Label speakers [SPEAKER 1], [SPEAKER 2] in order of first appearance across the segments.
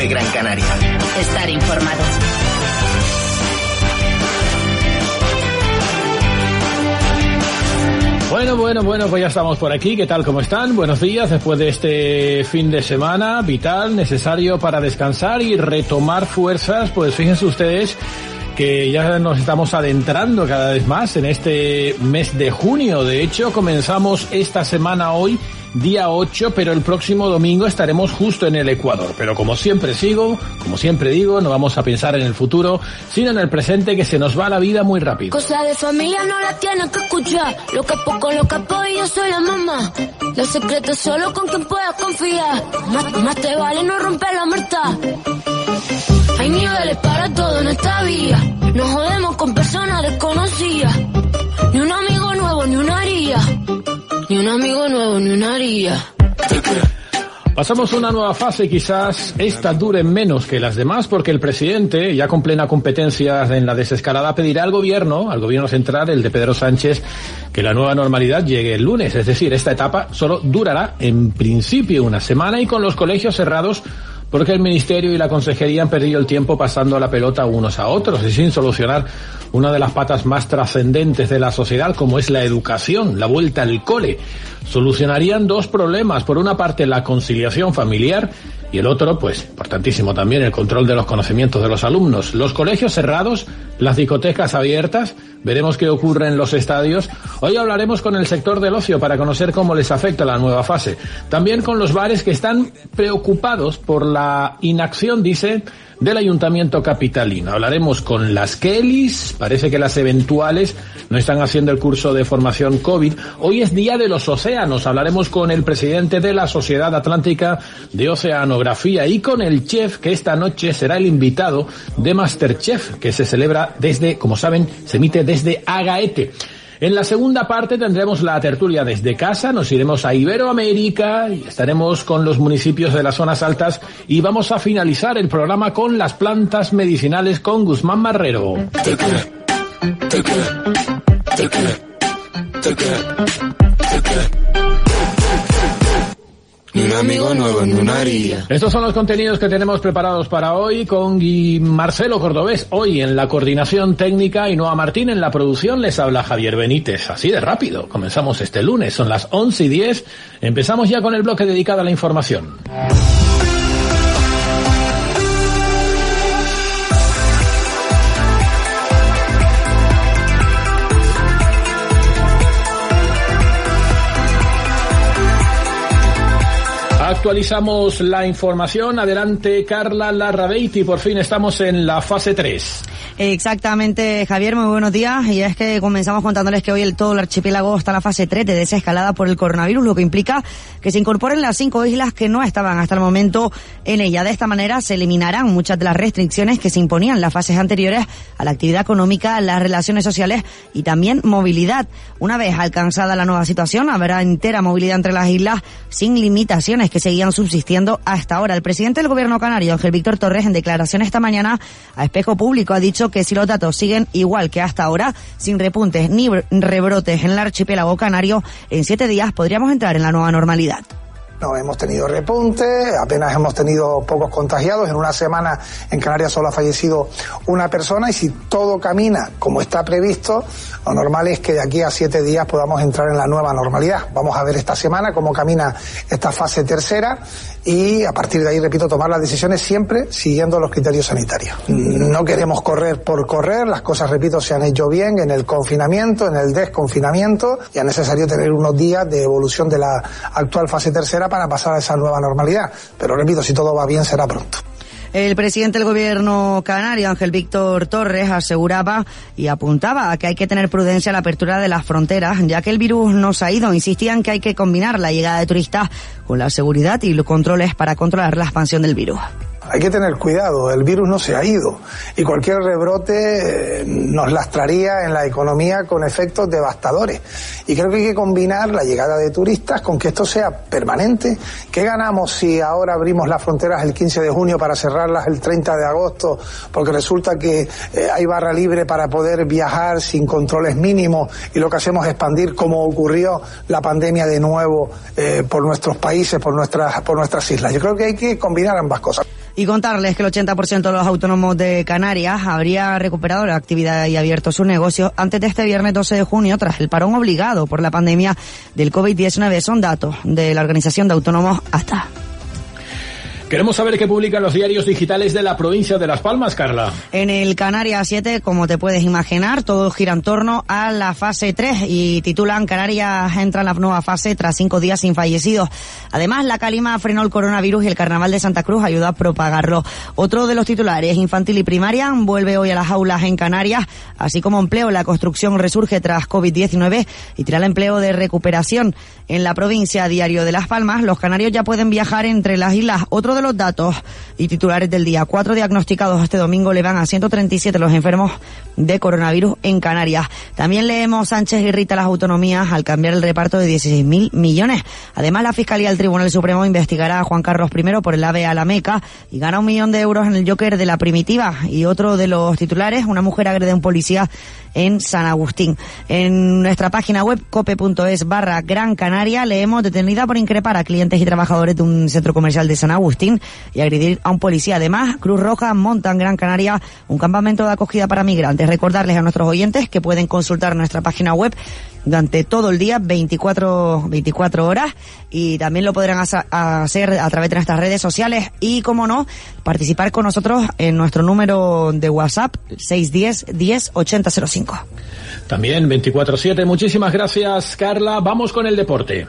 [SPEAKER 1] Cope Gran Canaria.
[SPEAKER 2] Estar informado.
[SPEAKER 3] Bueno, pues ya estamos por aquí. ¿Qué tal? ¿Cómo están? Buenos días. Después de este fin de semana vital, necesario para descansar y retomar fuerzas, pues fíjense ustedes que ya nos estamos adentrando cada vez más en este mes de junio. De hecho, comenzamos esta semana hoy, día 8, pero el próximo domingo estaremos justo en el Ecuador. Pero como siempre digo, no vamos a pensar en el futuro, sino en el presente, que se nos va la vida muy rápido.
[SPEAKER 4] Cosa de familia no la tienes que escuchar. Lo capo con lo capo y yo soy la mamá. Los secretos solo con quien puedas confiar. Más te vale no romper la muerta. Hay niveles para todo en esta vía. No jodemos con personas desconocidas. Ni un amigo nuevo, ni una haría. Ni un amigo nuevo, ni una haría.
[SPEAKER 3] Pasamos a una nueva fase, quizás esta dure menos que las demás, porque el presidente, ya con plena competencia en la desescalada, pedirá al gobierno central, el de Pedro Sánchez, que la nueva normalidad llegue el lunes. Es decir, esta etapa solo durará en principio una semana y con los colegios cerrados, porque el Ministerio y la Consejería han perdido el tiempo pasando la pelota unos a otros y sin solucionar una de las patas más trascendentes de la sociedad, como es la educación, la vuelta al cole. Solucionarían dos problemas: por una parte la conciliación familiar y el otro, pues importantísimo también, el control de los conocimientos de los alumnos. Los colegios cerrados, las discotecas abiertas, veremos qué ocurre en los estadios. Hoy hablaremos con el sector del ocio para conocer cómo les afecta la nueva fase. También con los bares, que están preocupados por la inacción, dice, del Ayuntamiento capitalino. Hablaremos con las Kellys, parece que las eventuales no están haciendo el curso de formación COVID. Hoy es Día de los Océanos, hablaremos con el presidente de la Sociedad Atlántica de Oceanografía y con el chef, que esta noche será el invitado de Masterchef, que se celebra desde, como saben, se emite desde Agaete. En la segunda parte tendremos la tertulia desde casa, nos iremos a Iberoamérica, y estaremos con los municipios de las zonas altas y vamos a finalizar el programa con las plantas medicinales con Guzmán Marrero.
[SPEAKER 1] Ni un amigo nuevo, ni una haría.
[SPEAKER 3] Estos son los contenidos que tenemos preparados para hoy con Marcelo Cordobés, hoy en la coordinación técnica, y Noa Martín en la producción. Les habla Javier Benítez. Así de rápido, comenzamos este lunes, son las 11:10, empezamos ya con el bloque dedicado a la información. Actualizamos la información. Adelante, Carla Larrabeiti. Por fin estamos en la fase 3.
[SPEAKER 5] Exactamente, Javier, muy buenos días. Y es que comenzamos contándoles que hoy todo el archipiélago está en la fase 3 de desescalada por el coronavirus, lo que implica que se incorporen las 5 islas que no estaban hasta el momento en ella. De esta manera se eliminarán muchas de las restricciones que se imponían en las fases anteriores a la actividad económica, las relaciones sociales y también movilidad. Una vez alcanzada la nueva situación, habrá entera movilidad entre las islas sin limitaciones que seguían subsistiendo hasta ahora. El presidente del gobierno canario, Ángel Víctor Torres, en declaración esta mañana a Espejo Público, ha dicho que si los datos siguen igual que hasta ahora, sin repuntes ni rebrotes en el archipiélago canario, en 7 días podríamos entrar en la nueva normalidad.
[SPEAKER 6] No hemos tenido repunte, apenas hemos tenido pocos contagiados. En una semana en Canarias solo ha fallecido una persona, y si todo camina como está previsto, lo normal es que de aquí a 7 días podamos entrar en la nueva normalidad. Vamos a ver esta semana cómo camina esta fase tercera y a partir de ahí, repito, tomar las decisiones siempre siguiendo los criterios sanitarios. No queremos correr por correr, las cosas, repito, se han hecho bien en el confinamiento, en el desconfinamiento, y es necesario tener unos días de evolución de la actual fase tercera para pasar a esa nueva normalidad. Pero repito, si todo va bien, será pronto.
[SPEAKER 5] El presidente del gobierno canario, Ángel Víctor Torres, aseguraba y apuntaba a que hay que tener prudencia en la apertura de las fronteras, ya que el virus no se ha ido. Insistían que hay que combinar la llegada de turistas con la seguridad y los controles para controlar la expansión del virus.
[SPEAKER 6] Hay que tener cuidado, el virus no se ha ido y cualquier rebrote nos lastraría en la economía con efectos devastadores. Y creo que hay que combinar la llegada de turistas con que esto sea permanente. ¿Qué ganamos si ahora abrimos las fronteras el 15 de junio para cerrarlas el 30 de agosto? Porque resulta que hay barra libre para poder viajar sin controles mínimos y lo que hacemos es expandir, como ocurrió la pandemia de nuevo por nuestros países, por nuestras islas. Yo creo que hay que combinar ambas cosas.
[SPEAKER 5] Y contarles que el 80% de los autónomos de Canarias habría recuperado la actividad y abierto sus negocios antes de este viernes 12 de junio tras el parón obligado por la pandemia del COVID-19. Son datos de la Organización de Autónomos ATA.
[SPEAKER 3] Queremos saber qué publican los diarios digitales de la provincia de Las Palmas, Carla.
[SPEAKER 5] En el Canarias 7, como te puedes imaginar, todo gira en torno a la fase 3 y titulan Canarias entra en la nueva fase tras 5 días sin fallecidos. Además, la calima frenó el coronavirus y el Carnaval de Santa Cruz ayudó a propagarlo. Otro de los titulares, infantil y primaria, vuelve hoy a las aulas en Canarias, así como empleo. La construcción resurge tras COVID-19 y tras el empleo de recuperación. En la provincia, Diario de Las Palmas, los canarios ya pueden viajar entre las islas. Otro de los datos y titulares del día: 4 diagnosticados este domingo, le van a 137 los enfermos de coronavirus en Canarias. También leemos: Sánchez irrita a las autonomías al cambiar el reparto de 16.000 millones. Además, la Fiscalía del Tribunal Supremo investigará a Juan Carlos I por el AVE a la Meca y gana 1 millón de euros en el Joker de la Primitiva. Y otro de los titulares: una mujer agrede a un policía en San Agustín. En nuestra página web cope.es/Gran Canaria leemos: detenida por increpar a clientes y trabajadores de un centro comercial de San Agustín y agredir a un policía. Además, Cruz Roja monta en Gran Canaria un campamento de acogida para migrantes. Recordarles a nuestros oyentes que pueden consultar nuestra página web durante todo el día, 24 horas, y también lo podrán hacer a través de nuestras redes sociales y, como no, participar con nosotros en nuestro número de WhatsApp 610 10 80 05.
[SPEAKER 3] También 24/7. Muchísimas gracias, Carla. Vamos con el deporte.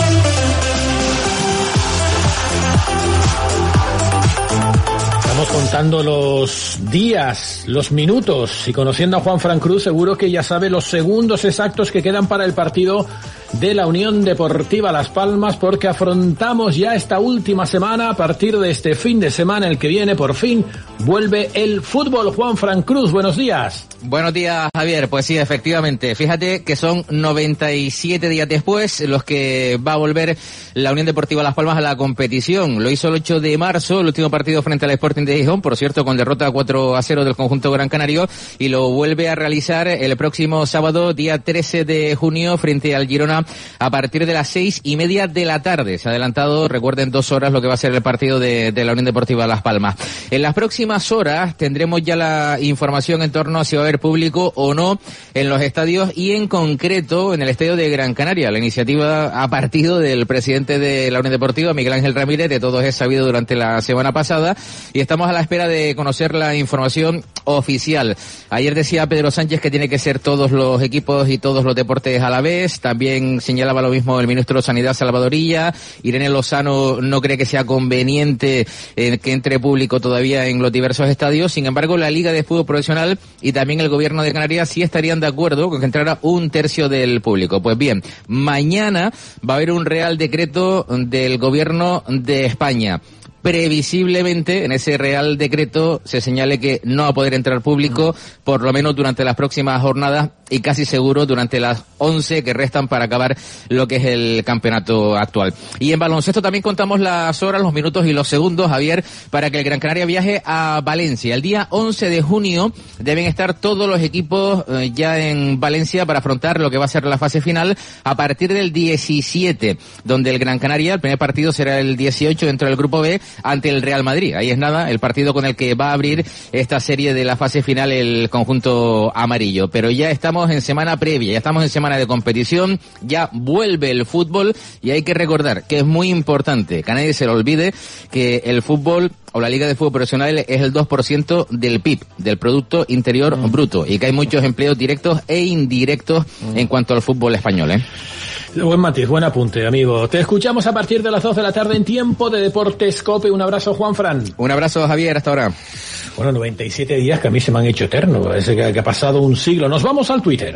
[SPEAKER 3] Estamos contando los días, los minutos, y conociendo a Juanfran Cruz seguro que ya sabe los segundos exactos que quedan para el partido de la Unión Deportiva Las Palmas, porque afrontamos ya esta última semana. A partir de este fin de semana, el que viene, por fin vuelve el fútbol. Juanfran Cruz, buenos días.
[SPEAKER 2] Buenos días, Javier. Pues sí, efectivamente. Fíjate que son 97 días después los que va a volver la Unión Deportiva Las Palmas a la competición. Lo hizo el 8 de marzo, el último partido frente al Sporting de Gijón, por cierto, con derrota 4-0 del conjunto gran canario, y lo vuelve a realizar el próximo sábado, día 13 de junio, frente al Girona, a partir de las 6:30 de la tarde. Se ha adelantado, recuerden, 2 horas lo que va a ser el partido de la Unión Deportiva Las Palmas. En las próximas horas tendremos ya la información en torno a si va a haber público o no en los estadios, y en concreto en el estadio de Gran Canaria. La iniciativa ha partido del presidente de la Unión Deportiva, Miguel Ángel Ramírez. De todos es sabido durante la semana pasada y estamos a la espera de conocer la información oficial. Ayer decía Pedro Sánchez que tiene que ser todos los equipos y todos los deportes a la vez. También señalaba lo mismo el ministro de Sanidad, Salvador Illa. Irene Lozano no cree que sea conveniente que entre público todavía en los diversos estadios. Sin embargo, la Liga de Fútbol Profesional y también el Gobierno de Canarias sí estarían de acuerdo con que entrara 1/3 del público. Pues bien, mañana va a haber un Real Decreto del Gobierno de España. Previsiblemente en ese Real Decreto se señale que no va a poder entrar público, por lo menos durante las próximas jornadas, y casi seguro durante las 11 que restan para acabar lo que es el campeonato actual. Y en baloncesto también contamos las horas, los minutos y los segundos, Javier, para que el Gran Canaria viaje a Valencia. El día 11 de junio deben estar todos los equipos ya en Valencia para afrontar lo que va a ser la fase final a partir del 17, donde el Gran Canaria, el primer partido será el 18 dentro del grupo B, ante el Real Madrid. Ahí es nada, el partido con el que va a abrir esta serie de la fase final el conjunto amarillo. Pero ya estamos en semana previa, ya estamos en semana de competición, ya vuelve el fútbol, y hay que recordar que es muy importante, que a nadie se le olvide, que el fútbol o la Liga de Fútbol Profesional es el 2% del PIB, del Producto Interior Bruto, y que hay muchos empleos directos e indirectos en cuanto al fútbol español,
[SPEAKER 3] Buen matiz, buen apunte, amigo. Te escuchamos a partir de las 2 de la tarde en Tiempo de Deportes COPE. Un abrazo, Juanfran.
[SPEAKER 2] Un abrazo, Javier, hasta ahora.
[SPEAKER 3] Bueno, 97 días que a mí se me han hecho eternos. Parece que ha pasado un siglo. Nos vamos al Twitter.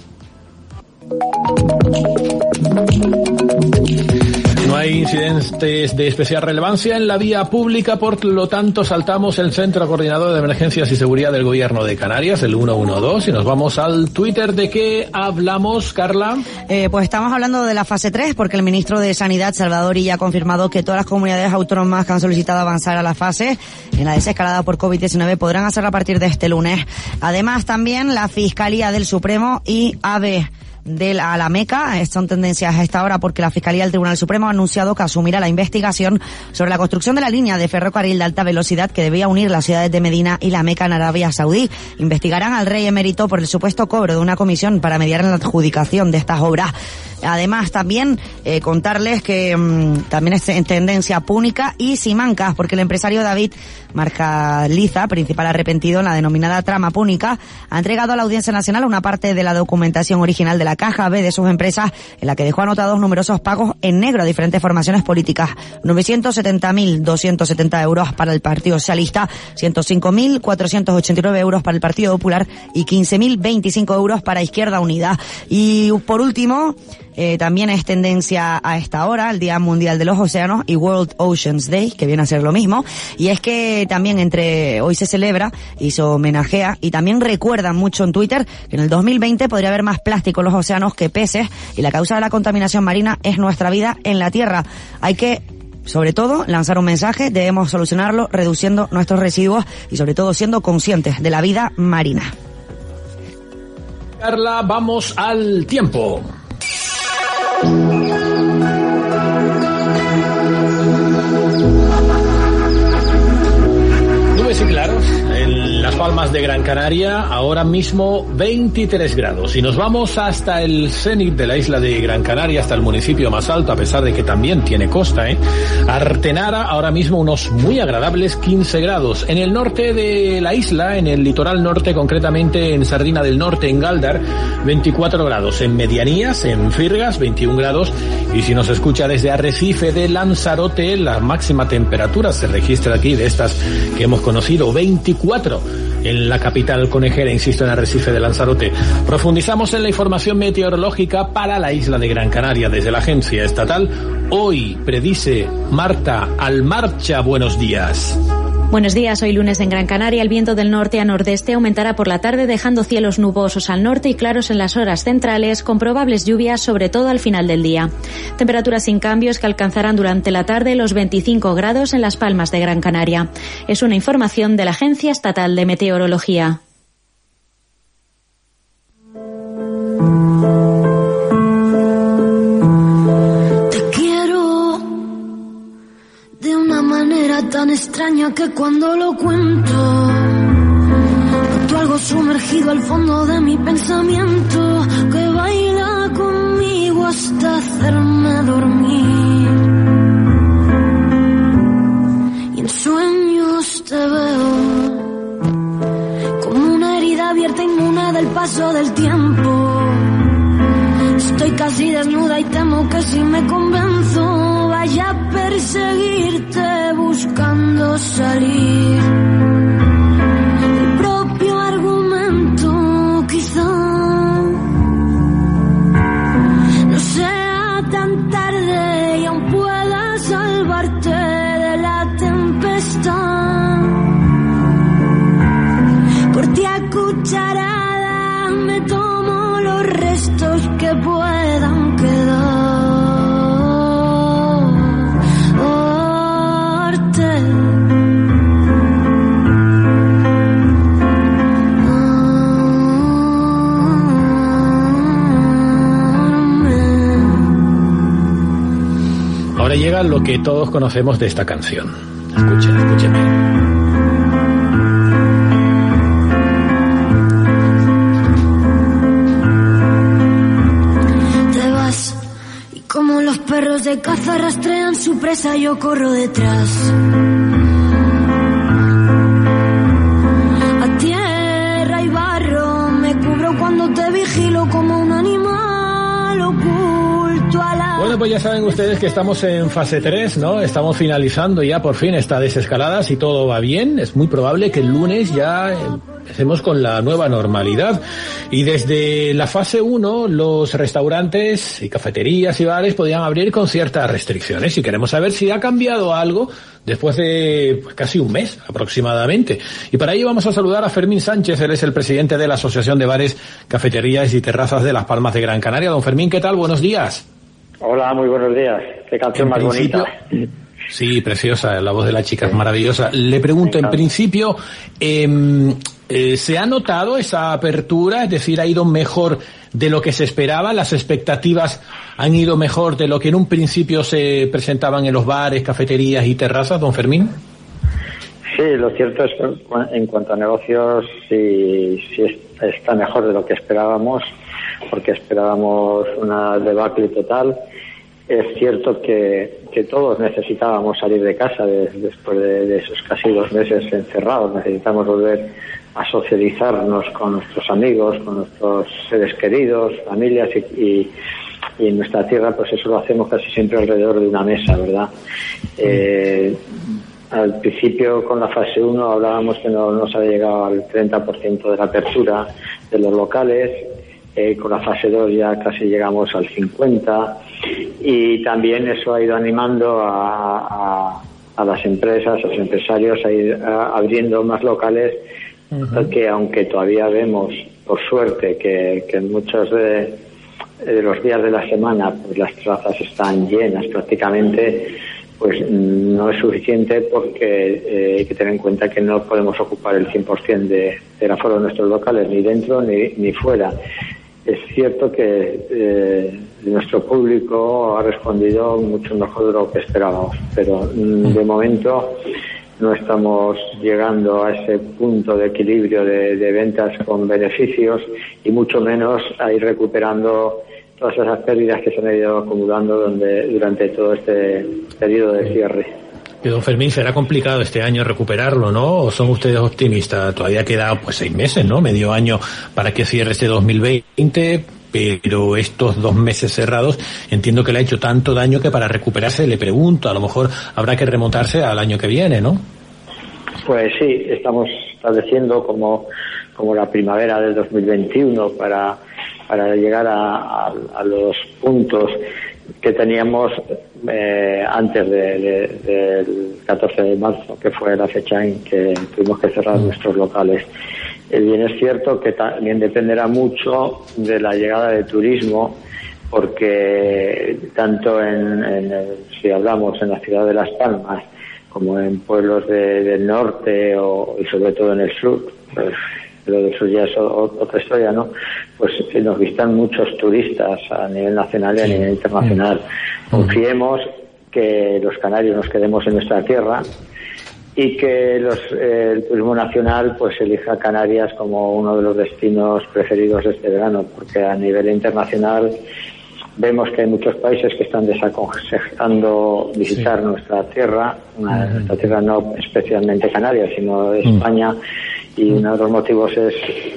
[SPEAKER 3] No hay incidentes de especial relevancia en la vía pública, por lo tanto saltamos el Centro Coordinador de Emergencias y Seguridad del Gobierno de Canarias, el 112, y nos vamos al Twitter. ¿De qué hablamos, Carla?
[SPEAKER 5] Pues estamos hablando de la fase 3, porque el ministro de Sanidad, Salvador Illa, ha confirmado que todas las comunidades autónomas que han solicitado avanzar a la fase en la desescalada por COVID-19 podrán hacerlo a partir de este lunes. Además, también la Fiscalía del Supremo y AVE a la Meca. Son tendencias a esta hora porque la Fiscalía del Tribunal Supremo ha anunciado que asumirá la investigación sobre la construcción de la línea de ferrocarril de alta velocidad que debía unir las ciudades de Medina y la Meca en Arabia Saudí. Investigarán al rey emérito por el supuesto cobro de una comisión para mediar en la adjudicación de estas obras. Además, también contarles que también es en tendencia Púnica y Simancas, porque el empresario David Marcaliza, principal arrepentido en la denominada trama Púnica, ha entregado a la Audiencia Nacional una parte de la documentación original de la caja B de sus empresas, en la que dejó anotados numerosos pagos en negro a diferentes formaciones políticas. 970.270 euros para el Partido Socialista, 105.489 euros para el Partido Popular y 15.025 euros para Izquierda Unida. Y por último, también es tendencia a esta hora, el Día Mundial de los Océanos y World Oceans Day, que viene a ser lo mismo. Y es que también hoy se celebra y se homenajea y también recuerdan mucho en Twitter que en el 2020 podría haber más plástico en los océanos que peces y la causa de la contaminación marina es nuestra vida en la Tierra. Hay que, sobre todo, lanzar un mensaje, debemos solucionarlo reduciendo nuestros residuos y sobre todo siendo conscientes de la vida marina.
[SPEAKER 3] Carla, vamos al tiempo. Nubes y claros en Las Palmas de Gran Canaria, ahora mismo 23 grados. Y nos vamos hasta el cénit de la isla de Gran Canaria, hasta el municipio más alto, a pesar de que también tiene costa, Artenara, ahora mismo unos muy agradables 15 grados. En el norte de la isla, en el litoral norte, concretamente en Sardina del Norte, en Galdar, 24 grados. En Medianías, en Firgas, 21 grados. Y si nos escucha desde Arrecife de Lanzarote, la máxima temperatura se registra aquí, de estas que hemos conocido, 24 en la capital conejera, insisto, en Arrecife de Lanzarote. Profundizamos en la información meteorológica para la isla de Gran Canaria desde la agencia estatal. Hoy predice Marta Almarcha. Buenos días.
[SPEAKER 7] Buenos días. Hoy lunes en Gran Canaria el viento del norte a nordeste aumentará por la tarde, dejando cielos nubosos al norte y claros en las horas centrales, con probables lluvias sobre todo al final del día. Temperaturas sin cambios que alcanzarán durante la tarde los 25 grados en Las Palmas de Gran Canaria. Es una información de la Agencia Estatal de Meteorología.
[SPEAKER 4] Tan extraña que cuando lo cuento noto algo sumergido al fondo de mi pensamiento que baila conmigo hasta hacerme dormir, y en sueños te veo como una herida abierta inmune del paso del tiempo. Estoy casi desnuda y temo que si me convenzo vaya a perseguirte buscando salir. El propio argumento quizá no sea tan tarde y aún pueda salvarte de la tempestad. Por ti a cucharada me tomo los restos que puedan quedar.
[SPEAKER 3] Ahora llega lo que todos conocemos de esta canción. Escúcheme.
[SPEAKER 4] Te vas y como los perros de caza rastrean su presa, yo corro detrás. A tierra y barro me cubro cuando te vigilo como un animal oculto a la...
[SPEAKER 3] Bueno, pues ya saben ustedes que estamos en fase 3, ¿no? Estamos finalizando ya por fin esta desescalada. Si todo va bien, es muy probable que el lunes ya empecemos con la nueva normalidad. Y desde la fase 1, los restaurantes y cafeterías y bares podían abrir con ciertas restricciones. Y queremos saber si ha cambiado algo después de casi un mes aproximadamente. Y para ello vamos a saludar a Fermín Sánchez. Él es el presidente de la Asociación de Bares, Cafeterías y Terrazas de Las Palmas de Gran Canaria. Don Fermín, ¿qué tal? Buenos días.
[SPEAKER 8] Hola, muy buenos días. Qué canción más bonita.
[SPEAKER 3] Sí, preciosa, la voz de la chica es maravillosa. Le pregunto, en principio, ¿Se ha notado esa apertura? Es decir, ¿ha ido mejor de lo que se esperaba? ¿Las expectativas han ido mejor de lo que en un principio se presentaban en los bares, cafeterías y terrazas, don Fermín?
[SPEAKER 8] Sí, lo cierto es que en cuanto a negocios sí está mejor de lo que esperábamos, porque esperábamos una debacle total. Es cierto que todos necesitábamos salir de casa después de esos casi 2 meses encerrados. Necesitamos volver a socializarnos con nuestros amigos, con nuestros seres queridos, familias y en nuestra tierra pues eso lo hacemos casi siempre alrededor de una mesa, ¿verdad? Al principio con la fase 1 hablábamos que no se había llegado al 30% de la apertura de los locales. Con la fase 2 ya casi llegamos al 50% y también eso ha ido animando a las empresas, a los empresarios a ir abriendo más locales, que aunque todavía vemos, por suerte, que en muchos de los días de la semana pues las terrazas están llenas prácticamente, pues no es suficiente porque hay que tener en cuenta que no podemos ocupar el 100% del aforo de nuestros locales, ni dentro ni fuera. Es cierto que nuestro público ha respondido mucho mejor de lo que esperábamos, pero de momento no estamos llegando a ese punto de equilibrio de ventas con beneficios y mucho menos a ir recuperando todas esas pérdidas que se han ido acumulando durante todo este periodo de cierre.
[SPEAKER 3] Don Fermín, será complicado este año recuperarlo, ¿no? ¿O son ustedes optimistas? Todavía queda 6 meses, ¿no? Medio año para que cierre este 2020, pero estos 2 meses cerrados entiendo que le ha hecho tanto daño que para recuperarse, le pregunto, a lo mejor habrá que remontarse al año que viene, ¿no?
[SPEAKER 8] Pues sí, estamos estableciendo como la primavera del 2021 para llegar a los puntos que teníamos antes del 14 de marzo, que fue la fecha en que tuvimos que cerrar nuestros locales. Bien es cierto que también dependerá mucho de la llegada de turismo, porque tanto si hablamos en la ciudad de Las Palmas como en pueblos del norte y sobre todo en el sur, pues lo del sur ya es otra historia, ¿no? Pues nos visitan muchos turistas a nivel nacional y a nivel internacional. Confiemos que los canarios nos quedemos en nuestra tierra y que el turismo nacional pues elija Canarias como uno de los destinos preferidos de este verano, porque a nivel internacional vemos que hay muchos países que están desaconsejando visitar nuestra tierra, nuestra tierra no especialmente Canarias, sino de España, y uno de los motivos es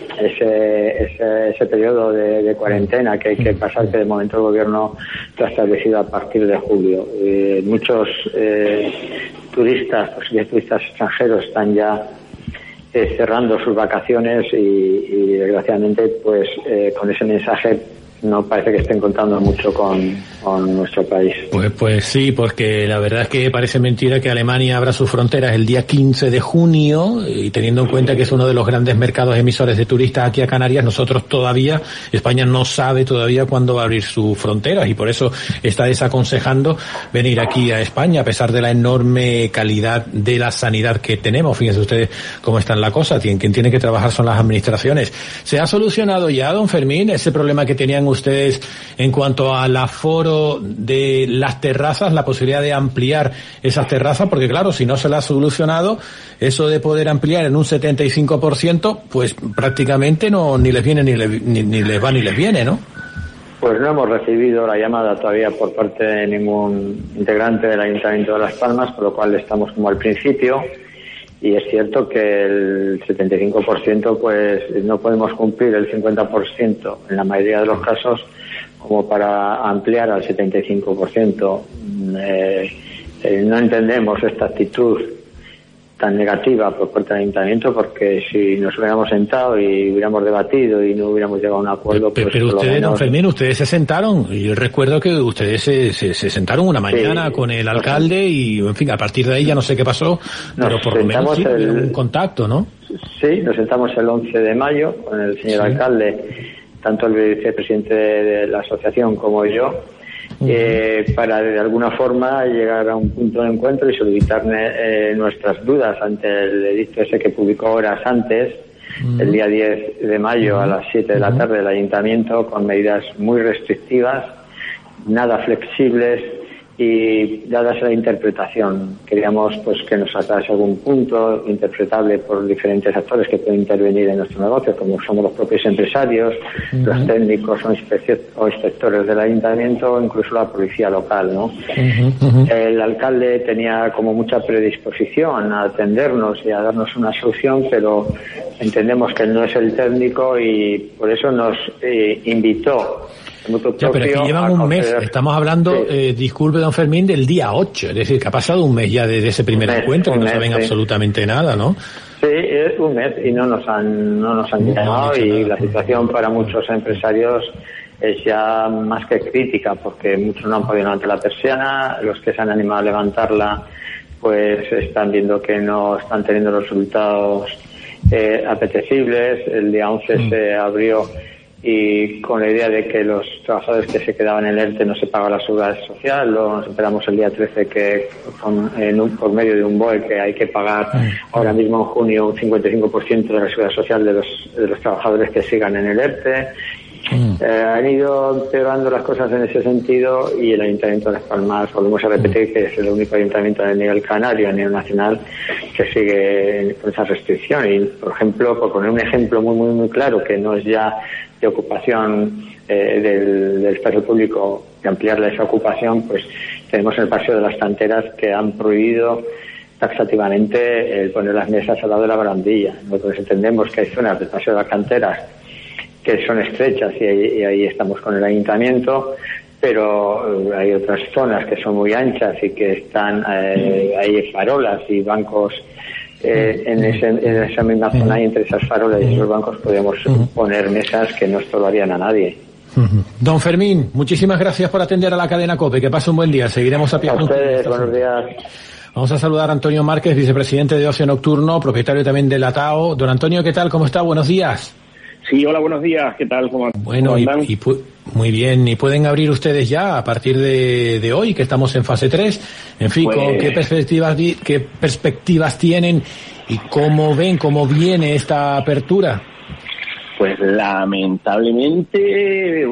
[SPEAKER 8] ese periodo de cuarentena que hay que pasar, que de momento el gobierno lo ha establecido a partir de julio. Muchos turistas extranjeros están ya cerrando sus vacaciones y desgraciadamente pues con ese mensaje no parece que estén contando mucho con nuestro país.
[SPEAKER 3] Pues sí, porque la verdad es que parece mentira que Alemania abra sus fronteras el día 15 de junio y teniendo en cuenta que es uno de los grandes mercados emisores de turistas aquí a Canarias, nosotros todavía, España no sabe todavía cuándo va a abrir sus fronteras y por eso está desaconsejando venir aquí a España a pesar de la enorme calidad de la sanidad que tenemos. Fíjense ustedes cómo está la cosa, quien tiene que trabajar son las administraciones. ¿Se ha solucionado ya, don Fermín, ese problema que tenían ustedes en cuanto al aforo de las terrazas, la posibilidad de ampliar esas terrazas? Porque claro, si no se la ha solucionado, eso de poder ampliar en un 75%, pues prácticamente ni les viene ni les va ni les viene, ¿no?
[SPEAKER 8] Pues no hemos recibido la llamada todavía por parte de ningún integrante del Ayuntamiento de Las Palmas, por lo cual estamos como al principio. Y es cierto que el 75% pues no podemos cumplir el 50% en la mayoría de los casos como para ampliar al 75%. No entendemos esta actitud tan negativa por parte del Ayuntamiento, porque si nos hubiéramos sentado y hubiéramos debatido y no hubiéramos llegado a un acuerdo...
[SPEAKER 3] Pero ustedes, don Fermín, ustedes se sentaron, y yo recuerdo que ustedes se sentaron una mañana con el alcalde y, en fin, a partir de ahí ya no sé qué pasó, pero por lo menos sí, un contacto, ¿no?
[SPEAKER 8] Sí, nos sentamos el 11 de mayo con el señor alcalde, tanto el vicepresidente de la asociación como yo, para de alguna forma llegar a un punto de encuentro y solicitar nuestras dudas ante el edicto ese que publicó horas antes el día 10 de mayo a las 7 de la tarde el ayuntamiento, con medidas muy restrictivas, nada flexibles, y dadas la interpretación, queríamos pues que nos sacase algún punto interpretable por diferentes actores que pueden intervenir en nuestro negocio, como somos los propios empresarios, los técnicos o inspectores del ayuntamiento, o incluso la policía local, ¿no? El alcalde tenía como mucha predisposición a atendernos y a darnos una solución, pero entendemos que él no es el técnico y por eso nos invitó.
[SPEAKER 3] Ya, pero es que llevan un mes, estamos hablando, disculpe don Fermín, del día 8, es decir, que ha pasado un mes ya desde ese primer encuentro, que no saben absolutamente nada, ¿no?
[SPEAKER 8] Sí, es un mes y no nos han llamado, y la situación para muchos empresarios es ya más que crítica, porque muchos no han podido levantar la persiana, los que se han animado a levantarla pues están viendo que no están teniendo los resultados apetecibles. El día 11 se abrió y con la idea de que los trabajadores que se quedaban en el ERTE no se pagaba la seguridad social. Luego nos enteramos el día 13 que por medio de un BOE que hay que pagar ahora mismo en junio un 55% de la seguridad social de los trabajadores que sigan en el ERTE. Han ido empeorando las cosas en ese sentido, y el Ayuntamiento de Las Palmas, volvemos a repetir que es el único ayuntamiento a nivel canario, a nivel nacional, que sigue con esa restricción. Y, por ejemplo, por poner un ejemplo muy, muy, muy claro, que no es ya de ocupación del espacio público, de ampliarle esa ocupación, pues tenemos el Paseo de las Canteras, que han prohibido taxativamente el poner las mesas al lado de la barandilla. Nosotros entendemos que hay zonas del Paseo de las Canteras que son estrechas y ahí estamos con el ayuntamiento, pero hay otras zonas que son muy anchas y que están hay farolas y bancos en esa misma zona, y entre esas farolas y esos bancos podemos poner mesas que no estorbarían a nadie.
[SPEAKER 3] Don Fermín, muchísimas gracias por atender a la cadena COPE, que pase un buen día, seguiremos a pie.
[SPEAKER 8] A ustedes, buenos días.
[SPEAKER 3] Vamos a saludar a Antonio Márquez, vicepresidente de Ocio Nocturno, propietario también de la TAO. Don Antonio, ¿qué tal? ¿Cómo está? Buenos días.
[SPEAKER 9] Sí, hola, buenos días. ¿Qué tal? ¿Cómo
[SPEAKER 3] andan? Muy bien. ¿Y pueden abrir ustedes ya a partir de hoy, que estamos en fase 3? En fin, pues, ¿qué perspectivas tienen y cómo viene esta apertura?
[SPEAKER 9] Pues lamentablemente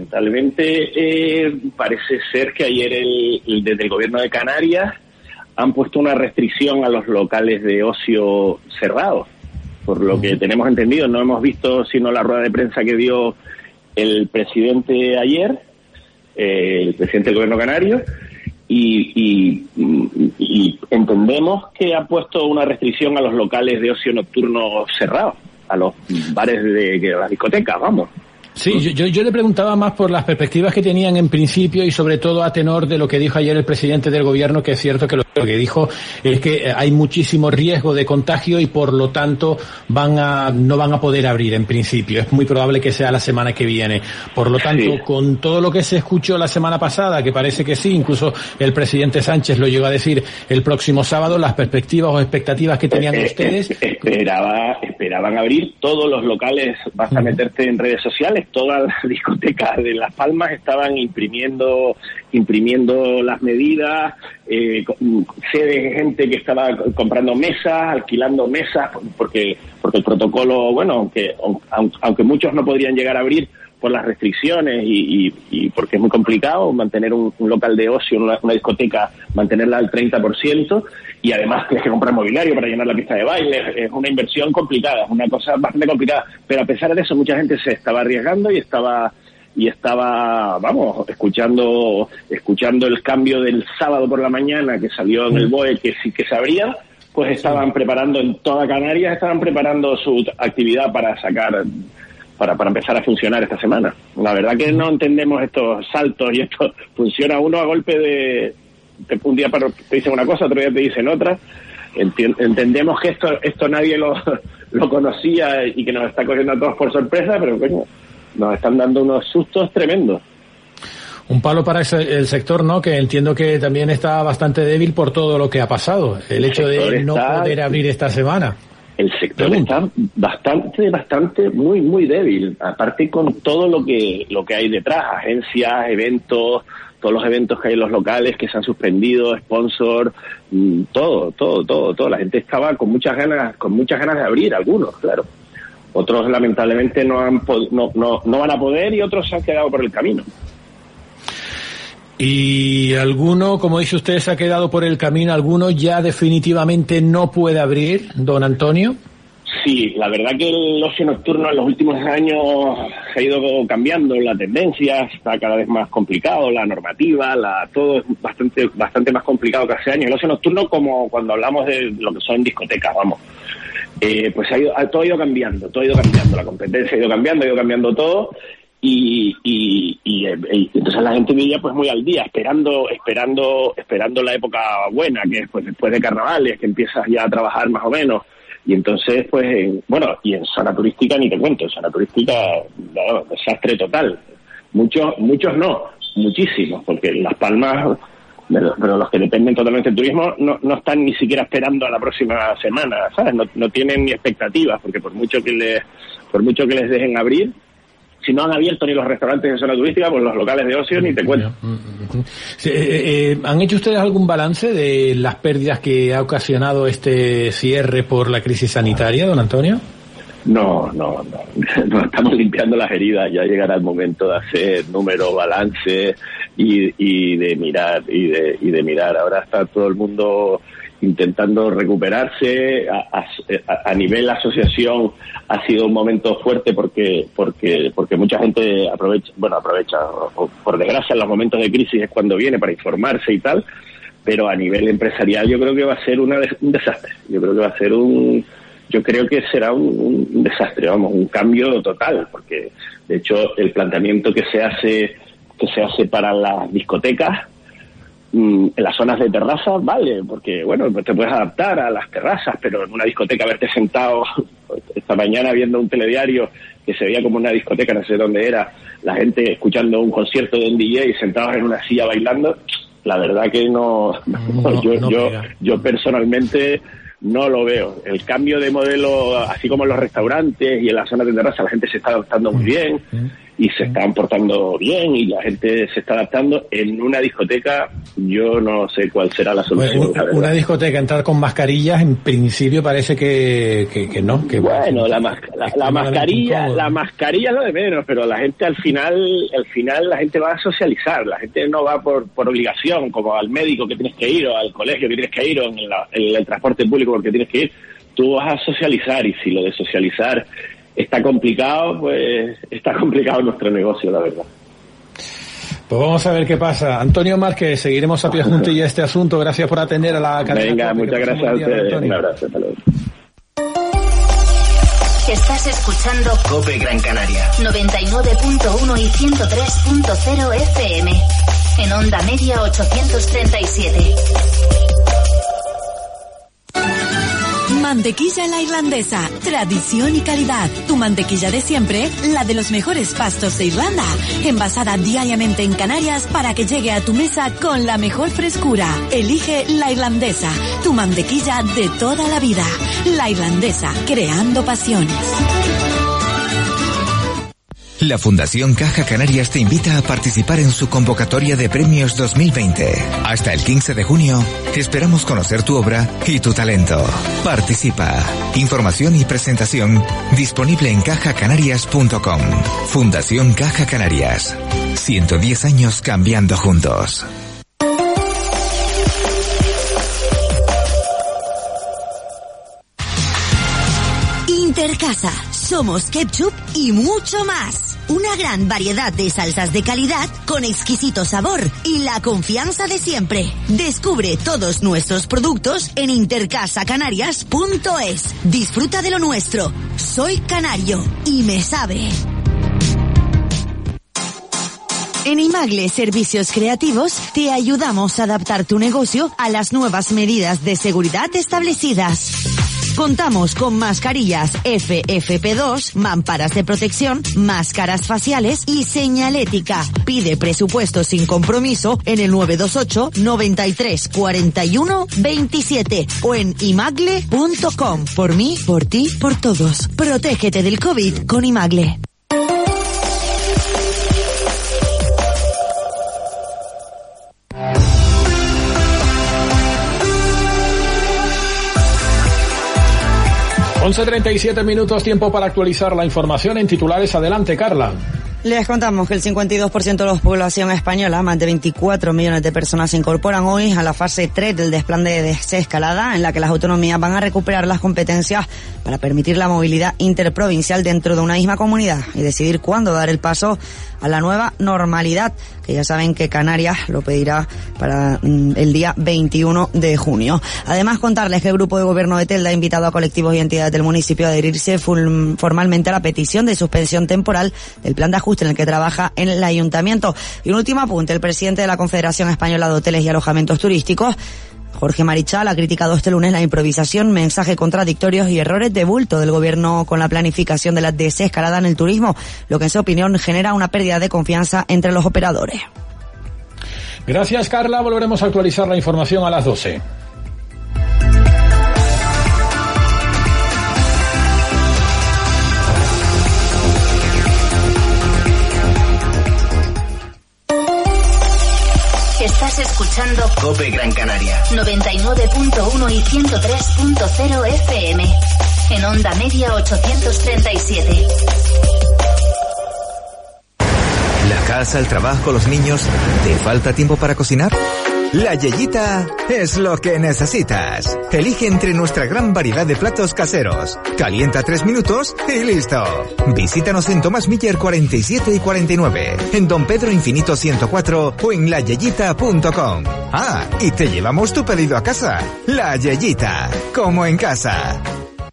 [SPEAKER 9] parece ser que ayer desde el gobierno de Canarias han puesto una restricción a los locales de ocio cerrados. Por lo que tenemos entendido, no hemos visto sino la rueda de prensa que dio el presidente ayer, el presidente del gobierno canario, y entendemos que ha puesto una restricción a los locales de ocio nocturno cerrados, a los bares de las discotecas, vamos.
[SPEAKER 3] Sí, yo le preguntaba más por las perspectivas que tenían en principio, y sobre todo a tenor de lo que dijo ayer el presidente del gobierno, que es cierto que lo que dijo es que hay muchísimo riesgo de contagio y por lo tanto no van a poder abrir en principio. Es muy probable que sea la semana que viene. Por lo tanto, con todo lo que se escuchó la semana pasada, que parece que sí, incluso el presidente Sánchez lo llegó a decir el próximo sábado, las perspectivas o expectativas que tenían ustedes.
[SPEAKER 9] Esperaban abrir todos los locales, vas a meterte en redes sociales, todas las discotecas de Las Palmas estaban imprimiendo las medidas, sé de gente que estaba comprando mesas, alquilando mesas, porque el protocolo, bueno, aunque muchos no podrían llegar a abrir por las restricciones y porque es muy complicado mantener un local de ocio, una discoteca, mantenerla al 30%, y además tienes que comprar mobiliario para llenar la pista de baile. Es una inversión complicada, es una cosa bastante complicada, pero a pesar de eso mucha gente se estaba arriesgando y estaba escuchando el cambio del sábado por la mañana que salió en el BOE, que sí que se abría, pues estaban preparando en toda Canarias, su actividad para empezar a funcionar esta semana. La verdad que no entendemos estos saltos, y esto funciona uno a golpe de un día te dicen una cosa, otro día te dicen otra. Entendemos que esto nadie lo conocía y que nos está cogiendo a todos por sorpresa, pero coño, nos están dando unos sustos tremendos.
[SPEAKER 3] Un palo para el sector, ¿no? Que entiendo que también está bastante débil por todo lo que ha pasado. El hecho de no poder abrir esta semana.
[SPEAKER 9] El sector está bastante, muy, muy débil. Aparte con todo lo que hay detrás, agencias, eventos, todos los eventos que hay en los locales que se han suspendido, sponsor, todo. La gente estaba con muchas ganas de abrir, algunos, claro. Otros lamentablemente no van a poder y otros se han quedado por el camino.
[SPEAKER 3] Y alguno, como dice usted, se ha quedado por el camino, alguno ya definitivamente no puede abrir, don Antonio.
[SPEAKER 9] Sí, la verdad que el ocio nocturno en los últimos años ha ido cambiando la tendencia, está cada vez más complicado, la normativa, todo es bastante más complicado que hace años. El ocio nocturno, como cuando hablamos de lo que son discotecas, vamos, pues todo ha ido cambiando, la competencia ha ido cambiando todo. Y entonces la gente vivía pues muy al día, esperando la época buena, que es pues después de carnavales, que empiezas ya a trabajar más o menos. Y entonces pues y en zona turística ni te cuento, en zona turística desastre total. Muchos no, muchísimos, porque Las Palmas, pero los que dependen totalmente del turismo no están ni siquiera esperando a la próxima semana, ¿sabes? No tienen ni expectativas, porque por mucho que les dejen abrir, si no han abierto ni los restaurantes en zona turística, pues los locales de ocio ni te cuento.
[SPEAKER 3] Sí, ¿han hecho ustedes algún balance de las pérdidas que ha ocasionado este cierre por la crisis sanitaria, don Antonio?
[SPEAKER 9] No, estamos limpiando las heridas, ya llegará el momento de hacer números, balance y de mirar. Ahora está todo el mundo intentando recuperarse. A nivel asociación ha sido un momento fuerte porque mucha gente aprovecha, o por desgracia en los momentos de crisis es cuando viene para informarse y tal, pero a nivel empresarial yo creo que va a ser un desastre. Yo creo que será un desastre, vamos, un cambio total, porque de hecho el planteamiento que se hace para las discotecas en las zonas de terrazas, vale, porque bueno, pues te puedes adaptar a las terrazas, pero en una discoteca verte sentado esta mañana viendo un telediario que se veía como una discoteca, no sé dónde era, la gente escuchando un concierto de un DJ sentados en una silla bailando, la verdad que yo personalmente no lo veo. El cambio de modelo, así como en los restaurantes y en las zonas de terraza, la gente se está adaptando muy bien y se están portando bien y la gente se está adaptando. En una discoteca yo no sé cuál será la solución.
[SPEAKER 3] Bueno, una discoteca, entrar con mascarillas, en principio parece que no. Que
[SPEAKER 9] bueno, la mascarilla es lo de menos, pero la gente al final la gente va a socializar, la gente no va por obligación, como al médico que tienes que ir, o al colegio que tienes que ir, o en el transporte público porque tienes que ir. Tú vas a socializar, y si lo de socializar está complicado, pues está complicado nuestro negocio, la verdad.
[SPEAKER 3] Pues vamos a ver qué pasa. Antonio Márquez, seguiremos a pie juntilla este asunto. Gracias por atender a la cadena.
[SPEAKER 9] Venga, muchas gracias a ustedes. Un abrazo, hasta luego.
[SPEAKER 10] Estás escuchando
[SPEAKER 1] COPE Gran Canaria
[SPEAKER 10] 99.1 y 103.0 FM. En onda media 837.
[SPEAKER 11] Mantequilla La Irlandesa, tradición y calidad. Tu mantequilla de siempre, la de los mejores pastos de Irlanda. Envasada diariamente en Canarias para que llegue a tu mesa con la mejor frescura. Elige La Irlandesa, tu mantequilla de toda la vida. La Irlandesa, creando pasiones.
[SPEAKER 12] La Fundación Caja Canarias te invita a participar en su convocatoria de premios 2020. Hasta el 15 de junio, esperamos conocer tu obra y tu talento. Participa. Información y presentación disponible en cajacanarias.com. Fundación Caja Canarias. 110 años cambiando juntos.
[SPEAKER 11] Intercasa, somos ketchup y mucho más. Una gran variedad de salsas de calidad con exquisito sabor y la confianza de siempre. Descubre todos nuestros productos en intercasacanarias.es. Disfruta de lo nuestro. Soy canario y me sabe. En Imagle Servicios Creativos te ayudamos a adaptar tu negocio a las nuevas medidas de seguridad establecidas. Contamos con mascarillas FFP2, mamparas de protección, máscaras faciales y señalética. Pide presupuesto sin compromiso en el 928 93 41 27 o en imagle.com. Por mí, por ti, por todos. Protégete del COVID con Imagle.
[SPEAKER 3] 11:37 minutos, tiempo para actualizar la información en titulares. Adelante, Carla.
[SPEAKER 5] Les contamos que el 52% de la población española, más de 24 millones de personas, se incorporan hoy a la fase 3 del plan de desescalada, en la que las autonomías van a recuperar las competencias para permitir la movilidad interprovincial dentro de una misma comunidad y decidir cuándo dar el paso a la nueva normalidad, que ya saben que Canarias lo pedirá para el día 21 de junio. Además, contarles que el grupo de gobierno de Telde ha invitado a colectivos y entidades del municipio a adherirse formalmente a la petición de suspensión temporal del plan de ajuste en el que trabaja en el ayuntamiento. Y un último apunte, el presidente de la Confederación Española de Hoteles y Alojamientos Turísticos, Jorge Marichal, ha criticado este lunes la improvisación, mensajes contradictorios y errores de bulto del gobierno con la planificación de la desescalada en el turismo, lo que en su opinión genera una pérdida de confianza entre los operadores.
[SPEAKER 3] Gracias, Carla. Volveremos a actualizar la información a las 12.
[SPEAKER 10] Estás escuchando
[SPEAKER 1] COPE Gran Canaria
[SPEAKER 10] 99.1 y 103.0 FM. En onda media 837.
[SPEAKER 12] La casa, el trabajo, los niños. ¿Te falta tiempo para cocinar? La Yeyita es lo que necesitas. Elige entre nuestra gran variedad de platos caseros. Calienta 3 minutos y listo. Visítanos en Tomás Miller 47 y 49, en Don Pedro Infinito 104 o en layeyita.com. Ah, y te llevamos tu pedido a casa. La Yeyita, como en casa.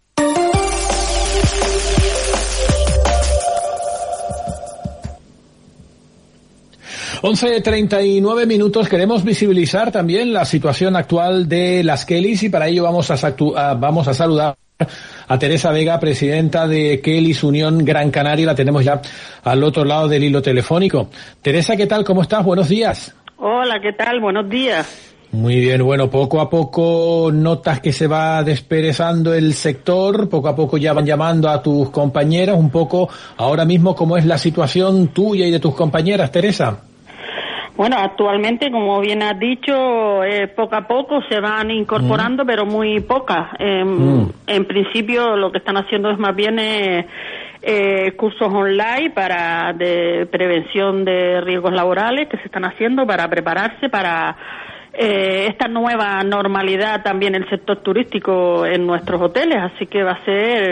[SPEAKER 3] 11:39 minutos. Queremos visibilizar también la situación actual de las Kellys y para ello vamos a saludar a Teresa Vega, presidenta de Kellys Unión Gran Canaria. La tenemos ya al otro lado del hilo telefónico. Teresa, ¿qué tal? ¿Cómo estás? Buenos días.
[SPEAKER 13] Hola, ¿qué tal? Buenos días.
[SPEAKER 3] Muy bien, bueno, poco a poco notas que se va desperezando el sector, poco a poco ya van llamando a tus compañeras, un poco ahora mismo cómo es la situación tuya y de tus compañeras, Teresa.
[SPEAKER 13] Bueno, actualmente, como bien has dicho, poco a poco se van incorporando, pero muy pocas. En principio, lo que están haciendo es más bien cursos online de prevención de riesgos laborales que se están haciendo para prepararse para esta nueva normalidad también en el sector turístico en nuestros hoteles. Así que va a ser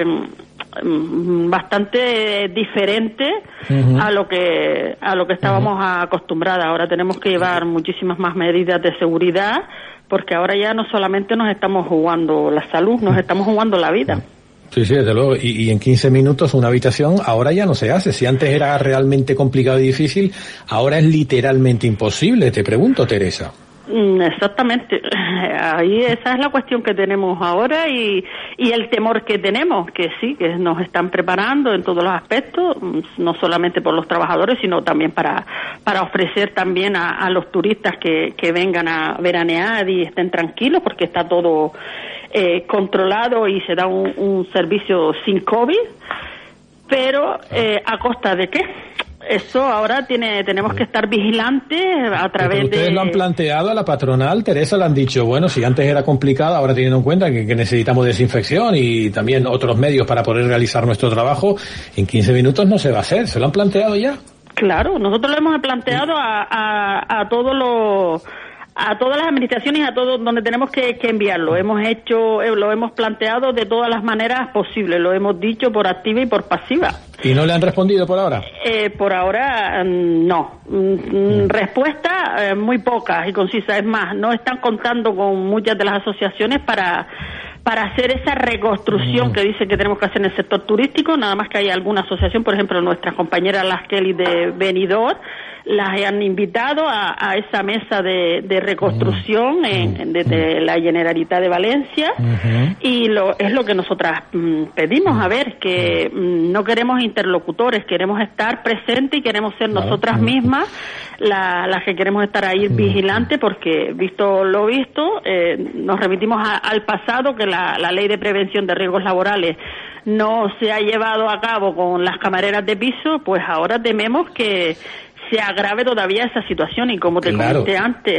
[SPEAKER 13] bastante diferente a lo que estábamos acostumbradas. Ahora tenemos que llevar muchísimas más medidas de seguridad, porque ahora ya no solamente nos estamos jugando la salud, nos estamos jugando la vida.
[SPEAKER 3] Sí, desde luego. Y en 15 minutos una habitación ahora ya no se hace. Si antes era realmente complicado y difícil, ahora es literalmente imposible. Te pregunto, Teresa.
[SPEAKER 13] Exactamente, ahí esa es la cuestión que tenemos ahora y el temor que tenemos, que sí, que nos están preparando en todos los aspectos, no solamente por los trabajadores, sino también para ofrecer también a los turistas que vengan a veranear y estén tranquilos, porque está todo controlado y se da un servicio sin COVID, pero ¿a costa de qué? Eso ahora tenemos que estar vigilantes a través de...
[SPEAKER 3] ¿Ustedes lo han planteado a la patronal, Teresa? Le han dicho, bueno, si antes era complicado, ahora teniendo en cuenta que necesitamos desinfección y también otros medios para poder realizar nuestro trabajo, en 15 minutos no se va a hacer. ¿Se lo han planteado ya?
[SPEAKER 13] Claro, nosotros lo hemos planteado a todos los... a todas las administraciones y a todos donde tenemos que enviarlo. Lo hemos planteado de todas las maneras posibles, lo hemos dicho por activa y por pasiva.
[SPEAKER 3] ¿Y no le han respondido por ahora?
[SPEAKER 13] Por ahora, no. Respuesta muy pocas y concisas. Es más, no están contando con muchas de las asociaciones para hacer esa reconstrucción que dice que tenemos que hacer en el sector turístico. Nada más que hay alguna asociación, por ejemplo, nuestras compañeras las Kelly de Benidorm, las han invitado a esa mesa de reconstrucción desde la Generalitat de Valencia y es lo que nosotras pedimos, a ver, que no queremos interlocutores, queremos estar presentes y queremos ser nosotras mismas las que queremos estar ahí vigilantes, porque visto lo visto, nos remitimos al pasado, que la ley de prevención de riesgos laborales no se ha llevado a cabo con las camareras de piso, pues ahora tememos que se agrave todavía esa situación y como te comenté antes,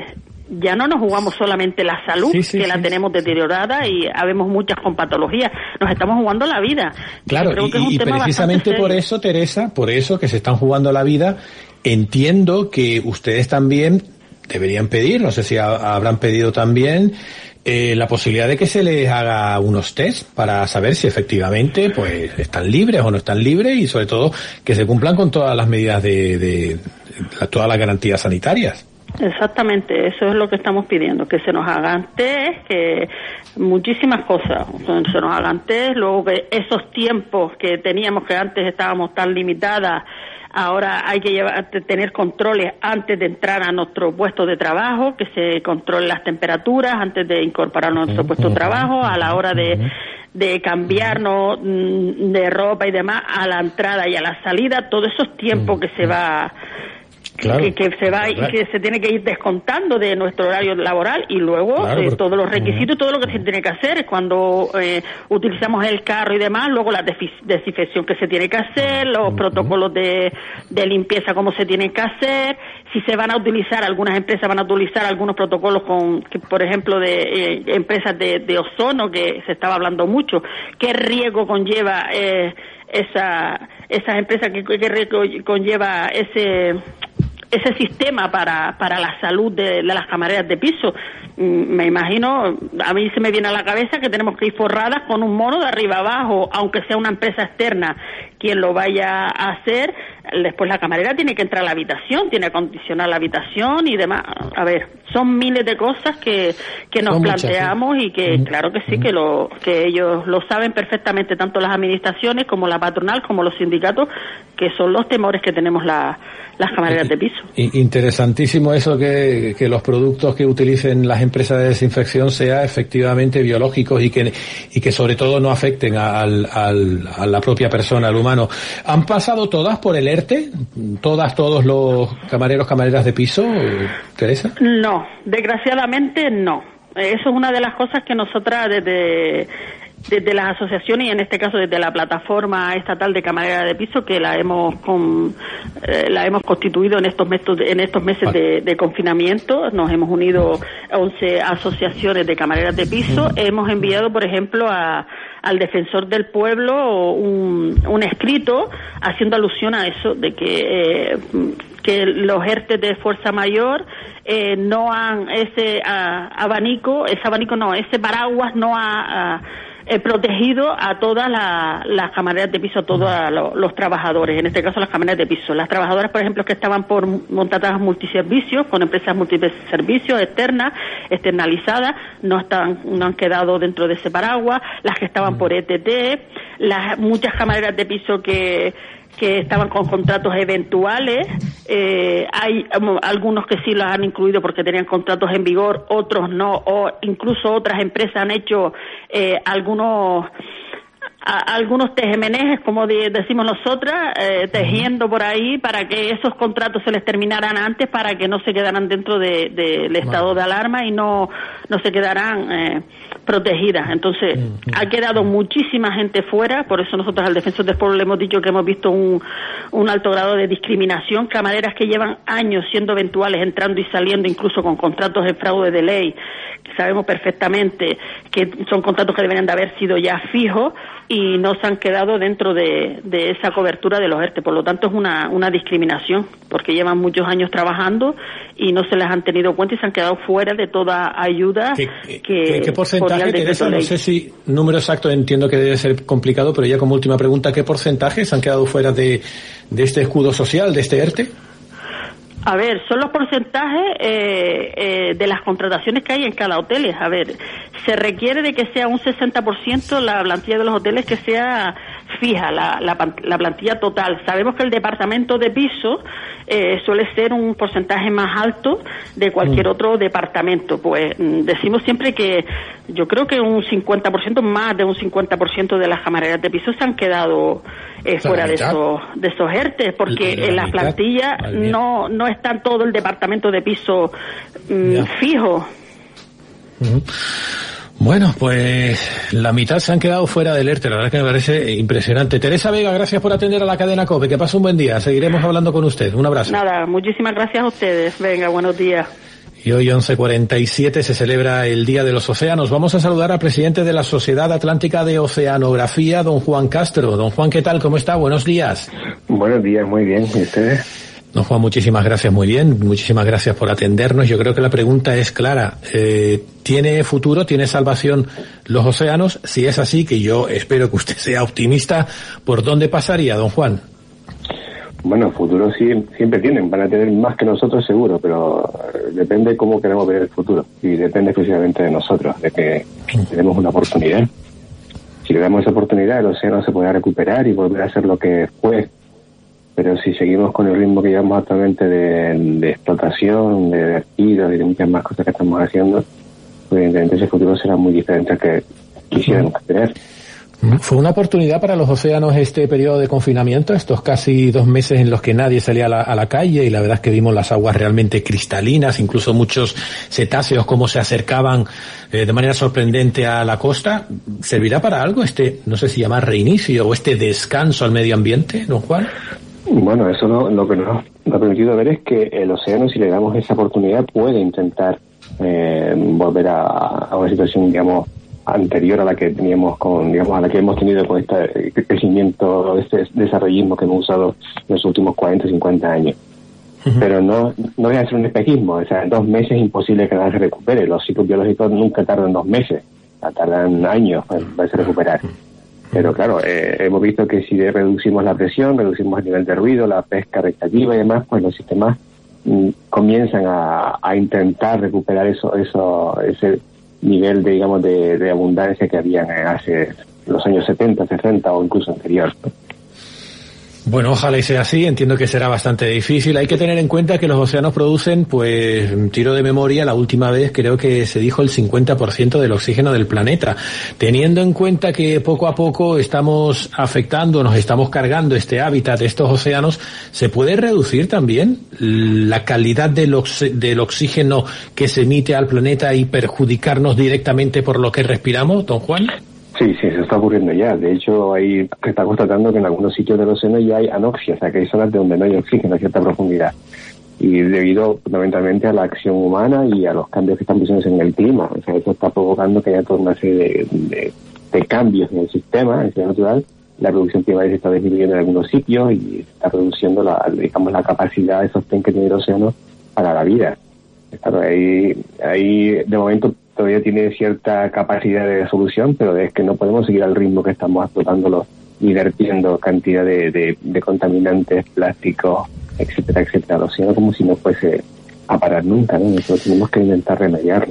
[SPEAKER 13] ya no nos jugamos solamente la salud, la tenemos deteriorada y habemos muchas con patologías, nos estamos jugando la vida.
[SPEAKER 3] Claro, y precisamente por eso, Teresa, por eso que se están jugando la vida, entiendo que ustedes también deberían pedir, no sé si habrán pedido también, la posibilidad de que se les haga unos test para saber si efectivamente pues están libres o no están libres, y sobre todo que se cumplan con todas las medidas de todas las garantías sanitarias.
[SPEAKER 13] Exactamente, eso es lo que estamos pidiendo, que se nos hagan test, que muchísimas cosas, se nos hagan test, luego que esos tiempos que teníamos, que antes estábamos tan limitadas, ahora hay que tener controles antes de entrar a nuestro puesto de trabajo, que se controlen las temperaturas antes de incorporarnos a nuestro puesto de trabajo, a la hora de cambiarnos de ropa y demás, a la entrada y a la salida, todos esos tiempos que se va... Claro, que se va y que se tiene que ir descontando de nuestro horario laboral, y luego todos los requisitos y todo lo que se tiene que hacer cuando utilizamos el carro y demás, luego la desinfección que se tiene que hacer, los protocolos de limpieza como se tienen que hacer, si se van a utilizar, algunas empresas van a utilizar algunos protocolos por ejemplo de empresas de ozono, que se estaba hablando mucho, qué riesgo conlleva esas empresas, qué riesgo conlleva ese sistema para la salud de las camareras de piso. Me imagino, a mí se me viene a la cabeza que tenemos que ir forradas con un mono de arriba abajo, aunque sea una empresa externa quien lo vaya a hacer. Después la camarera tiene que entrar a la habitación, tiene que acondicionar la habitación y demás. A ver, son miles de cosas que nos planteamos muchas, y que claro que sí, que ellos lo saben perfectamente, tanto las administraciones como la patronal, como los sindicatos, que son los temores que tenemos las camareras de piso.
[SPEAKER 3] Interesantísimo eso, que los productos que utilicen las empresas de desinfección sean efectivamente biológicos y que sobre todo no afecten a la propia persona, al humano. ¿Han pasado todas por el ERTE? ¿Todos los camareras de piso, Teresa?
[SPEAKER 13] No, desgraciadamente no. Eso es una de las cosas que nosotras desde las asociaciones, y en este caso desde la plataforma estatal de camareras de piso, que la hemos constituido en estos meses de confinamiento, nos hemos unido a 11 asociaciones de camareras de piso, hemos enviado, por ejemplo, al defensor del pueblo un escrito haciendo alusión a eso, de que los ERTE de fuerza mayor no han ese paraguas no ha protegido a todas las camareras de piso, a todos los trabajadores, en este caso las camareras de piso. Las trabajadoras, por ejemplo, que estaban por montadas multiservicios, con empresas multiservicios externalizadas, no han quedado dentro de ese paraguas. Las que estaban por ETT, muchas camareras de piso que estaban con contratos eventuales, hay algunos que sí los han incluido porque tenían contratos en vigor, otros no, o incluso otras empresas han hecho algunos tejemenejes, como decimos nosotras, tejiendo por ahí para que esos contratos se les terminaran antes, para que no se quedaran dentro del estado de alarma y no se quedaran protegidas. Entonces, ha quedado muchísima gente fuera, por eso nosotros al Defensor del Pueblo le hemos dicho que hemos visto un alto grado de discriminación, camareras que llevan años siendo eventuales, entrando y saliendo, incluso con contratos de fraude de ley, que sabemos perfectamente que son contratos que deberían de haber sido ya fijos, y no se han quedado dentro de esa cobertura de los ERTE. Por lo tanto, es una discriminación, porque llevan muchos años trabajando y no se les han tenido cuenta y se han quedado fuera de toda ayuda.
[SPEAKER 3] ¿Qué porcentaje, Teresa? No sé si número exacto, entiendo que debe ser complicado, pero ya como última pregunta, ¿qué porcentaje se han quedado fuera de este escudo social, de este ERTE?
[SPEAKER 13] A ver, son los porcentajes de las contrataciones que hay en cada hotel. A ver, se requiere de que sea un 60% la plantilla de los hoteles, que sea fija, la plantilla total. Sabemos que el departamento de piso suele ser un porcentaje más alto de cualquier otro departamento. Pues decimos siempre que yo creo que un 50%, más de un 50% de las camareras de piso se han quedado fuera de esos ERTE, porque en las plantillas no está todo el departamento de piso fijo.
[SPEAKER 3] Bueno, pues la mitad se han quedado fuera del ERTE, la verdad que me parece impresionante. Teresa Vega, gracias por atender a la cadena COPE, que pase un buen día, seguiremos hablando con usted, un abrazo.
[SPEAKER 13] Nada, muchísimas gracias a ustedes, venga, buenos días.
[SPEAKER 3] Y hoy 11:47 se celebra el Día de los Océanos. Vamos a saludar al presidente de la Sociedad Atlántica de Oceanografía, don Juan Castro. Don Juan, ¿qué tal? ¿Cómo está? Buenos días.
[SPEAKER 14] Buenos días, muy bien. ¿Y ustedes?
[SPEAKER 3] Don Juan, muchísimas gracias, muy bien. Muchísimas gracias por atendernos. Yo creo que la pregunta es clara. ¿Tiene futuro, tiene salvación los océanos? Si es así, que yo espero que usted sea optimista, ¿por dónde pasaría, don Juan?
[SPEAKER 14] Bueno, futuro sí, siempre tienen, van a tener más que nosotros seguro, pero depende cómo queremos ver el futuro y depende exclusivamente de nosotros, de que tenemos una oportunidad. Si le damos esa oportunidad, el océano se podrá recuperar y volver a ser lo que fue, pero si seguimos con el ritmo que llevamos actualmente de explotación, de vertidos y de muchas más cosas que estamos haciendo, pues evidentemente ese futuro será muy diferente al que quisiéramos tener.
[SPEAKER 3] ¿Fue una oportunidad para los océanos este periodo de confinamiento, estos casi 2 meses en los que nadie salía a la calle y la verdad es que vimos las aguas realmente cristalinas, incluso muchos cetáceos cómo se acercaban de manera sorprendente a la costa? ¿Servirá para algo no sé si llamar reinicio o este descanso al medio ambiente, don Juan?
[SPEAKER 14] Bueno, eso lo que nos ha permitido ver es que el océano, si le damos esa oportunidad, puede intentar volver a una situación, digamos, anterior a la que teníamos a la que hemos tenido con este crecimiento, este desarrollismo que hemos usado en los últimos 40 o 50 años. Pero no voy a hacer un espejismo, o sea, en 2 meses es imposible que nada se recupere. Los ciclos biológicos nunca tardan 2 meses, tardan años para recuperar. Pero claro, hemos visto que si reducimos la presión, reducimos el nivel de ruido, la pesca recreativa y demás, pues los sistemas comienzan a intentar recuperar ese nivel de abundancia que habían hace los años 70, 60 o incluso anterior.
[SPEAKER 3] Bueno, ojalá y sea así. Entiendo que será bastante difícil. Hay que tener en cuenta que los océanos producen, pues, tiro de memoria, la última vez creo que se dijo el 50% del oxígeno del planeta. Teniendo en cuenta que poco a poco estamos afectando, nos estamos cargando este hábitat de estos océanos, ¿se puede reducir también la calidad del oxígeno que se emite al planeta y perjudicarnos directamente por lo que respiramos, don Juan?
[SPEAKER 14] Sí, se está ocurriendo ya. De hecho, se está constatando que en algunos sitios del océano ya hay anoxia, o sea, que hay zonas de donde no hay oxígeno a cierta profundidad. Y debido fundamentalmente a la acción humana y a los cambios que están produciendo en el clima. O sea, eso está provocando que haya toda una serie de cambios en el sistema natural. La producción primaria se está disminuyendo en algunos sitios y se está reduciendo la capacidad de sostén que tiene el océano para la vida. Claro, ahí de momento todavía tiene cierta capacidad de solución, pero es que no podemos seguir al ritmo que estamos explotándolo y vertiendo cantidad de contaminantes, plásticos, etcétera, etcétera, al océano como si no fuese a parar nunca, ¿no? Eso tenemos que intentar remediarlo.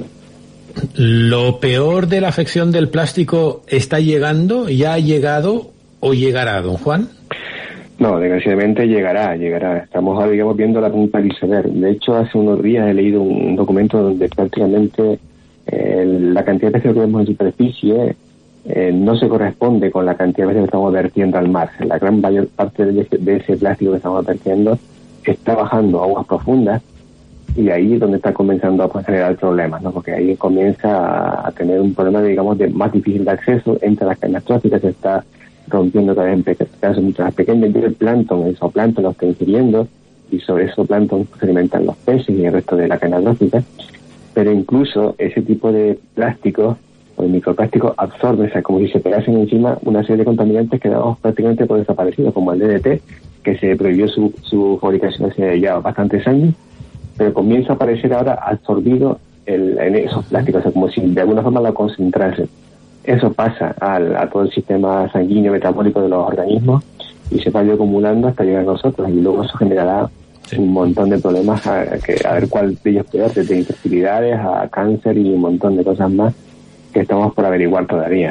[SPEAKER 3] ¿Lo peor de la afección del plástico está llegando, ya ha llegado o llegará, don Juan?
[SPEAKER 14] No, desgraciadamente llegará. Estamos, digamos, viendo la punta del iceberg. De hecho, hace unos días he leído un documento donde prácticamente la cantidad de plástico que vemos en superficie no se corresponde con la cantidad de veces que estamos vertiendo al mar. La gran mayor parte de ese plástico que estamos vertiendo está bajando a aguas profundas y ahí es donde está comenzando a generar problemas, ¿no? Porque ahí comienza a tener un problema, digamos, de más difícil de acceso entre las cadenas tróficas, se está rompiendo también pedazos mucho más pequeños, y el plancton, el zooplancton lo está ingiriendo y sobre eso plancton se alimentan los peces y el resto de la cadena trófica. Pero incluso ese tipo de plásticos o de microplásticos absorben, o sea, como si se pegasen encima una serie de contaminantes que damos prácticamente por desaparecidos, como el DDT, que se prohibió su fabricación hace ya bastantes años, pero comienza a aparecer ahora absorbido en esos plásticos, o sea, como si de alguna forma la concentrase. Eso pasa a todo el sistema sanguíneo metabólico de los organismos y se va acumulando hasta llegar a nosotros, y luego eso generará un montón de problemas, a ver cuál de ellos peor, desde infertilidades a cáncer y un montón de cosas más que estamos por averiguar todavía.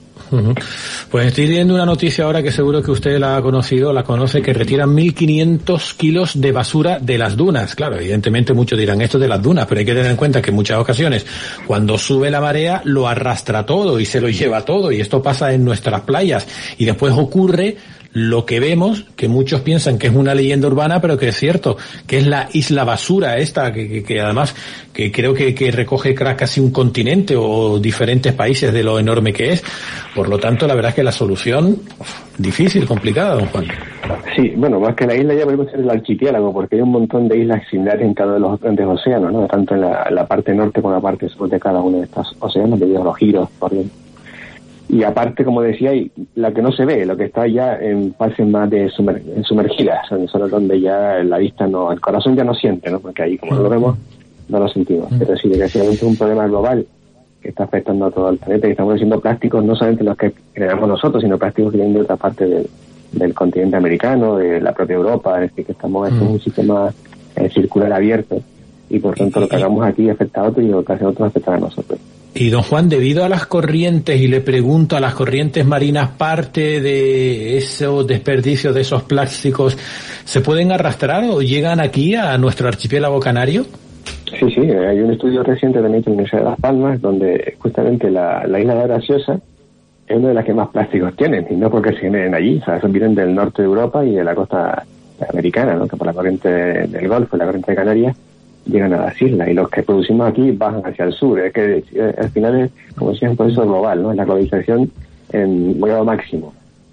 [SPEAKER 3] Pues estoy viendo una noticia ahora que seguro que usted la conoce, que retiran 1.500 kilos de basura de las dunas. Claro, evidentemente muchos dirán esto de las dunas, pero hay que tener en cuenta que en muchas ocasiones cuando sube la marea lo arrastra todo y se lo lleva todo, y esto pasa en nuestras playas, y después ocurre lo que vemos, que muchos piensan que es una leyenda urbana, pero que es cierto, que es la isla basura esta, que además que creo que recoge casi un continente o diferentes países de lo enorme que es. Por lo tanto, la verdad es que la solución difícil, complicada, don Juan.
[SPEAKER 14] Sí, bueno, más que la isla ya podemos ser el archipiélago, porque hay un montón de islas similares en cada uno de los grandes océanos, ¿no? Tanto en la parte norte como en la parte sur de cada uno de estos océanos, debido a los giros, por ejemplo. Y aparte, como decía, hay la que no se ve, lo que está ya en fases más de sumergidas, en zonas donde ya la vista no, el corazón ya no siente, ¿no? Porque ahí, como no lo vemos, no lo sentimos. Pero sí, desgraciadamente es un problema global que está afectando a todo el planeta, y estamos haciendo plásticos no solamente los que generamos nosotros, sino plásticos que vienen de otra parte del continente americano, de la propia Europa, es decir, que estamos en un sistema circular abierto, y por tanto lo que hagamos aquí afecta a otros y lo que hacen otros afecta a nosotros.
[SPEAKER 3] Y don Juan, debido a las corrientes, y le pregunto, a las corrientes marinas, parte de esos desperdicios de esos plásticos, ¿se pueden arrastrar o llegan aquí a nuestro archipiélago canario?
[SPEAKER 14] Sí, hay un estudio reciente también en la Universidad de Las Palmas, donde justamente la isla de Graciosa es una de las que más plásticos tienen, y no porque se generen allí, o sea, esos vienen del norte de Europa y de la costa americana, ¿no? Que por la corriente del Golfo, la corriente de Canarias, llegan a las islas, y los que producimos aquí bajan hacia el sur. Es que al final es, como decía, un proceso global, ¿no? Es la globalización en grado máximo.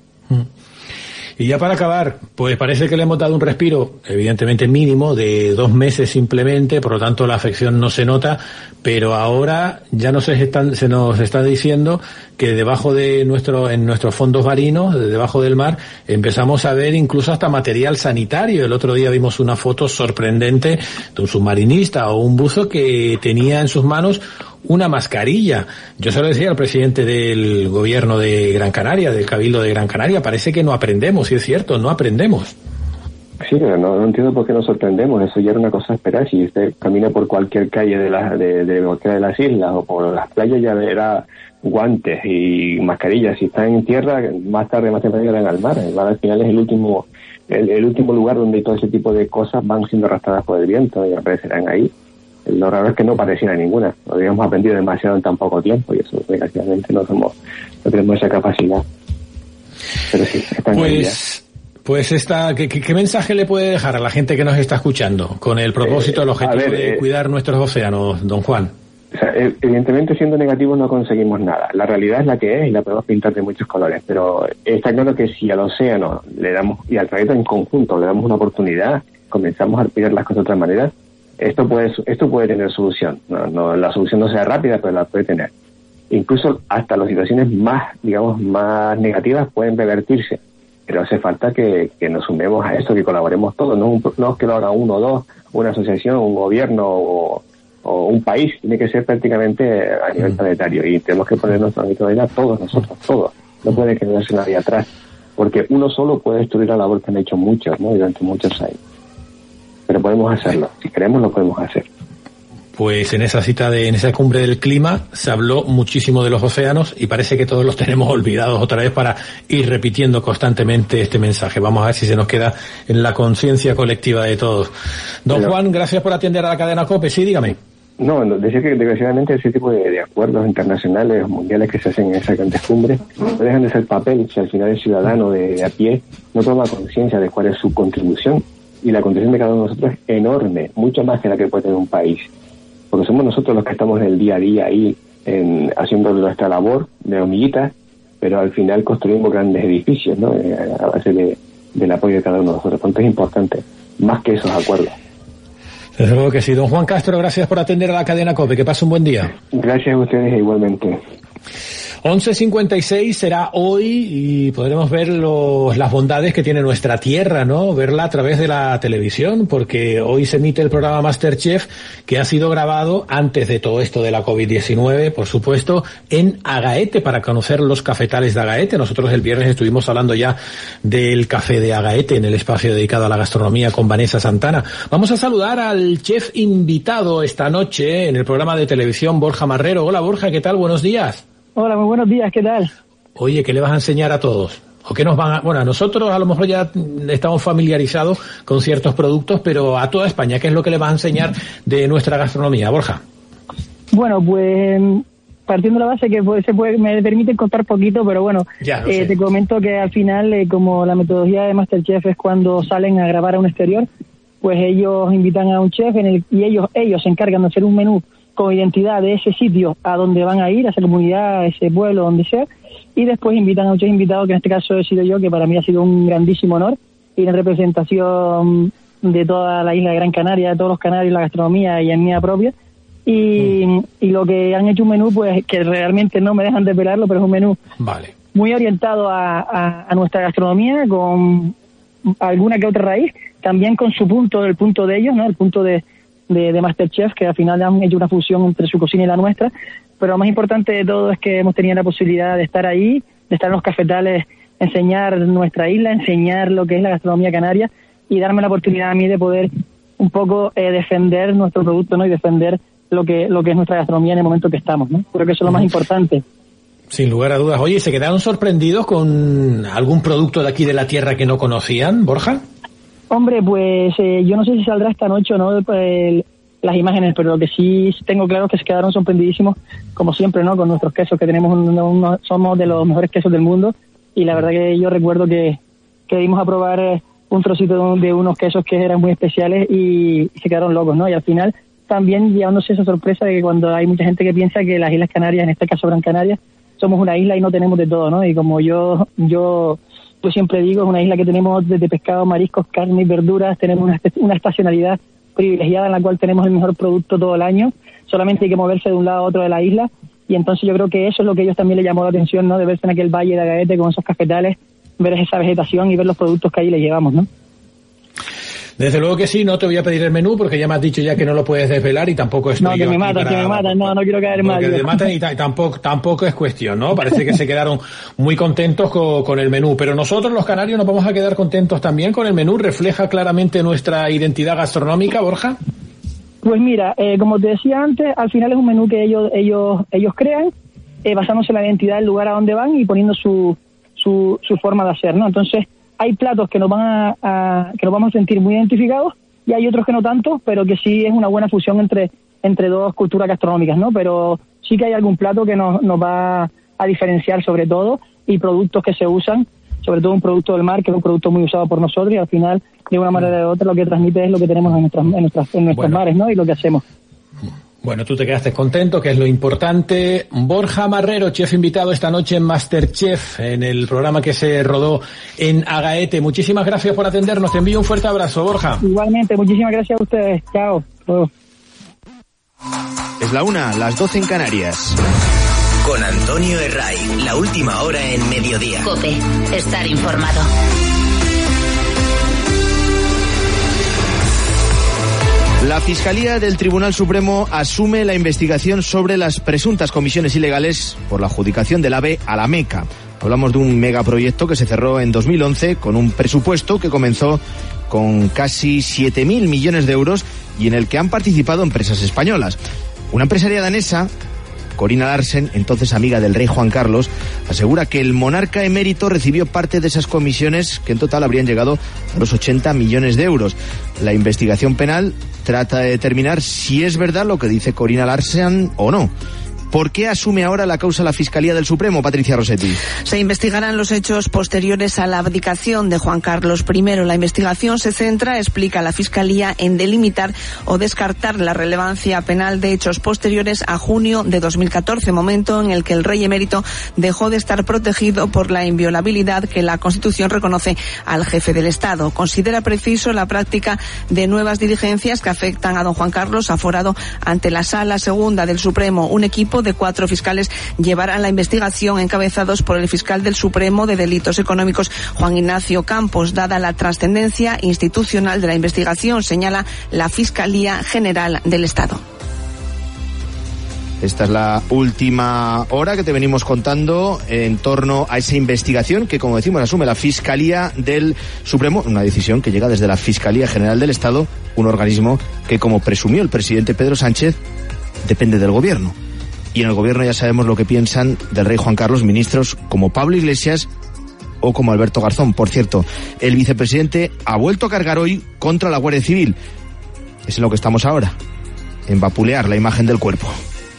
[SPEAKER 3] Y ya para acabar, pues parece que le hemos dado un respiro, evidentemente mínimo, de 2 meses simplemente, por lo tanto la afección no se nota, pero ahora ya se nos está diciendo que debajo de en nuestros fondos marinos, debajo del mar, empezamos a ver incluso hasta material sanitario. El otro día vimos una foto sorprendente de un submarinista o un buzo que tenía en sus manos una mascarilla. Yo se lo decía al presidente del gobierno de Gran Canaria, del Cabildo de Gran Canaria, parece que no aprendemos, y es cierto, no aprendemos.
[SPEAKER 14] Sí, pero no entiendo por qué nos sorprendemos. Eso ya era una cosa a esperar. Si usted camina por cualquier calle de cualquiera de las islas o por las playas, ya verá guantes y mascarillas. Si están en tierra, más tarde, más temprano irán al mar. El mar al final es el último lugar donde todo ese tipo de cosas van siendo arrastradas por el viento y aparecerán ahí. Lo raro es que no pareciera ninguna. Lo habíamos aprendido demasiado en tan poco tiempo, y eso desgraciadamente no tenemos esa capacidad. Pero sí, están ahí ya.
[SPEAKER 3] Pues ¿qué mensaje le puede dejar a la gente que nos está escuchando con el propósito, el objetivo de cuidar nuestros océanos, don Juan?
[SPEAKER 14] O sea, evidentemente, siendo negativos no conseguimos nada. La realidad es la que es y la podemos pintar de muchos colores, pero está claro que si al océano le damos, y al planeta en conjunto, le damos una oportunidad, comenzamos a respirar las cosas de otra manera, esto puede tener solución. No, la solución no sea rápida, pero la puede tener. Incluso hasta las situaciones más negativas pueden revertirse. Pero hace falta que nos sumemos a esto, que colaboremos todos, no es que lo haga uno o dos, una asociación, un gobierno o un país, tiene que ser prácticamente a nivel planetario, y tenemos que poner nuestra granito de arena todos nosotros, todos. No puede quedarse nadie atrás, porque uno solo puede destruir la labor que han hecho muchos, ¿no? Durante muchos años. Pero podemos hacerlo, si queremos lo podemos hacer.
[SPEAKER 3] Pues en esa cumbre del clima se habló muchísimo de los océanos, y parece que todos los tenemos olvidados otra vez para ir repitiendo constantemente este mensaje. Vamos a ver si se nos queda en la conciencia colectiva de todos. Don Juan, gracias por atender a la cadena COPE. Sí, dígame.
[SPEAKER 14] No, decía que desgraciadamente ese tipo de acuerdos internacionales o mundiales que se hacen en esas grandes cumbres no dejan de ser papel, si al final el ciudadano de a pie no toma conciencia de cuál es su contribución, y la contribución de cada uno de nosotros es enorme, mucho más que la que puede tener un país. Porque somos nosotros los que estamos en el día a día ahí haciendo nuestra labor de hormiguitas, pero al final construimos grandes edificios, ¿no? A base del apoyo de cada uno de nosotros. Por tanto, es importante, más que esos acuerdos.
[SPEAKER 3] Desde luego que sí. Don Juan Castro, gracias por atender a la cadena COPE. Que pase un buen día.
[SPEAKER 14] Gracias a ustedes igualmente.
[SPEAKER 3] 11:56 será hoy, y podremos ver las bondades que tiene nuestra tierra, ¿no? Verla a través de la televisión, porque hoy se emite el programa MasterChef, que ha sido grabado antes de todo esto de la COVID-19, por supuesto, en Agaete, para conocer los cafetales de Agaete. Nosotros el viernes estuvimos hablando ya del café de Agaete en el espacio dedicado a la gastronomía con Vanessa Santana. Vamos a saludar al chef invitado esta noche en el programa de televisión, Borja Marrero. Hola Borja, ¿qué tal? Buenos días.
[SPEAKER 15] Hola, muy buenos días, ¿qué tal?
[SPEAKER 3] Oye, ¿qué le vas a enseñar a todos? ¿O qué nos van a...? Bueno, a nosotros a lo mejor ya estamos familiarizados con ciertos productos, pero a toda España, ¿qué es lo que le vas a enseñar de nuestra gastronomía, Borja?
[SPEAKER 15] Bueno, pues partiendo de la base que me permite contar poquito, pero bueno, te comento que al final, como la metodología de MasterChef es cuando salen a grabar a un exterior, pues ellos invitan a un chef y ellos se encargan de hacer un menú con identidad de ese sitio a donde van a ir, a esa comunidad, a ese pueblo, donde sea, y después invitan a un chef invitado, que en este caso he sido yo, que para mí ha sido un grandísimo honor, ir en representación de toda la isla de Gran Canaria, de todos los canarios, la gastronomía y en mía propia, y lo que han hecho un menú, pues que realmente no me dejan de pelarlo, pero es un menú muy orientado a nuestra gastronomía, con alguna que otra raíz, también con su punto, el punto de ellos, ¿no? El punto de MasterChef, que al final han hecho una fusión entre su cocina y la nuestra, pero lo más importante de todo es que hemos tenido la posibilidad de estar ahí, de estar en los cafetales, enseñar nuestra isla, enseñar lo que es la gastronomía canaria y darme la oportunidad a mí de poder un poco defender nuestro producto, ¿no? Y defender lo que es nuestra gastronomía en el momento que estamos, ¿no? Creo que eso es lo más importante.
[SPEAKER 3] Sin lugar a dudas. Oye, ¿se quedaron sorprendidos con algún producto de aquí de la tierra que no conocían, Borja?
[SPEAKER 15] Hombre, pues yo no sé si saldrá esta noche o no las imágenes, pero lo que sí tengo claro es que se quedaron sorprendidísimos, como siempre, ¿no? Con nuestros quesos, que tenemos somos de los mejores quesos del mundo, y la verdad que yo recuerdo que dimos a probar un trocito de unos quesos que eran muy especiales y se quedaron locos, ¿no? Y al final también llevándose esa sorpresa de que cuando hay mucha gente que piensa que las Islas Canarias, en este caso Gran Canaria, somos una isla y no tenemos de todo, ¿no? Y como yo siempre digo, es una isla que tenemos desde pescado, mariscos, carne y verduras, tenemos una estacionalidad privilegiada en la cual tenemos el mejor producto todo el año, solamente hay que moverse de un lado a otro de la isla, y entonces yo creo que eso es lo que a ellos también les llamó la atención, ¿no? De verse en aquel valle de Agaete con esos cafetales, ver esa vegetación y ver los productos que ahí le llevamos, ¿no?
[SPEAKER 3] Desde luego que sí, no te voy a pedir el menú porque ya me has dicho ya que no lo puedes desvelar y tampoco estoy
[SPEAKER 15] no, que me matan, no quiero caer mal.
[SPEAKER 3] Que te matan y tampoco es cuestión, ¿no? Parece que se quedaron muy contentos con el menú, pero nosotros los canarios nos vamos a quedar contentos también con el menú. ¿Refleja claramente nuestra identidad gastronómica, Borja?
[SPEAKER 15] Pues mira, como te decía antes, al final es un menú que ellos crean, basándose en la identidad del lugar a donde van y poniendo su forma de hacer, ¿no? Entonces, hay platos que nos vamos a sentir muy identificados y hay otros que no tanto, pero que sí es una buena fusión entre dos culturas gastronómicas, ¿no? Pero sí que hay algún plato que nos va a diferenciar sobre todo, y productos que se usan, sobre todo un producto del mar, que es un producto muy usado por nosotros, y al final, de una manera u otra, lo que transmite es lo que tenemos en nuestros mares, ¿no? Y lo que hacemos.
[SPEAKER 3] Bueno, tú te quedaste contento, que es lo importante. Borja Marrero, chef invitado esta noche en MasterChef, en el programa que se rodó en Agaete. Muchísimas gracias por atendernos. Te envío un fuerte abrazo, Borja.
[SPEAKER 15] Igualmente, muchísimas gracias a ustedes. Chao.
[SPEAKER 16] Es la 1:00, las 12 en Canarias.
[SPEAKER 17] Con Antonio Herray, la última hora en Mediodía.
[SPEAKER 10] COPE, estar informado.
[SPEAKER 16] La Fiscalía del Tribunal Supremo asume la investigación sobre las presuntas comisiones ilegales por la adjudicación del AVE a la Meca. Hablamos de un megaproyecto que se cerró en 2011 con un presupuesto que comenzó con casi 7.000 millones de euros y en el que han participado empresas españolas. Una empresaria danesa, Corina Larsen, entonces amiga del rey Juan Carlos, asegura que el monarca emérito recibió parte de esas comisiones, que en total habrían llegado a los 80 millones de euros. La investigación penal trata de determinar si es verdad lo que dice Corina Larsen o no. ¿Por qué asume ahora la causa la Fiscalía del Supremo, Patricia Rossetti?
[SPEAKER 18] Se investigarán los hechos posteriores a la abdicación de Juan Carlos I. La investigación se centra, explica la Fiscalía, en delimitar o descartar la relevancia penal de hechos posteriores a junio de 2014, momento en el que el rey emérito dejó de estar protegido por la inviolabilidad que la Constitución reconoce al jefe del Estado. Considera preciso la práctica de nuevas diligencias que afectan a don Juan Carlos, aforado ante la Sala Segunda del Supremo. Un equipo de 4 fiscales llevarán la investigación, encabezados por el fiscal del Supremo de Delitos Económicos, Juan Ignacio Campos. Dada la trascendencia institucional de la investigación, señala la Fiscalía General del Estado.
[SPEAKER 16] Esta es la última hora que te venimos contando en torno a esa investigación que, como decimos, asume la Fiscalía del Supremo, una decisión que llega desde la Fiscalía General del Estado, un organismo que, como presumió el presidente Pedro Sánchez, depende del gobierno. Y en el gobierno ya sabemos lo que piensan del rey Juan Carlos ministros como Pablo Iglesias o como Alberto Garzón. Por cierto, el vicepresidente ha vuelto a cargar hoy contra la Guardia Civil. Es en lo que estamos ahora, en vapulear la imagen del cuerpo.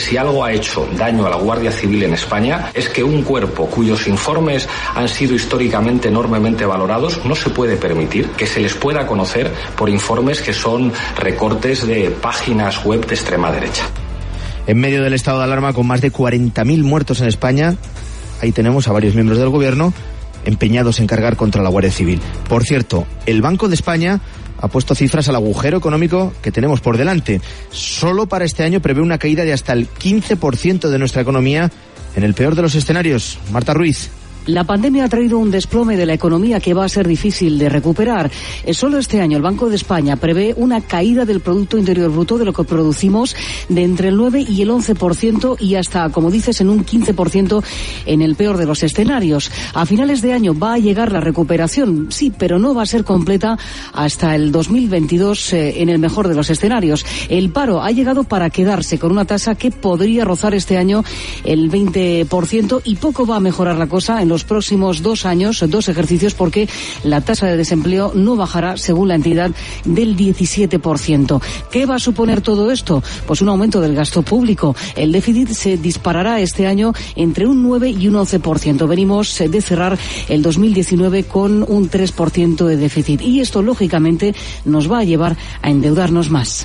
[SPEAKER 19] Si algo ha hecho daño a la Guardia Civil en España es que un cuerpo cuyos informes han sido históricamente enormemente valorados no se puede permitir que se les pueda conocer por informes que son recortes de páginas web de extrema derecha.
[SPEAKER 16] En medio del estado de alarma, con más de 40.000 muertos en España, ahí tenemos a varios miembros del gobierno empeñados en cargar contra la Guardia Civil. Por cierto, el Banco de España ha puesto cifras al agujero económico que tenemos por delante. Solo para este año prevé una caída de hasta el 15% de nuestra economía en el peor de los escenarios. Marta Ruiz.
[SPEAKER 20] La pandemia ha traído un desplome de la economía que va a ser difícil de recuperar. Solo este año el Banco de España prevé una caída del Producto Interior Bruto de lo que producimos de entre el 9 y el 11% y hasta, como dices, en un 15% en el peor de los escenarios. A finales de año va a llegar la recuperación, sí, pero no va a ser completa hasta el 2022 en el mejor de los escenarios. El paro ha llegado para quedarse con una tasa que podría rozar este año el 20% y poco va a mejorar la cosa en los próximos 2 años, 2 ejercicios, porque la tasa de desempleo no bajará, según la entidad, del 17%. ¿Qué va a suponer todo esto? Pues un aumento del gasto público. El déficit se disparará este año entre un 9 y un 11%. Venimos de cerrar el 2019 con un 3% de déficit. Y esto, lógicamente, nos va a llevar a endeudarnos más.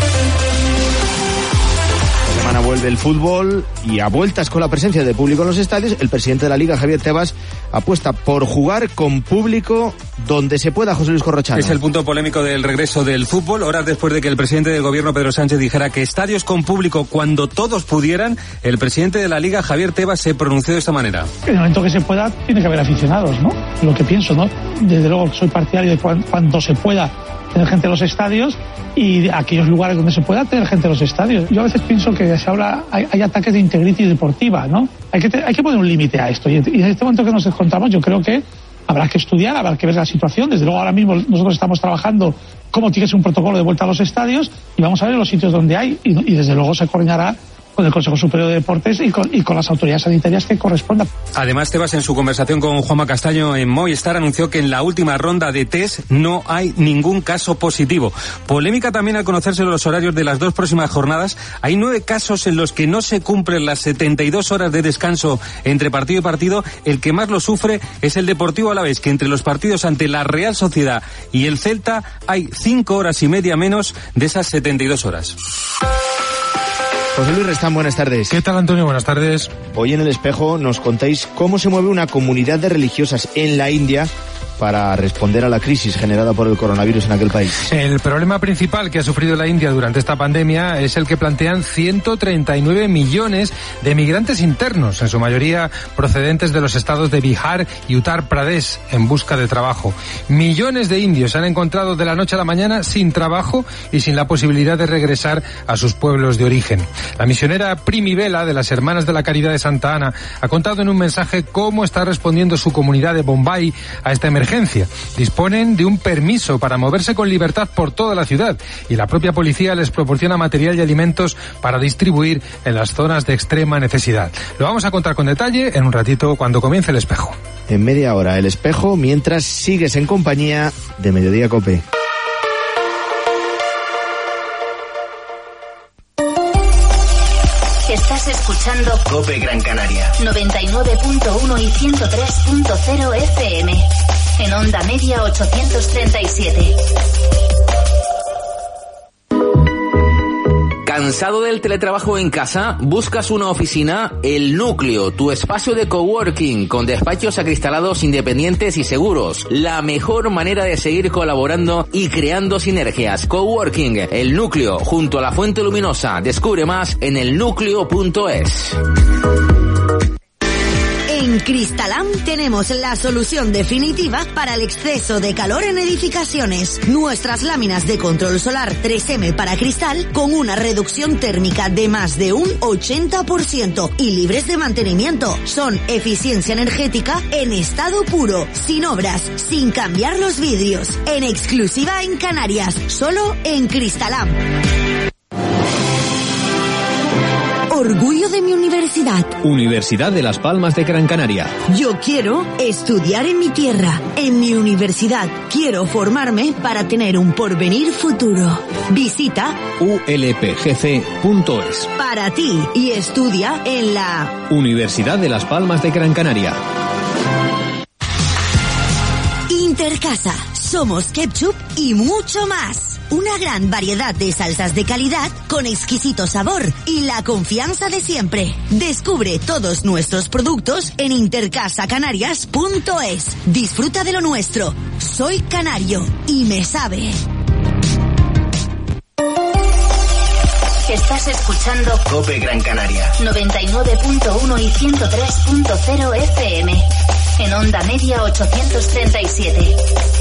[SPEAKER 16] Vuelve el fútbol y a vueltas con la presencia de público en los estadios, el presidente de la Liga, Javier Tebas, apuesta por jugar con público donde se pueda. José Luis Corrochano.
[SPEAKER 21] Es el punto polémico del regreso del fútbol, horas después de que el presidente del gobierno, Pedro Sánchez, dijera que estadios con público cuando todos pudieran. El presidente de la Liga, Javier Tebas, se pronunció de esta manera.
[SPEAKER 22] En el momento que se pueda, tiene que haber aficionados, ¿no? Lo que pienso, ¿no? Desde luego soy partidario de cuando se pueda tener gente en los estadios y aquellos lugares donde se pueda tener gente en los estadios. Yo a veces pienso que hay ataques de integridad deportiva, ¿no? Hay que poner un límite a esto y en este momento que nos encontramos yo creo que habrá que estudiar, habrá que ver la situación. Desde luego ahora mismo nosotros estamos trabajando cómo tiene que ser un protocolo de vuelta a los estadios y vamos a ver los sitios donde hay y desde luego se coordinará con el Consejo Superior de Deportes y con las autoridades sanitarias que correspondan.
[SPEAKER 21] Además, Tebas, en su conversación con Juanma Castaño en Movistar, anunció que en la última ronda de test no hay ningún caso positivo. Polémica también al conocerse los horarios de las 2 próximas jornadas. Hay 9 casos en los que no se cumplen las 72 horas de descanso entre partido y partido. El que más lo sufre es el Deportivo Alavés, que entre los partidos ante la Real Sociedad y el Celta hay 5 horas y media menos de esas 72 horas.
[SPEAKER 16] José Luis Restán, buenas tardes.
[SPEAKER 3] ¿Qué tal, Antonio? Buenas tardes.
[SPEAKER 16] Hoy en El Espejo nos contáis cómo se mueve una comunidad de religiosas en la India para responder a la crisis generada por el coronavirus en aquel país.
[SPEAKER 3] El problema principal que ha sufrido la India durante esta pandemia es el que plantean 139 millones de migrantes internos, en su mayoría procedentes de los estados de Bihar y Uttar Pradesh, en busca de trabajo. Millones de indios se han encontrado de la noche a la mañana sin trabajo y sin la posibilidad de regresar a sus pueblos de origen. La misionera Primi Vela, de las Hermanas de la Caridad de Santa Ana, ha contado en un mensaje cómo está respondiendo su comunidad de Bombay a esta emergencia. Disponen de un permiso para moverse con libertad por toda la ciudad y la propia policía les proporciona material y alimentos para distribuir en las zonas de extrema necesidad. Lo vamos a contar con detalle en un ratito cuando comience El Espejo.
[SPEAKER 16] En media hora El Espejo, mientras sigues en compañía de Mediodía COPE.
[SPEAKER 10] Estás escuchando
[SPEAKER 17] COPE Gran Canaria
[SPEAKER 10] 99.1 y 103.0 FM. En onda media 837.
[SPEAKER 2] ¿Cansado del teletrabajo en casa? ¿Buscas una oficina? El Núcleo, tu espacio de coworking con despachos acristalados, independientes y seguros. La mejor manera de seguir colaborando y creando sinergias. Coworking, El Núcleo, junto a la Fuente Luminosa. Descubre más en elnucleo.es.
[SPEAKER 11] En Cristalam tenemos la solución definitiva para el exceso de calor en edificaciones. Nuestras láminas de control solar 3M para cristal con una reducción térmica de más de un 80% y libres de mantenimiento. Son eficiencia energética en estado puro, sin obras, sin cambiar los vidrios. En exclusiva en Canarias, solo en Cristalam. orgullo de mi universidad.
[SPEAKER 6] Universidad de Las Palmas de Gran Canaria.
[SPEAKER 11] Yo quiero estudiar en mi tierra, en mi universidad. Quiero formarme para tener un porvenir futuro. Visita
[SPEAKER 6] ulpgc.es.
[SPEAKER 11] Para ti y estudia en la
[SPEAKER 6] Universidad de Las Palmas de Gran Canaria.
[SPEAKER 11] Intercasa. Somos ketchup y mucho más. Una gran variedad de salsas de calidad con exquisito sabor y la confianza de siempre. Descubre todos nuestros productos en intercasacanarias.es. Disfruta de lo nuestro. Soy canario y me sabe.
[SPEAKER 10] Estás escuchando
[SPEAKER 17] COPE Gran Canaria
[SPEAKER 10] 99.1 y 103.0 FM. En onda media 837.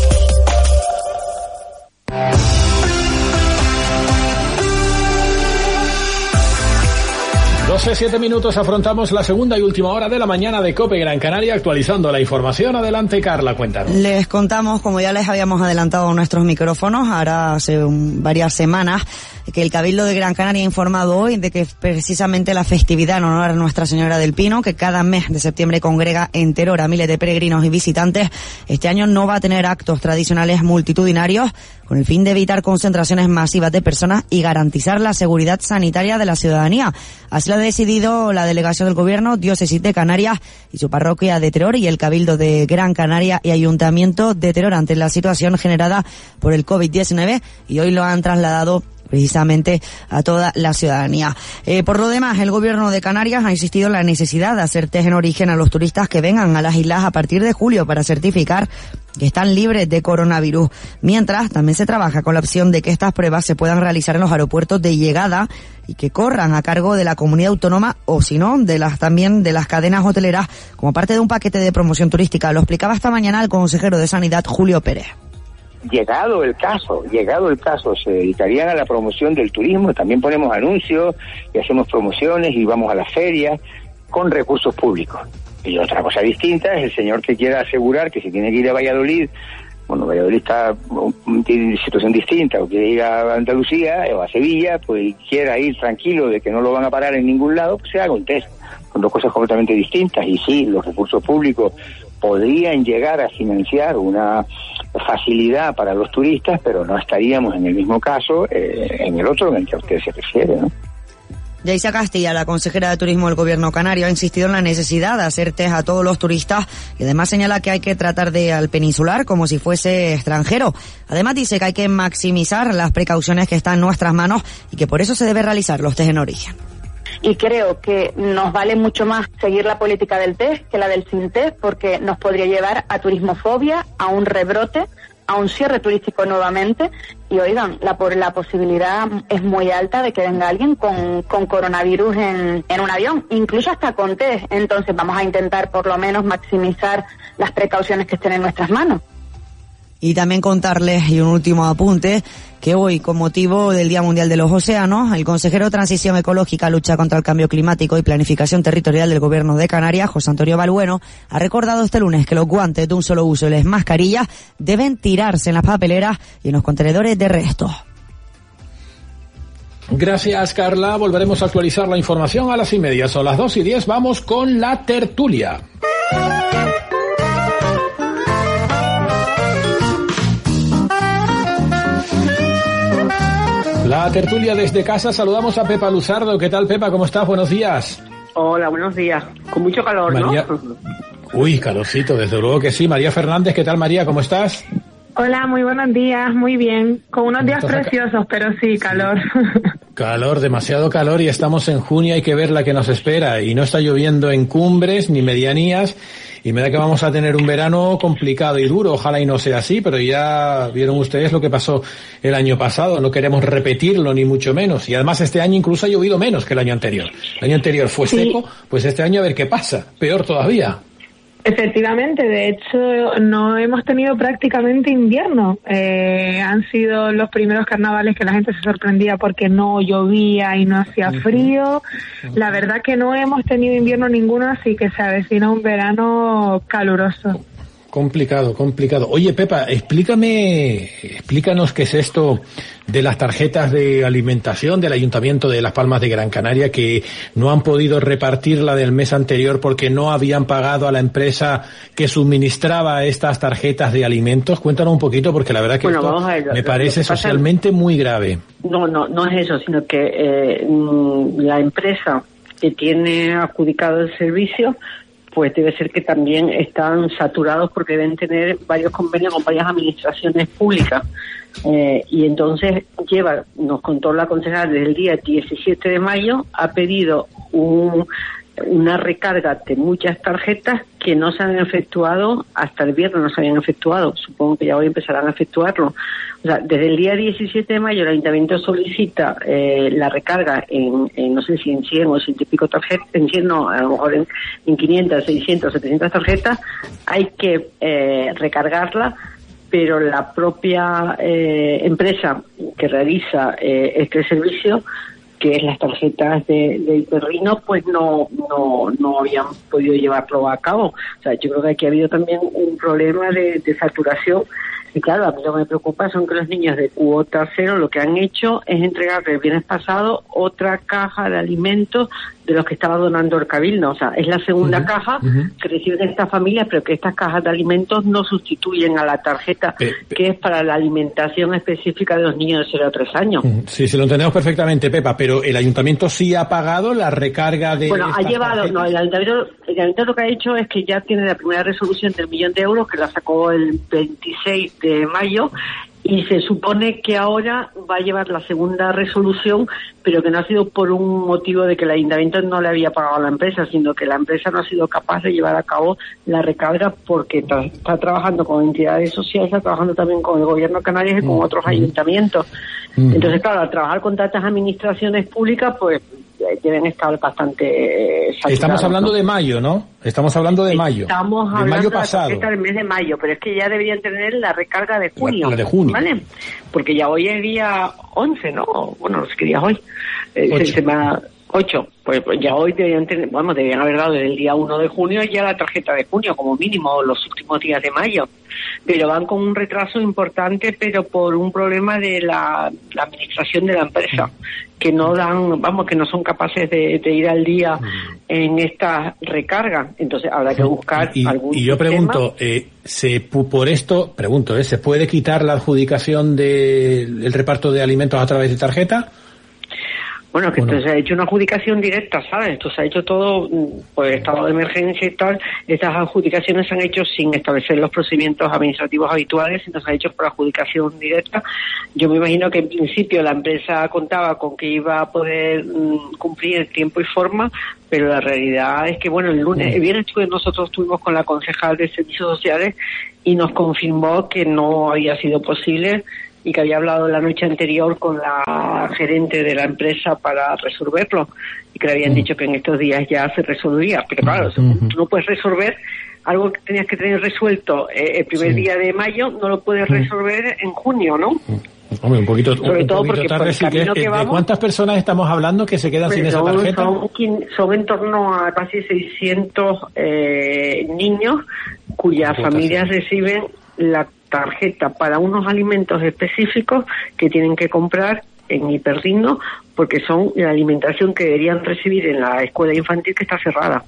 [SPEAKER 3] 12:07 minutos, afrontamos la segunda y última hora de la mañana de COPE Gran Canaria, actualizando la información. Adelante, Carla, cuéntanos.
[SPEAKER 5] Les contamos, como ya les habíamos adelantado en nuestros micrófonos, ahora hace varias semanas, que el Cabildo de Gran Canaria ha informado hoy de que precisamente la festividad en honor a Nuestra Señora del Pino, que cada mes de septiembre congrega en Teror a miles de peregrinos y visitantes, este año no va a tener actos tradicionales multitudinarios, con el fin de evitar concentraciones masivas de personas y garantizar la seguridad sanitaria de la ciudadanía. Así lo ha decidido la delegación del Gobierno, Diócesis de Canarias y su parroquia de Teror, y el Cabildo de Gran Canaria y Ayuntamiento de Teror, ante la situación generada por el COVID-19, y hoy lo han trasladado precisamente a toda la ciudadanía. Por lo demás, el Gobierno de Canarias ha insistido en la necesidad de hacer test en origen a los turistas que vengan a las islas a partir de julio para certificar que están libres de coronavirus. Mientras, también se trabaja con la opción de que estas pruebas se puedan realizar en los aeropuertos de llegada y que corran a cargo de la comunidad autónoma, o si no, también de las cadenas hoteleras, como parte de un paquete de promoción turística. Lo explicaba esta mañana el consejero de Sanidad, Julio Pérez.
[SPEAKER 7] Llegado el caso, se dedicarían a la promoción del turismo. También ponemos anuncios y hacemos promociones y vamos a las ferias con recursos públicos. Y otra cosa distinta es el señor que quiera asegurar que si tiene que ir a Valladolid, bueno, Valladolid tiene situación distinta, o quiere ir a Andalucía o a Sevilla, pues quiera ir tranquilo de que no lo van a parar en ningún lado, pues se haga un test. Son dos cosas completamente distintas. Y sí, los recursos públicos podrían llegar a financiar una facilidad para los turistas, pero no estaríamos en el mismo caso en el otro en el que a usted se refiere, ¿no?
[SPEAKER 5] Yaisa Castilla, la consejera de Turismo del Gobierno canario, ha insistido en la necesidad de hacer test a todos los turistas y además señala que hay que tratar al peninsular como si fuese extranjero. Además dice que hay que maximizar las precauciones que están en nuestras manos y que por eso se debe realizar los test en origen.
[SPEAKER 23] Y creo que nos vale mucho más seguir la política del test que la del sin test, porque nos podría llevar a turismofobia, a un rebrote, a un cierre turístico nuevamente. Y oigan, la posibilidad es muy alta de que venga alguien con coronavirus en un avión, incluso hasta con test. Entonces vamos a intentar por lo menos maximizar las precauciones que estén en nuestras manos.
[SPEAKER 5] Y también contarles, y un último apunte, que hoy, con motivo del Día Mundial de los Océanos, el consejero de Transición Ecológica, Lucha contra el Cambio Climático y Planificación Territorial del Gobierno de Canarias, José Antonio Balbueno, ha recordado este lunes que los guantes de un solo uso y las mascarillas deben tirarse en las papeleras y en los contenedores de restos.
[SPEAKER 3] Gracias, Carla. Volveremos a actualizar la información a las 1:30. Son las 2:10. Vamos con la tertulia. La tertulia desde casa. Saludamos a Pepa Luzardo. ¿Qué tal, Pepa? ¿Cómo estás? Buenos días.
[SPEAKER 24] Hola, buenos días. Con mucho calor,
[SPEAKER 3] María...
[SPEAKER 24] ¿no?
[SPEAKER 3] Uy, calorcito, desde luego que sí. María Fernández, ¿qué tal, María? ¿Cómo estás?
[SPEAKER 25] Hola, muy buenos días, muy bien. Con unos días preciosos, pero sí, calor.
[SPEAKER 3] Calor, demasiado calor, y estamos en junio, hay que ver la que nos espera. Y no está lloviendo en cumbres ni medianías, y me da que vamos a tener un verano complicado y duro. Ojalá y no sea así, pero ya vieron ustedes lo que pasó el año pasado. No queremos repetirlo, ni mucho menos. Y además este año incluso ha llovido menos que el año anterior. El año anterior fue seco, pues este año a ver qué pasa. Peor todavía.
[SPEAKER 25] Efectivamente, de hecho no hemos tenido prácticamente invierno. Han sido los primeros carnavales que la gente se sorprendía porque no llovía y no hacía frío. La verdad que no hemos tenido invierno ninguno, así que se avecina un verano caluroso.
[SPEAKER 3] Complicado. Oye, Pepa, explícanos qué es esto de las tarjetas de alimentación del Ayuntamiento de Las Palmas de Gran Canaria, que no han podido repartir la del mes anterior porque no habían pagado a la empresa que suministraba estas tarjetas de alimentos. Cuéntanos un poquito, porque la verdad que esto me parece socialmente muy grave.
[SPEAKER 1] No es eso, sino que la empresa que tiene adjudicado el servicio, pues debe ser que también están saturados porque deben tener varios convenios con varias administraciones públicas. Y entonces nos contó la concejal desde el día 17 de mayo, ha pedido una recarga de muchas tarjetas que no se han efectuado hasta el viernes, no se habían efectuado. Supongo que ya hoy empezarán a efectuarlo. O sea, desde el día 17 de mayo el Ayuntamiento solicita la recarga en no sé si en 100 o 100 y pico tarjetas, en 100 no, a lo mejor en 500, 600, 700 tarjetas, hay que recargarla, pero la propia empresa que realiza este servicio, que es las tarjetas de Hiperrino, pues no habían podido llevarlo a cabo. O sea, yo creo que aquí ha habido también un problema de saturación. Y claro, a mí lo que me preocupa son que los niños de cuota cero lo que han hecho es entregar el viernes pasado otra caja de alimentos de los que estaba donando el Cabildo. O sea, es la segunda caja que reciben estas familias, pero que estas cajas de alimentos no sustituyen a la tarjeta que es para la alimentación específica de los niños de 0 a 3 años.
[SPEAKER 3] Sí, se lo entendemos perfectamente, Pepa, pero el Ayuntamiento sí ha pagado la recarga de...
[SPEAKER 1] Bueno, ha llevado... No, el Ayuntamiento lo que ha hecho es que ya tiene la primera resolución del 1 millón de euros, que la sacó el 26 de mayo, y se supone que ahora va a llevar la segunda resolución, pero que no ha sido por un motivo de que el Ayuntamiento no le había pagado a la empresa, sino que la empresa no ha sido capaz de llevar a cabo la recarga porque está trabajando con entidades sociales, está trabajando también con el Gobierno de Canarias y con otros ayuntamientos. Entonces, claro, al trabajar con tantas administraciones públicas, pues deben estar bastante saturados.
[SPEAKER 3] Estamos hablando de mayo, ¿no? Estamos hablando de mayo.
[SPEAKER 1] Estamos hablando
[SPEAKER 3] mayo
[SPEAKER 1] de
[SPEAKER 3] pasado.
[SPEAKER 1] la tarjeta del mes de mayo, pero es que ya deberían tener la recarga de junio.
[SPEAKER 3] La de junio.
[SPEAKER 1] ¿Vale? Porque ya hoy es día 11, ¿no? Bueno, no sé qué día es hoy. 8. Pues ya hoy deberían haber dado desde el día 1 de junio ya la tarjeta de junio, como mínimo, los últimos días de mayo. Pero van con un retraso importante, pero por un problema de la administración de la empresa, que no que no son capaces de ir al día en esta recarga. Entonces habrá que buscar algún
[SPEAKER 3] Y yo pregunto, ¿se puede quitar la adjudicación del reparto de alimentos a través de tarjeta?
[SPEAKER 1] Bueno, que esto se ha hecho una adjudicación directa, ¿sabes? Esto se ha hecho todo por estado de emergencia y tal. Estas adjudicaciones se han hecho sin establecer los procedimientos administrativos habituales, sino se ha hecho por adjudicación directa. Yo me imagino que en principio la empresa contaba con que iba a poder cumplir en tiempo y forma, pero la realidad es que, bueno, el viernes nosotros estuvimos con la concejal de Servicios Sociales y nos confirmó que no había sido posible y que había hablado la noche anterior con la gerente de la empresa para resolverlo y que le habían dicho que en estos días ya se resolvía. Pero claro, tú no puedes resolver algo que tenías que tener resuelto el primer día de mayo, no lo puedes resolver en junio, ¿no?
[SPEAKER 3] Hombre, un poquito
[SPEAKER 1] porque
[SPEAKER 3] tarde. ¿De cuántas personas estamos hablando que se quedan sin esa tarjeta?
[SPEAKER 1] Son en torno a casi 600 niños cuyas familias reciben la tarjeta para unos alimentos específicos que tienen que comprar en Hiperrino porque son la alimentación que deberían recibir en la escuela infantil que está cerrada.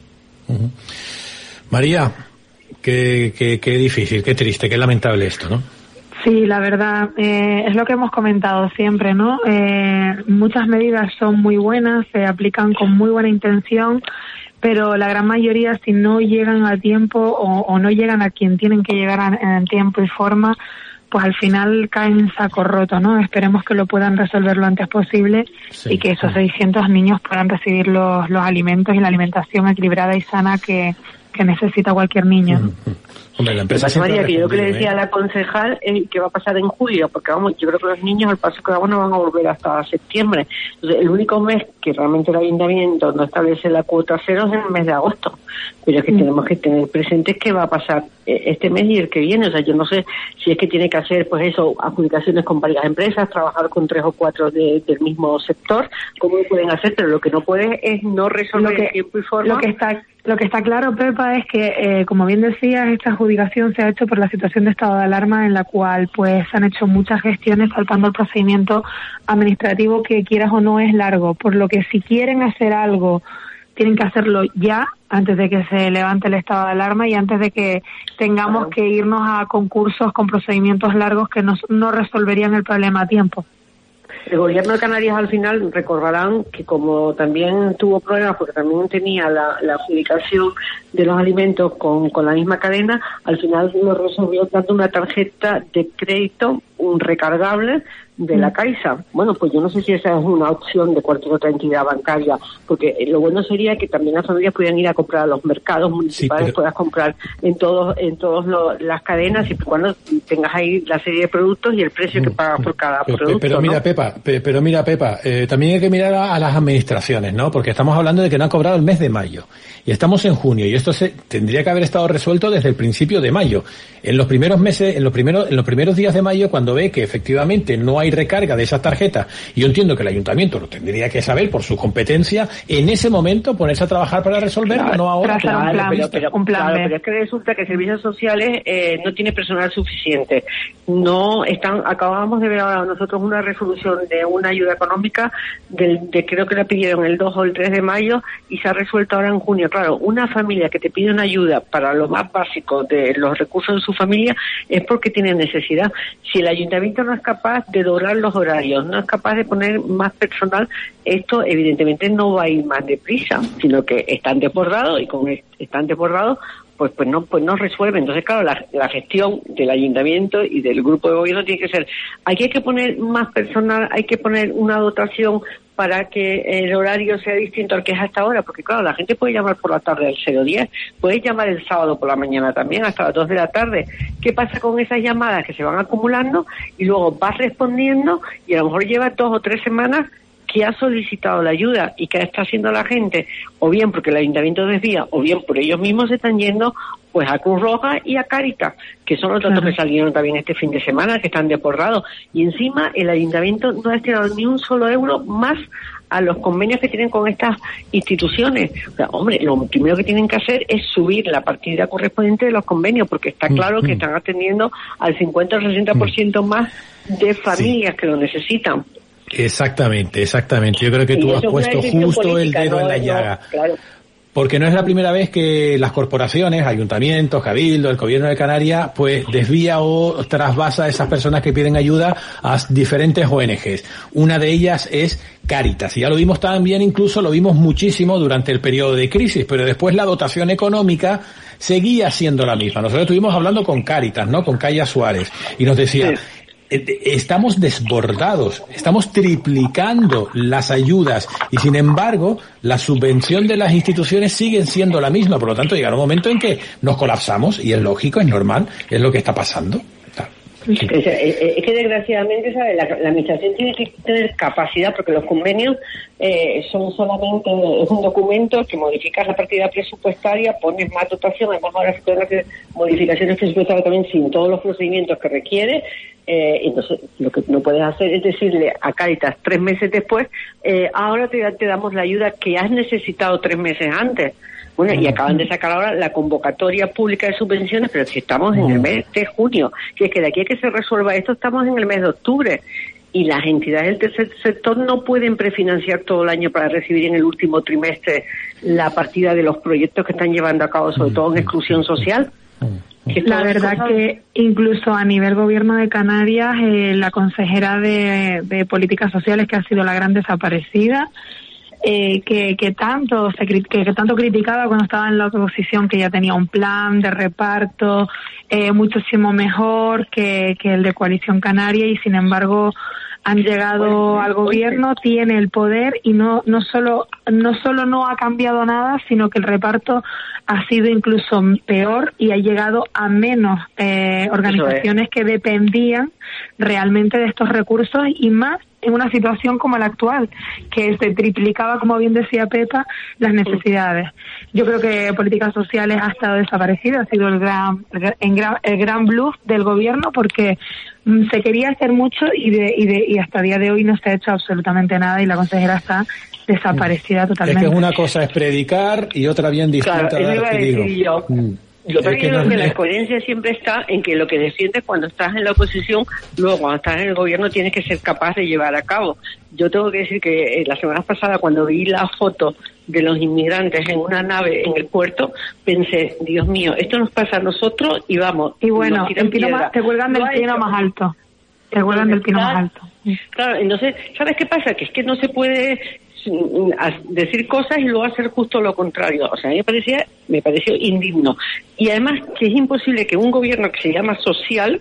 [SPEAKER 3] María, qué difícil, qué triste, qué lamentable esto, ¿no?
[SPEAKER 25] Sí, la verdad, es lo que hemos comentado siempre, ¿no? Muchas medidas son muy buenas, se aplican con muy buena intención, pero la gran mayoría, si no llegan a tiempo o no llegan a quien tienen que llegar en tiempo y forma, pues al final caen en saco roto, ¿no? Esperemos que lo puedan resolver lo antes posible y que esos 600 niños puedan recibir los alimentos y la alimentación equilibrada y sana que necesita cualquier niño.
[SPEAKER 3] Hombre, la empresa
[SPEAKER 1] María, que yo que le decía a la concejal que va a pasar en julio, porque yo creo que los niños al paso que vamos no van a volver hasta septiembre. Entonces, el único mes que realmente el ayuntamiento no establece la cuota cero es el mes de agosto. Pero es que tenemos que tener presentes que va a pasar este mes y el que viene. O sea, yo no sé si es que tiene que hacer, pues eso, adjudicaciones con varias empresas, trabajar con 3 o 4 del mismo sector, cómo lo pueden hacer, pero lo que no puede es no resolver en tiempo y forma.
[SPEAKER 25] Lo que está claro, Pepa, es que, como bien decías, esta adjudicación se ha hecho por la situación de estado de alarma en la cual pues se han hecho muchas gestiones faltando el procedimiento administrativo que, quieras o no, es largo. Por lo que si quieren hacer algo, tienen que hacerlo ya, antes de que se levante el estado de alarma y antes de que tengamos que irnos a concursos con procedimientos largos que no resolverían el problema a tiempo.
[SPEAKER 1] El gobierno de Canarias, al final, recordarán que como también tuvo problemas porque también tenía la adjudicación de los alimentos con la misma cadena, al final lo resolvió dando una tarjeta de crédito recargable de la Caixa. Bueno, pues yo no sé si esa es una opción de cualquier otra entidad bancaria, porque lo bueno sería que también las familias pudieran ir a comprar a los mercados municipales, sí, puedas comprar en todos las cadenas, y cuando tengas ahí la serie de productos y el precio que pagas por cada producto.
[SPEAKER 3] Pero mira, Pepa, también hay que mirar a las administraciones, ¿no? Porque estamos hablando de que no han cobrado el mes de mayo y estamos en junio, y esto tendría que haber estado resuelto desde el principio de mayo. En los primeros meses, en los primeros días de mayo, cuando ve que efectivamente no hay recarga de esas tarjetas, y yo entiendo que el ayuntamiento lo tendría que saber por su competencia, en ese momento ponerse a trabajar para resolverlo, claro, no ahora.
[SPEAKER 1] Pero es que resulta que Servicios Sociales no tiene personal suficiente. Acabamos de ver ahora nosotros una resolución de una ayuda económica de creo que la pidieron el 2 o el 3 de mayo y se ha resuelto ahora en junio. Claro, una familia que te pide una ayuda para lo más básico de los recursos de su familia es porque tiene necesidad. Si el ayuntamiento no es capaz de doblar los horarios, no es capaz de poner más personal, esto evidentemente no va a ir más deprisa, sino que están desbordados, y con están desbordados pues no resuelve. Entonces, claro, la gestión del ayuntamiento y del grupo de gobierno tiene que ser, hay que poner más personal, hay que poner una dotación para que el horario sea distinto al que es hasta ahora, porque claro, la gente puede llamar por la tarde al 010, puede llamar el sábado por la mañana también hasta las 2 de la tarde. ¿Qué pasa con esas llamadas que se van acumulando y luego vas respondiendo y a lo mejor lleva 2 o 3 semanas que ha solicitado la ayuda, y que está haciendo la gente? O bien porque el ayuntamiento desvía, o bien por ellos mismos se están yendo pues a Cruz Roja y a Cáritas, que son los datos que salieron también este fin de semana, que están desbordados. Y encima el ayuntamiento no ha destinado ni un solo euro más a los convenios que tienen con estas instituciones. O sea, hombre, lo primero que tienen que hacer es subir la partida correspondiente de los convenios, porque está claro que están atendiendo al 50 o 60% más de familias que lo necesitan.
[SPEAKER 3] Exactamente. Yo creo que tú has puesto justo política, el dedo en la llaga. Claro. Porque no es la primera vez que las corporaciones, ayuntamientos, cabildo, el gobierno de Canarias, pues desvía o trasvasa a esas personas que piden ayuda a diferentes ONGs. Una de ellas es Cáritas. Y ya lo vimos también, incluso lo vimos muchísimo durante el periodo de crisis, pero después la dotación económica seguía siendo la misma. Nosotros estuvimos hablando con Cáritas, ¿no? Con Calla Suárez, y nos decía, sí, estamos desbordados, estamos triplicando las ayudas y sin embargo la subvención de las instituciones siguen siendo la misma. Por lo tanto, llegará un momento en que nos colapsamos, y es lógico, es normal, es lo que está pasando.
[SPEAKER 1] Es que desgraciadamente, ¿sabes? La administración tiene que tener capacidad, porque los convenios son solamente, es un documento que modificas la partida presupuestaria, pones más dotación, además ahora se pueden hacer modificaciones presupuestarias también sin todos los procedimientos que requiere. Entonces lo que no puedes hacer es decirle a Cáritas 3 meses después, ahora te damos la ayuda que has necesitado 3 meses antes. Bueno, y acaban de sacar ahora la convocatoria pública de subvenciones, pero si estamos en el mes de junio, que es que de aquí a que se resuelva esto estamos en el mes de octubre, y las entidades del tercer sector no pueden prefinanciar todo el año para recibir en el último trimestre la partida de los proyectos que están llevando a cabo, sobre todo en exclusión social.
[SPEAKER 25] La verdad que incluso a nivel gobierno de Canarias, la consejera de Políticas Sociales, que ha sido la gran desaparecida, que tanto criticaba cuando estaba en la oposición, que ya tenía un plan de reparto muchísimo mejor que el de Coalición Canaria, y sin embargo han llegado al gobierno, tiene el poder, y no solo no ha cambiado nada, sino que el reparto ha sido incluso peor y ha llegado a menos organizaciones que dependían realmente de estos recursos, y más en una situación como la actual, que se triplicaba, como bien decía Pepa, las necesidades. Yo creo que políticas sociales ha estado desaparecida, ha sido el gran bluff del gobierno, porque se quería hacer mucho y hasta día de hoy no se ha hecho absolutamente nada, y la consejera está desaparecida totalmente.
[SPEAKER 3] Es que una cosa es predicar y otra bien distinta.
[SPEAKER 1] Claro, eso iba a decir yo. Yo creo que la coherencia siempre está en que lo que defiendes cuando estás en la oposición, luego cuando estás en el gobierno tienes que ser capaz de llevar a cabo. Yo tengo que decir que la semana pasada, cuando vi la foto de los inmigrantes en una nave en el puerto, pensé, Dios mío, esto nos pasa a nosotros y vamos.
[SPEAKER 25] Y bueno, te cuelgan del pino más alto. Te cuelgan del pino más alto.
[SPEAKER 1] Claro, entonces, ¿sabes qué pasa? Que es que no se puede decir cosas y luego hacer justo lo contrario. O sea, a mí me pareció indigno. Y además que es imposible que un gobierno que se llama social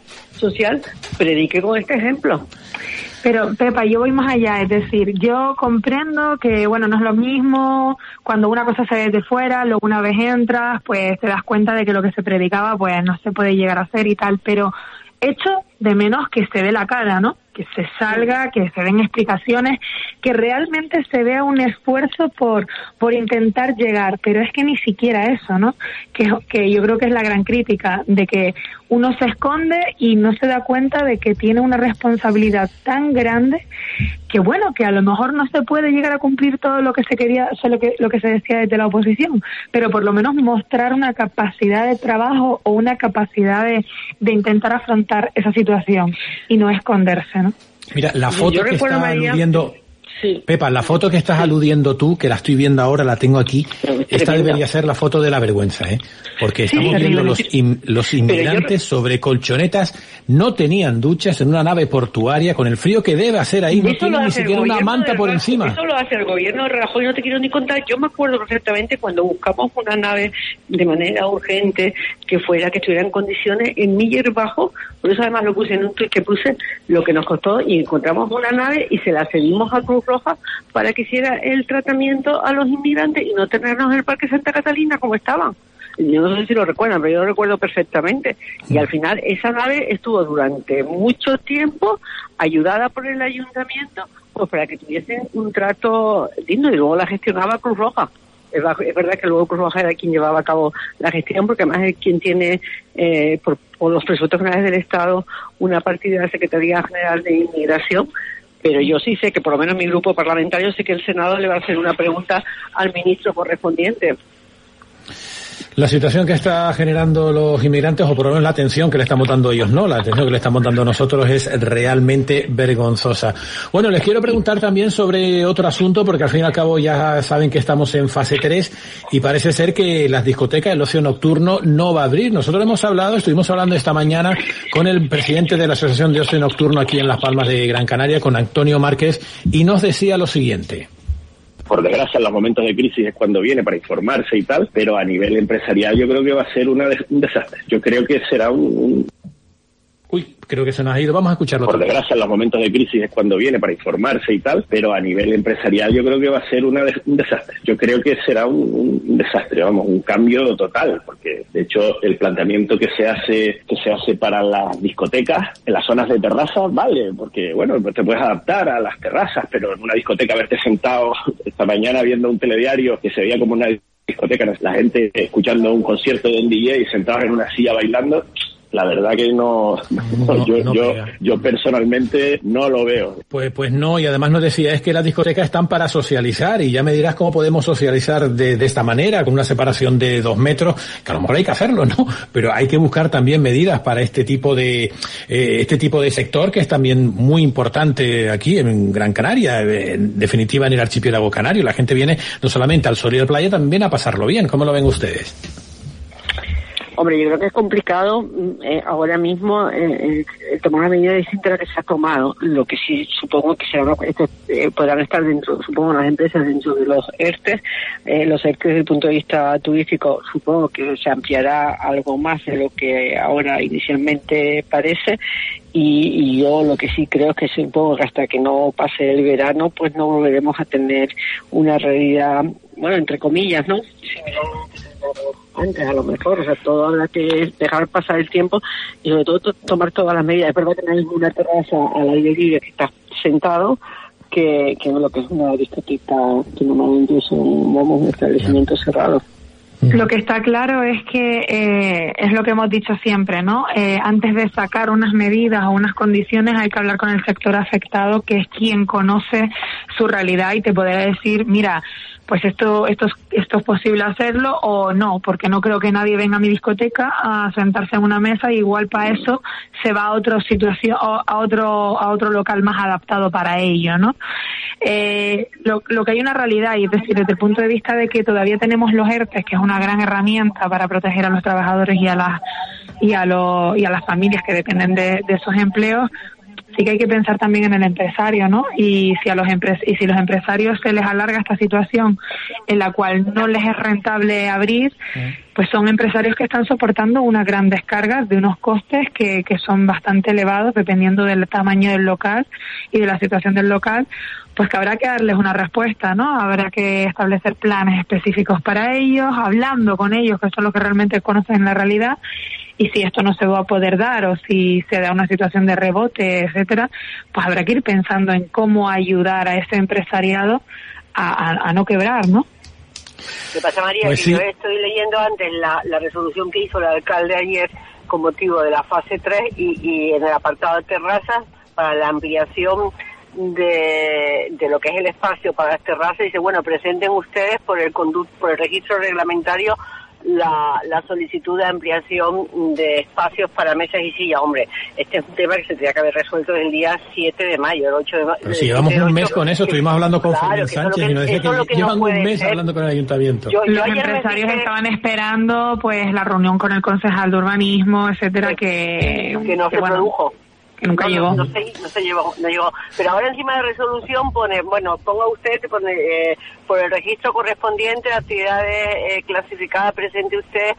[SPEAKER 1] predique con este ejemplo.
[SPEAKER 25] Pero, Pepa, yo voy más allá, es decir, yo comprendo que, bueno, no es lo mismo cuando una cosa se ve de fuera, luego una vez entras, pues te das cuenta de que lo que se predicaba, pues no se puede llegar a hacer y tal, pero echo de menos que se dé la cara, ¿no? Que se salga, que se den explicaciones, que realmente se vea un esfuerzo por intentar llegar, pero es que ni siquiera eso, ¿no? Que yo creo que es la gran crítica, de que uno se esconde y no se da cuenta de que tiene una responsabilidad tan grande que, bueno, que a lo mejor no se puede llegar a cumplir todo lo que se quería, lo que se decía desde la oposición, pero por lo menos mostrar una capacidad de trabajo o una capacidad de intentar afrontar esa situación y no esconderse, ¿no?
[SPEAKER 3] Mira, la foto que estás aludiendo, sí. Pepa, la foto que estás aludiendo tú, que la estoy viendo ahora, la tengo aquí, esta debería ser la foto de la vergüenza, porque estamos viendo los inmigrantes sobre colchonetas, no tenían duchas en una nave portuaria con el frío que debe hacer ahí, no tienen ni siquiera una manta por encima.
[SPEAKER 1] Eso lo hace el gobierno de Rajoy, no te quiero ni contar. Yo me acuerdo perfectamente cuando buscamos una nave de manera urgente que estuviera en condiciones en Miller Bajo, por eso además lo puse en un tweet que puse lo que nos costó, y encontramos una nave y se la cedimos a Cruz Roja para que hiciera el tratamiento a los inmigrantes y no tenernos en el Parque Santa Catalina como estaban. Yo no sé si lo recuerdan, pero yo lo recuerdo perfectamente. Y al final esa nave estuvo durante mucho tiempo ayudada por el ayuntamiento, pues para que tuviesen un trato digno, y luego la gestionaba Cruz Roja. Es verdad que luego Cruz Roja era quien llevaba a cabo la gestión, porque además es quien tiene, por los presupuestos generales del Estado, una partida de la Secretaría General de Inmigración. Pero yo sí sé que, por lo menos mi grupo parlamentario, sé que el Senado le va a hacer una pregunta al ministro correspondiente.
[SPEAKER 3] La situación que está generando los inmigrantes, o por lo menos la atención que le estamos dando ellos, no, la atención que le estamos dando nosotros, es realmente vergonzosa. Bueno, les quiero preguntar también sobre otro asunto, porque al fin y al cabo ya saben que estamos en fase 3 y parece ser que las discotecas, el ocio nocturno no va a abrir. Nosotros estuvimos hablando esta mañana con el presidente de la Asociación de Ocio Nocturno aquí en Las Palmas de Gran Canaria, con Antonio Márquez, y nos decía lo siguiente.
[SPEAKER 4] Por desgracia, en los momentos de crisis es cuando viene para informarse y tal, pero a nivel empresarial yo creo que va a ser un desastre. Yo creo que será
[SPEAKER 3] Uy, creo que se nos ha ido. Vamos a escucharlo.
[SPEAKER 4] Por desgracia, en los momentos de crisis es cuando viene para informarse y tal, pero a nivel empresarial yo creo que va a ser un desastre. Yo creo que será un desastre, un cambio total, porque de hecho el planteamiento que se hace para las discotecas en las zonas de terrazas, vale, porque bueno, pues te puedes adaptar a las terrazas, pero en una discoteca verte sentado esta mañana viendo un telediario que se veía como una discoteca, la gente escuchando un concierto de un DJ y sentados en una silla bailando. La verdad que yo personalmente no lo veo.
[SPEAKER 3] Pues no, y además nos decía, es que las discotecas están para socializar, y ya me dirás cómo podemos socializar de esta manera, con una separación de 2 metros, que a lo mejor hay que hacerlo, ¿no? Pero hay que buscar también medidas para este tipo de sector, que es también muy importante aquí en Gran Canaria, en definitiva en el archipiélago canario. La gente viene no solamente al sol y a la playa, también a pasarlo bien. ¿Cómo lo ven ustedes?
[SPEAKER 1] Hombre, yo creo que es complicado ahora mismo tomar una medida distinta a la que se ha tomado. Lo que sí supongo que podrán estar dentro, supongo, las empresas dentro de los ERTE. Los ERTE desde el punto de vista turístico supongo que se ampliará algo más de lo que ahora inicialmente parece. Y yo lo que sí creo es que supongo que hasta que no pase el verano, pues no volveremos a tener una realidad, bueno, entre comillas, ¿no? antes a lo mejor, o sea, todo habrá que dejar pasar el tiempo y sobre todo tomar todas las medidas. Es verdad que no hay ninguna terraza al aire libre que está sentado, que no lo que es una discoteca, que normalmente es un establecimiento cerrado.
[SPEAKER 25] Lo que está claro es que es lo que hemos dicho siempre, ¿no? Antes de sacar unas medidas o unas condiciones hay que hablar con el sector afectado, que es quien conoce su realidad y te podrá decir, mira, pues esto es posible hacerlo o no, porque no creo que nadie venga a mi discoteca a sentarse en una mesa y igual para eso se va a otra situación, a otro local más adaptado para ello, ¿no? Lo que hay una realidad, y es decir, desde el punto de vista de que todavía tenemos los ERTE, que es una gran herramienta para proteger a los trabajadores y a las familias que dependen de esos empleos, sí que hay que pensar también en el empresario, ¿no? Y si si los empresarios se les alarga esta situación en la cual no les es rentable abrir, pues son empresarios que están soportando unas grandes cargas de unos costes que son bastante elevados dependiendo del tamaño del local y de la situación del local, pues que habrá que darles una respuesta, ¿no? Habrá que establecer planes específicos para ellos, hablando con ellos, que son los que realmente conocen la realidad. Y si esto no se va a poder dar o si se da una situación de rebote, etcétera, pues habrá que ir pensando en cómo ayudar a ese empresariado a no quebrar, ¿no?
[SPEAKER 8] ¿Qué pasa, María?
[SPEAKER 3] Pues
[SPEAKER 8] sí.
[SPEAKER 3] Sí.
[SPEAKER 8] Yo estoy leyendo antes la resolución que hizo el alcalde ayer con motivo de la fase 3 y en el apartado de terrazas para la ampliación de lo que es el espacio para las terrazas, dice, bueno, presenten ustedes por el registro reglamentario la solicitud de ampliación de espacios para mesas y sillas. Hombre, este es un tema que se tendría que haber resuelto el día 7 de mayo, el 8 de mayo.
[SPEAKER 3] Pero si llevamos un mes con eso, estuvimos hablando con Fermín Sánchez y nos decía que llevan un mes hablando con el ayuntamiento.
[SPEAKER 25] Los empresarios estaban esperando pues la reunión con el concejal de urbanismo, etcétera, que
[SPEAKER 8] no se produjo.
[SPEAKER 25] Que nunca llegó.
[SPEAKER 8] No llegó. Pero ahora encima de resolución pone, bueno, ponga usted, pone por el registro correspondiente de actividades clasificadas, presente usted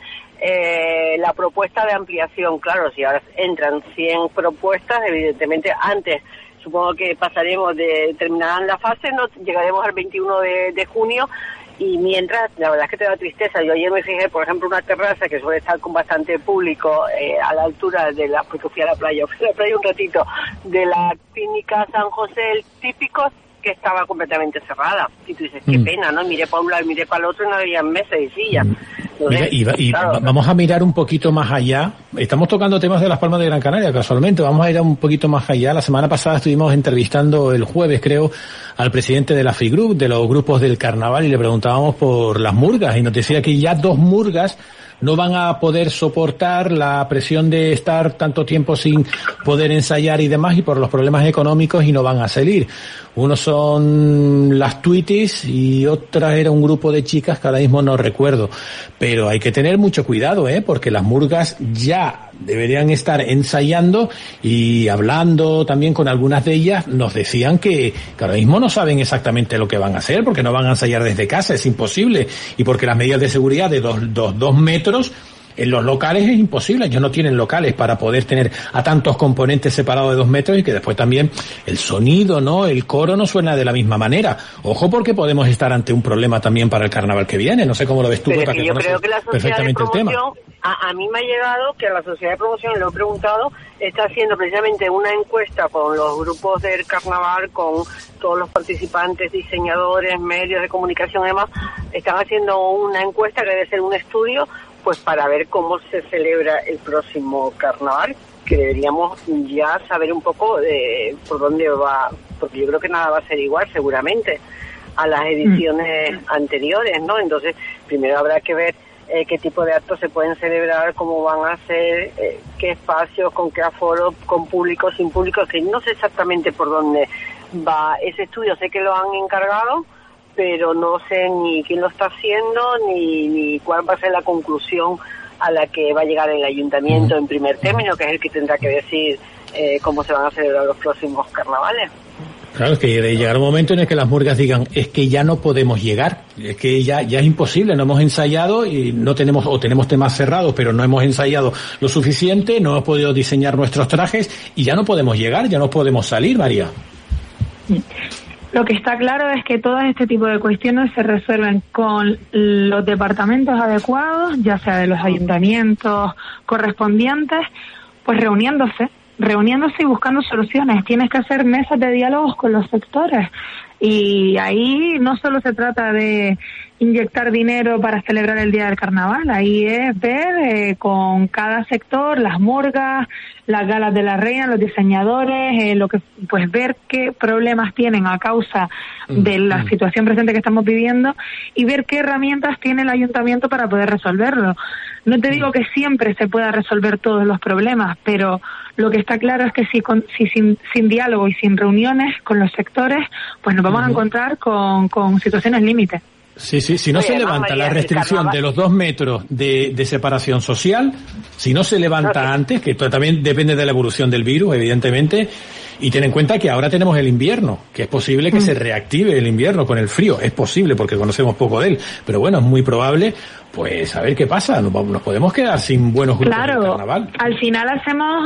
[SPEAKER 8] la propuesta de ampliación. Claro, si ahora entran 100 propuestas, evidentemente antes, supongo que pasaremos terminarán la fase, no llegaremos al 21 de junio. Y mientras, la verdad es que te da tristeza. Yo ayer me fijé, por ejemplo, una terraza que suele estar con bastante público a la altura de porque fui a la playa un ratito, de la clínica San José, el típico, que estaba completamente cerrada. Y tú dices, qué pena, ¿no? Miré para un lado y miré para el otro y no había mesas y sillas.
[SPEAKER 3] Mira, claro, vamos a mirar un poquito más allá. Estamos tocando temas de Las Palmas de Gran Canaria, casualmente. Vamos a ir un poquito más allá. La semana pasada estuvimos entrevistando el jueves, creo, al presidente de la FIGRUP, de los grupos del carnaval, y le preguntábamos por las murgas, y nos decía que ya 2 murgas no van a poder soportar la presión de estar tanto tiempo sin poder ensayar y demás, y por los problemas económicos, y no van a salir. Unos son las Tweeties y otras era un grupo de chicas que ahora mismo no recuerdo. Pero hay que tener mucho cuidado, porque las murgas ya deberían estar ensayando, y hablando también con algunas de ellas nos decían que ahora mismo no saben exactamente lo que van a hacer, porque no van a ensayar desde casa, es imposible, y porque las medidas de seguridad de 2 metros en los locales es imposible. Ellos no tienen locales para poder tener a tantos componentes separados de 2 metros, y que después también el sonido, ¿no? El coro no suena de la misma manera. Ojo, porque podemos estar ante un problema también para el carnaval que viene. No sé cómo lo ves tú, Cota, que
[SPEAKER 8] yo creo que la
[SPEAKER 3] perfectamente el tema.
[SPEAKER 8] A mí me ha llegado que la sociedad de promoción, lo he preguntado, está haciendo precisamente una encuesta con los grupos del carnaval, con todos los participantes, diseñadores, medios de comunicación y demás. Están haciendo una encuesta que debe ser un estudio, pues para ver cómo se celebra el próximo carnaval, que deberíamos ya saber un poco de por dónde va, porque yo creo que nada va a ser igual seguramente a las ediciones anteriores, ¿no? Entonces, primero habrá que ver qué tipo de actos se pueden celebrar, cómo van a ser, qué espacios, con qué aforo, con público, sin público, que no sé exactamente por dónde va ese estudio. Sé que lo han encargado, pero no sé ni quién lo está haciendo, ni cuál va a ser la conclusión a la que va a llegar el ayuntamiento en primer término, que es el que tendrá que decir cómo se van a celebrar los próximos carnavales.
[SPEAKER 3] Claro, es que llegará un momento en el que las murgas digan, es que ya no podemos llegar, es que ya es imposible, no hemos ensayado y no tenemos, o tenemos temas cerrados, pero no hemos ensayado lo suficiente, no hemos podido diseñar nuestros trajes y ya no podemos llegar, ya no podemos salir, María.
[SPEAKER 25] Lo que está claro es que todo este tipo de cuestiones se resuelven con los departamentos adecuados, ya sea de los ayuntamientos correspondientes, pues reuniéndose y buscando soluciones. Tienes que hacer mesas de diálogos con los sectores. Y ahí no solo se trata de inyectar dinero para celebrar el Día del Carnaval, ahí es ver con cada sector, las murgas, las galas de la reina, los diseñadores, pues ver qué problemas tienen a causa de la situación presente que estamos viviendo y ver qué herramientas tiene el ayuntamiento para poder resolverlo. No te digo que siempre se pueda resolver todos los problemas, pero lo que está claro es que si sin diálogo y sin reuniones con los sectores, pues nos vamos a encontrar con situaciones límites.
[SPEAKER 3] Sí, si no se levanta la restricción de los 2 metros de separación social, si no se levanta antes, que también depende de la evolución del virus, evidentemente, y ten en cuenta que ahora tenemos el invierno, que es posible que se reactive el invierno con el frío, es posible porque conocemos poco de él, pero bueno, es muy probable, pues a ver qué pasa, nos podemos quedar sin buenos grupos de carnaval.
[SPEAKER 25] Al final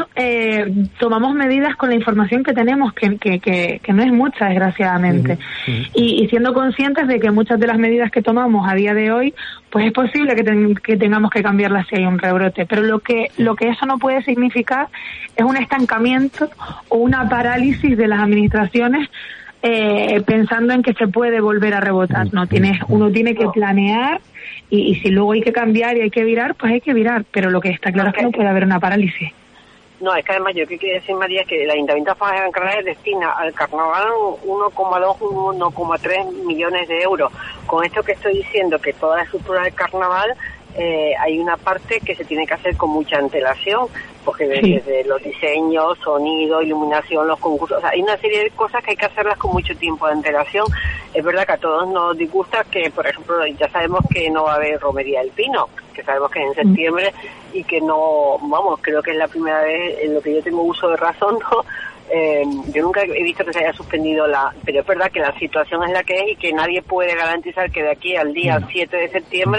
[SPEAKER 25] tomamos medidas con la información que tenemos, que no es mucha, desgraciadamente, y siendo conscientes de que muchas de las medidas que tomamos a día de hoy, pues es posible que tengamos que cambiarlas si hay un rebrote, pero lo que eso no puede significar es un estancamiento o una parálisis de las administraciones pensando en que se puede volver a rebotar. Uno tiene que planear y si luego hay que cambiar y hay que virar, pues hay que virar, pero lo que está claro es que no puede haber una parálisis.
[SPEAKER 8] No, es que además yo que quiero decir, María, que el Ayuntamiento de Gran Canaria destina al carnaval 1,2, 1,3 millones de euros. Con esto que estoy diciendo, que toda la estructura del carnaval hay una parte que se tiene que hacer con mucha antelación, porque desde los diseños, sonido, iluminación, los concursos, o sea, hay una serie de cosas que hay que hacerlas con mucho tiempo de antelación. Es verdad que a todos nos disgusta que, por ejemplo, ya sabemos que no va a haber Romería del Pino, que sabemos que es en septiembre y que no, creo que es la primera vez en lo que yo tengo uso de razón, ¿no? Yo nunca he visto que se haya suspendido pero es verdad que la situación es la que es y que nadie puede garantizar que de aquí al día 7 de septiembre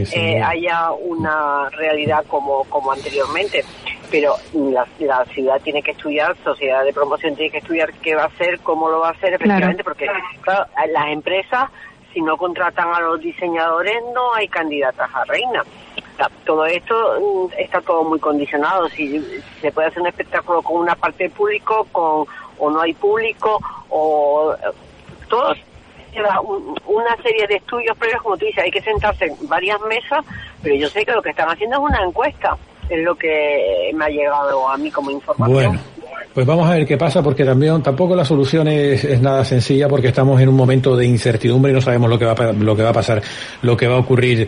[SPEAKER 8] haya una realidad como anteriormente, pero la ciudad tiene que estudiar, Sociedad de Promoción tiene que estudiar qué va a hacer, cómo lo va a hacer efectivamente, porque claro, las empresas, si no contratan a los diseñadores, no hay candidatas a reina. O sea, todo esto está todo muy condicionado. Si se puede hacer un espectáculo con una parte del público, o no hay público, o todo lleva una serie de estudios previos, como tú dices, hay que sentarse en varias mesas, pero yo sé que lo que están haciendo es una encuesta, es lo que me ha llegado a mí como información.
[SPEAKER 3] Bueno, pues vamos a ver qué pasa, porque tampoco la solución es nada sencilla, porque estamos en un momento de incertidumbre y no sabemos lo que va a pasar, lo que va a ocurrir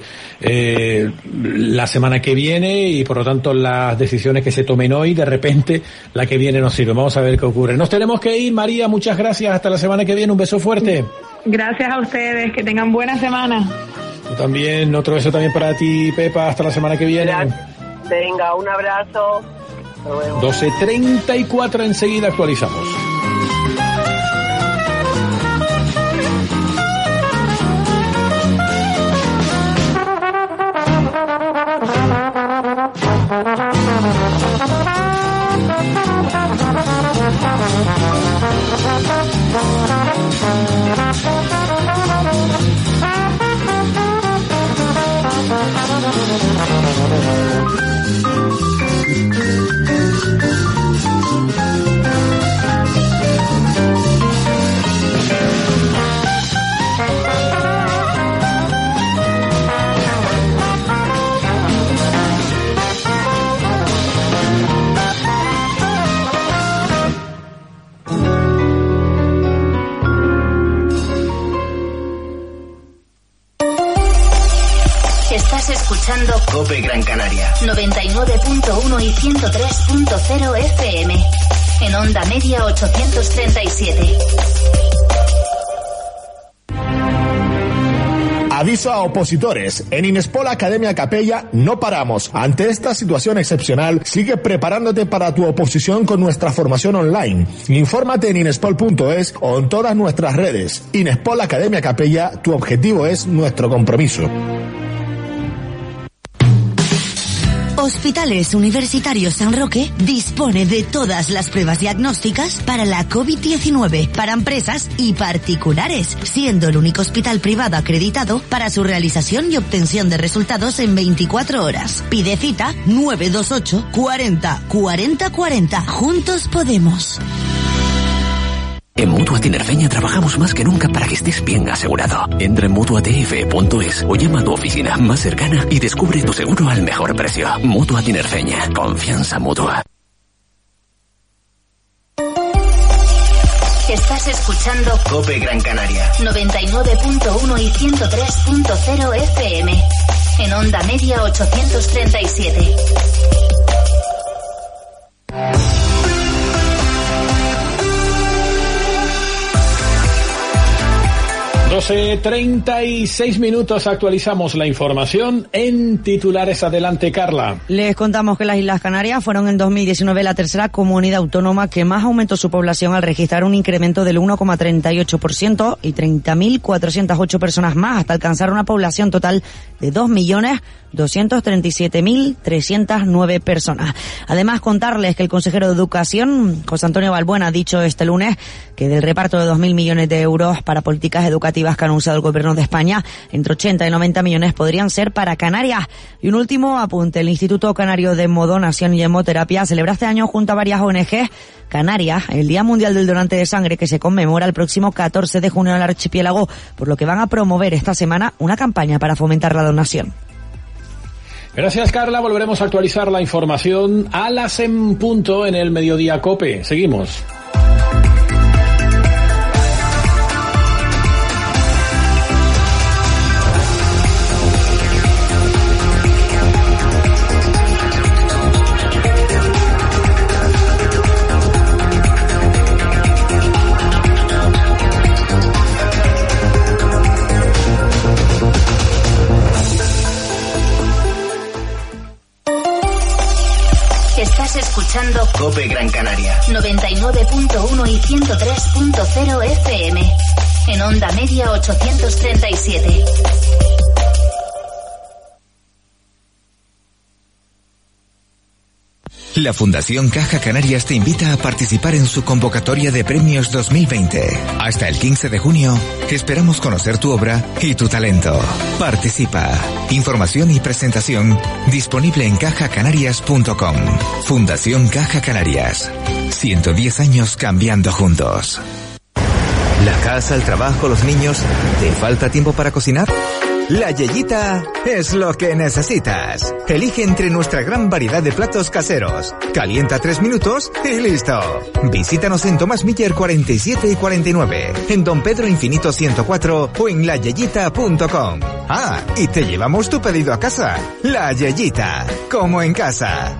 [SPEAKER 3] la semana que viene, y por lo tanto las decisiones que se tomen hoy, de repente la que viene no sirve. Vamos a ver qué ocurre. Nos tenemos que ir, María, muchas gracias, hasta la semana que viene, un beso fuerte.
[SPEAKER 25] Gracias a ustedes, que tengan buena semana.
[SPEAKER 3] Tú también, otro beso también para ti, Pepa, hasta la semana que viene.
[SPEAKER 8] Venga, un abrazo.
[SPEAKER 3] 12:34, enseguida actualizamos.
[SPEAKER 10] Estás escuchando
[SPEAKER 17] COPE Gran Canaria
[SPEAKER 10] 99.1 y 103.0 FM. En onda media 837.
[SPEAKER 9] Aviso a opositores. En Inespol Academia Capella no paramos. Ante esta situación excepcional, sigue preparándote para tu oposición con nuestra formación online. Infórmate en inespol.es o en todas nuestras redes. Inespol Academia Capella, tu objetivo es nuestro compromiso.
[SPEAKER 11] Hospitales Universitarios San Roque dispone de todas las pruebas diagnósticas para la COVID-19 para empresas y particulares, siendo el único hospital privado acreditado para su realización y obtención de resultados en 24 horas. Pide cita 928 40 40 40. Juntos podemos.
[SPEAKER 12] En Mutua Tinerfeña trabajamos más que nunca para que estés bien asegurado. Entra en mutuatf.es o llama a tu oficina más cercana y descubre tu seguro al mejor precio. Mutua Tinerfeña. Confianza mutua.
[SPEAKER 10] Estás escuchando
[SPEAKER 17] COPE Gran Canaria
[SPEAKER 10] 99.1 y 103.0 FM. En onda media 837.
[SPEAKER 3] ...12:36, actualizamos la información en titulares. Adelante, Carla.
[SPEAKER 5] Les contamos que las Islas Canarias fueron en 2019 la tercera comunidad autónoma que más aumentó su población al registrar un incremento del 1,38% y 30.408 personas más hasta alcanzar una población total de 2.237.309 personas. Además, contarles que el consejero de Educación, José Antonio Balbuena, ha dicho este lunes que del reparto de 2.000 millones de euros para políticas educativas que ha anunciado el Gobierno de España, entre 80 y 90 millones podrían ser para Canarias. Y un último apunte, el Instituto Canario de Hemodonación y Hemoterapia celebra este año junto a varias ONG Canarias el Día Mundial del Donante de Sangre, que se conmemora el próximo 14 de junio en el archipiélago, por lo que van a promover esta semana una campaña para fomentar la donación.
[SPEAKER 3] Gracias, Carla. Volveremos a actualizar la información a las en punto en el Mediodía COPE. Seguimos.
[SPEAKER 10] Estás escuchando
[SPEAKER 17] COPE Gran Canaria
[SPEAKER 10] 99.1 y 103.0 FM. En onda media 837.
[SPEAKER 13] La Fundación Caja Canarias te invita a participar en su convocatoria de premios 2020. Hasta el 15 de junio, esperamos conocer tu obra y tu talento. Participa. Información y presentación disponible en cajacanarias.com. Fundación Caja Canarias. 110 años cambiando juntos.
[SPEAKER 14] La casa, el trabajo, los niños. ¿Te falta tiempo para cocinar? La Yeyita es lo que necesitas. Elige entre nuestra gran variedad de platos caseros. Calienta 3 minutos y listo. Visítanos en Tomás Miller 47 y 49, en Don Pedro Infinito 104 o en layeyita.com. Ah, y te llevamos tu pedido a casa. La Yeyita, como en casa.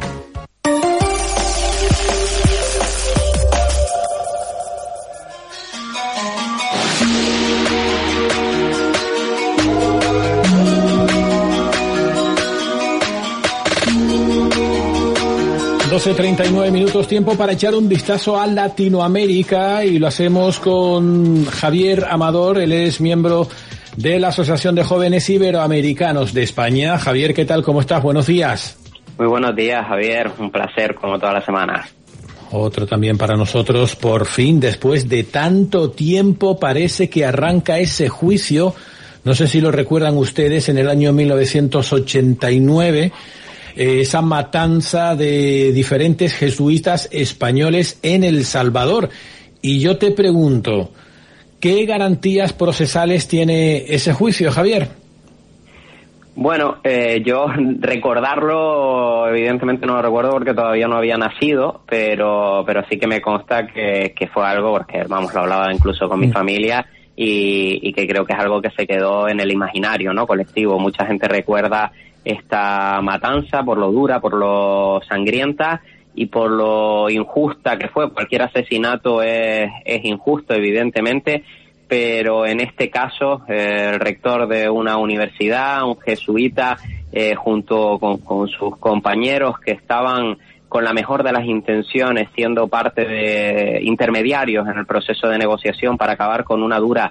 [SPEAKER 3] ...12:39, tiempo para echar un vistazo a Latinoamérica y lo hacemos con Javier Amador. Él es miembro de la Asociación de Jóvenes Iberoamericanos de España. Javier, ¿qué tal? ¿Cómo estás? Buenos días.
[SPEAKER 15] Muy buenos días, Javier. Un placer, como todas las semanas.
[SPEAKER 3] Otro también para nosotros. Por fin, después de tanto tiempo, parece que arranca ese juicio. No sé si lo recuerdan ustedes, en el año 1989... esa matanza de diferentes jesuitas españoles en El Salvador. Y yo te pregunto, ¿qué garantías procesales tiene ese juicio, Javier?
[SPEAKER 15] Bueno, yo recordarlo, evidentemente no lo recuerdo porque todavía no había nacido, pero sí que me consta que fue algo, porque vamos, lo hablaba incluso con mi familia, y que creo que es algo que se quedó en el imaginario, ¿no?, colectivo. Mucha gente recuerda esta matanza por lo dura, por lo sangrienta y por lo injusta que fue. Cualquier asesinato es injusto, evidentemente, pero en este caso el rector de una universidad, un jesuita, junto con sus compañeros que estaban con la mejor de las intenciones, siendo parte de intermediarios en el proceso de negociación para acabar con una dura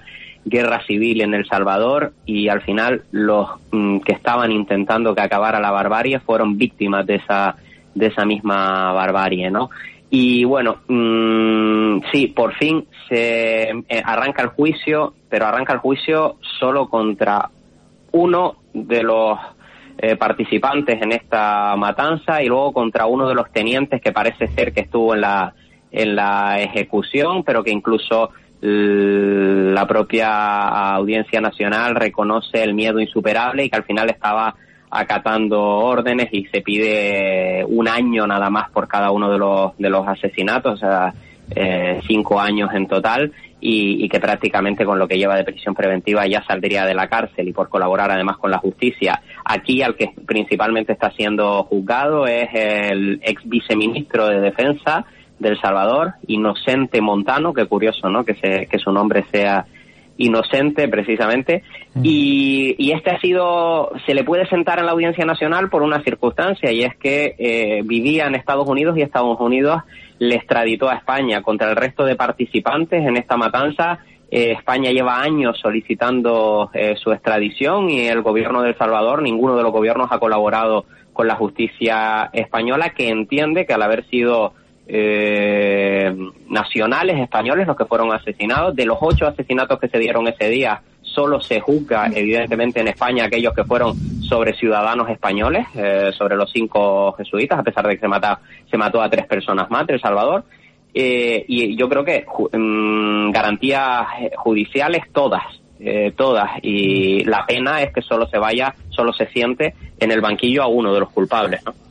[SPEAKER 15] guerra civil en El Salvador, y al final los que estaban intentando que acabara la barbarie fueron víctimas de esa misma barbarie, ¿no? Y bueno, sí, por fin se arranca el juicio, pero arranca el juicio solo contra uno de los participantes en esta matanza y luego contra uno de los tenientes que parece ser que estuvo en la ejecución, pero que incluso la propia Audiencia Nacional reconoce el miedo insuperable y que al final estaba acatando órdenes, y se pide 1 año nada más por cada uno de los asesinatos, o sea, 5 años en total, y que prácticamente con lo que lleva de prisión preventiva ya saldría de la cárcel, y por colaborar además con la justicia. Aquí al que principalmente está siendo juzgado es el ex viceministro de Defensa de El Salvador, Inocente Montano, que curioso, ¿no?, que su nombre sea Inocente precisamente, y este se le puede sentar en la Audiencia Nacional por una circunstancia, y es que vivía en Estados Unidos y Estados Unidos le extraditó a España. Contra el resto de participantes en esta matanza, España lleva años solicitando su extradición, y el gobierno de El Salvador, ninguno de los gobiernos ha colaborado con la justicia española, que entiende que al haber sido nacionales españoles los que fueron asesinados, de los 8 asesinatos que se dieron ese día, solo se juzga evidentemente en España aquellos que fueron sobre ciudadanos españoles, sobre los 5 jesuitas, a pesar de que se mató a 3 personas más de El Salvador, y yo creo que garantías judiciales todas, y la pena es que solo se siente en el banquillo a uno de los culpables, ¿no?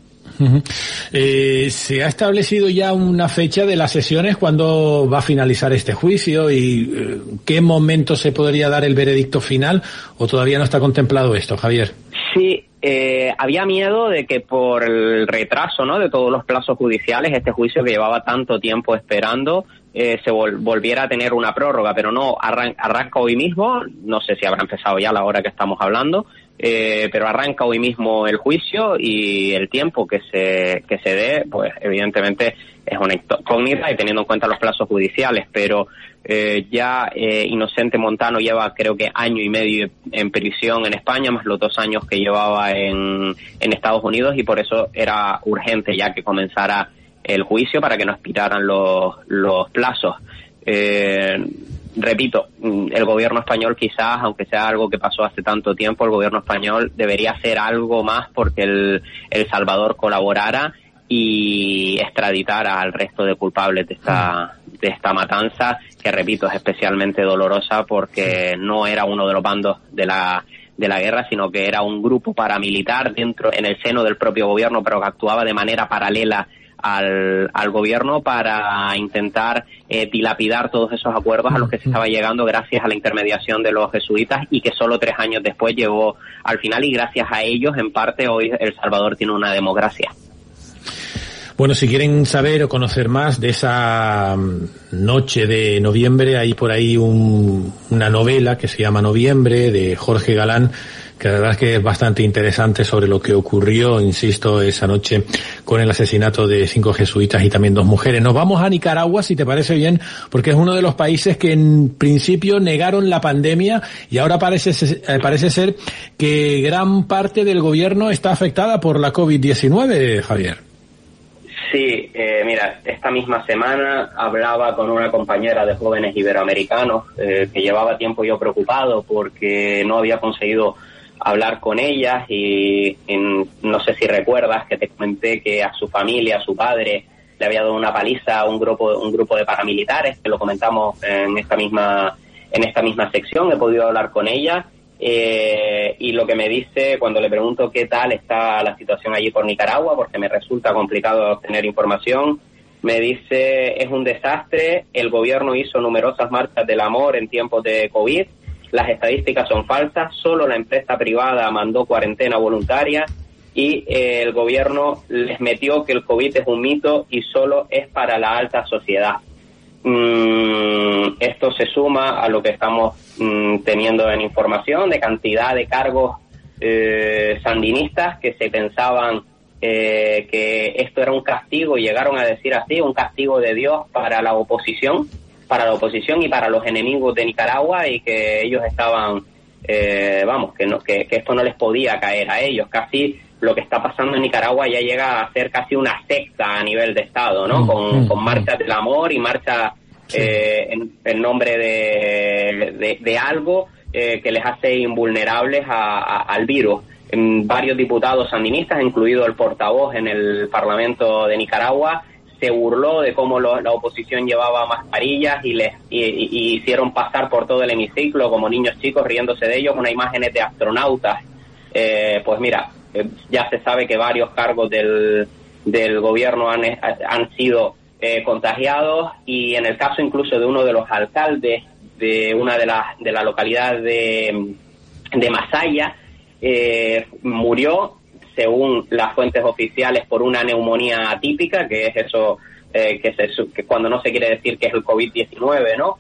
[SPEAKER 3] ¿Se ha establecido ya una fecha de las sesiones? ¿Cuándo va a finalizar este juicio? ¿Y qué momento se podría dar el veredicto final? ¿O todavía no está contemplado esto, Javier?
[SPEAKER 15] Sí, había miedo de que por el retraso, ¿no?, de todos los plazos judiciales, este juicio que llevaba tanto tiempo esperando se volviera a tener una prórroga, pero no, arranca hoy mismo. No sé si habrá empezado ya a la hora que estamos hablando, pero arranca hoy mismo el juicio, y el tiempo que se dé, pues evidentemente es una incógnita, y teniendo en cuenta los plazos judiciales, pero ya Inocente Montano lleva creo que 1 año y medio en prisión en España, más los 2 años que llevaba en Estados Unidos, y por eso era urgente ya que comenzara el juicio para que no expiraran los plazos. Repito, el gobierno español quizás, aunque sea algo que pasó hace tanto tiempo, el gobierno español debería hacer algo más porque El Salvador colaborara y extraditara al resto de culpables de esta matanza, que repito es especialmente dolorosa porque no era uno de los bandos de la guerra, sino que era un grupo paramilitar en el seno del propio gobierno, pero que actuaba de manera paralela al gobierno para intentar dilapidar todos esos acuerdos a los que se estaba llegando gracias a la intermediación de los jesuitas, y que solo 3 años después llegó al final, y gracias a ellos en parte hoy El Salvador tiene una democracia.
[SPEAKER 3] Bueno, si quieren saber o conocer más de esa noche de noviembre, hay por ahí una novela que se llama Noviembre, de Jorge Galán, que la verdad es que es bastante interesante sobre lo que ocurrió, insisto, esa noche con el asesinato de 5 jesuitas y también 2 mujeres. Nos vamos a Nicaragua, si te parece bien, porque es uno de los países que en principio negaron la pandemia, y ahora parece ser que gran parte del gobierno está afectada por la COVID-19, Javier.
[SPEAKER 15] Sí, mira, esta misma semana hablaba con una compañera de jóvenes iberoamericanos que llevaba tiempo yo preocupado porque no había conseguido hablar con ellas, y no sé si recuerdas que te comenté que a su familia, a su padre, le había dado una paliza a un grupo de paramilitares, que lo comentamos en esta misma sección. He podido hablar con ella, y lo que me dice cuando le pregunto qué tal está la situación allí por Nicaragua, porque me resulta complicado obtener información, me dice: es un desastre, el gobierno hizo numerosas marchas del amor en tiempos de COVID, las estadísticas son falsas, solo la empresa privada mandó cuarentena voluntaria, y el gobierno les metió que el COVID es un mito y solo es para la alta sociedad. Esto se suma a lo que estamos teniendo en información de cantidad de cargos sandinistas que se pensaban que esto era un castigo, y llegaron a decir así, un castigo de Dios para la oposición, la oposición y para los enemigos de Nicaragua, y que ellos estaban, que esto no les podía caer a ellos. Casi lo que está pasando en Nicaragua ya llega a ser casi una secta a nivel de Estado, ¿no? Con marchas del amor y marchas en nombre de algo que les hace invulnerables al virus. Varios diputados sandinistas, incluido el portavoz en el Parlamento de Nicaragua, se burló de cómo la oposición llevaba mascarillas y hicieron pasar por todo el hemiciclo como niños chicos riéndose de ellos, unas imágenes de astronautas. Pues mira, ya se sabe que varios cargos del gobierno han sido contagiados, y en el caso incluso de uno de los alcaldes de una de las localidades de Masaya, murió, según las fuentes oficiales, por una neumonía atípica, que es eso, que cuando no se quiere decir que es el COVID-19, ¿no?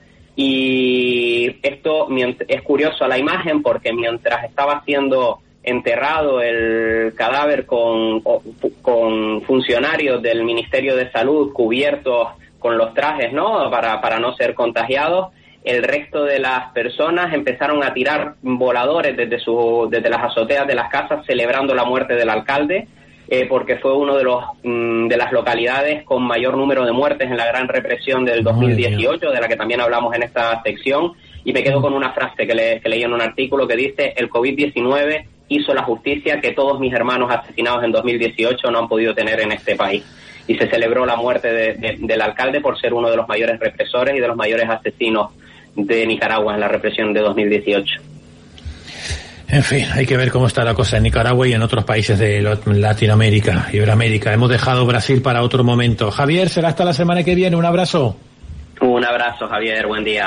[SPEAKER 15] Y esto es curioso a la imagen, porque mientras estaba siendo enterrado el cadáver con funcionarios del Ministerio de Salud cubiertos con los trajes, ¿no?, para no ser contagiados, el resto de las personas empezaron a tirar voladores desde las azoteas de las casas, celebrando la muerte del alcalde, porque fue uno de las localidades con mayor número de muertes en la gran represión del 2018, de la que también hablamos en esta sección. Y me quedo con una frase que leí en un artículo que dice: el COVID-19 hizo la justicia que todos mis hermanos asesinados en 2018 no han podido tener en este país. Y se celebró la muerte del alcalde por ser uno de los mayores represores y de los mayores asesinos de Nicaragua en la represión de 2018.
[SPEAKER 3] En fin, hay que ver cómo está la cosa en Nicaragua y en otros países de Latinoamérica, Iberoamérica. Hemos dejado Brasil para otro momento. Javier, será hasta la semana que viene. Un abrazo.
[SPEAKER 15] Un abrazo, Javier. Buen día.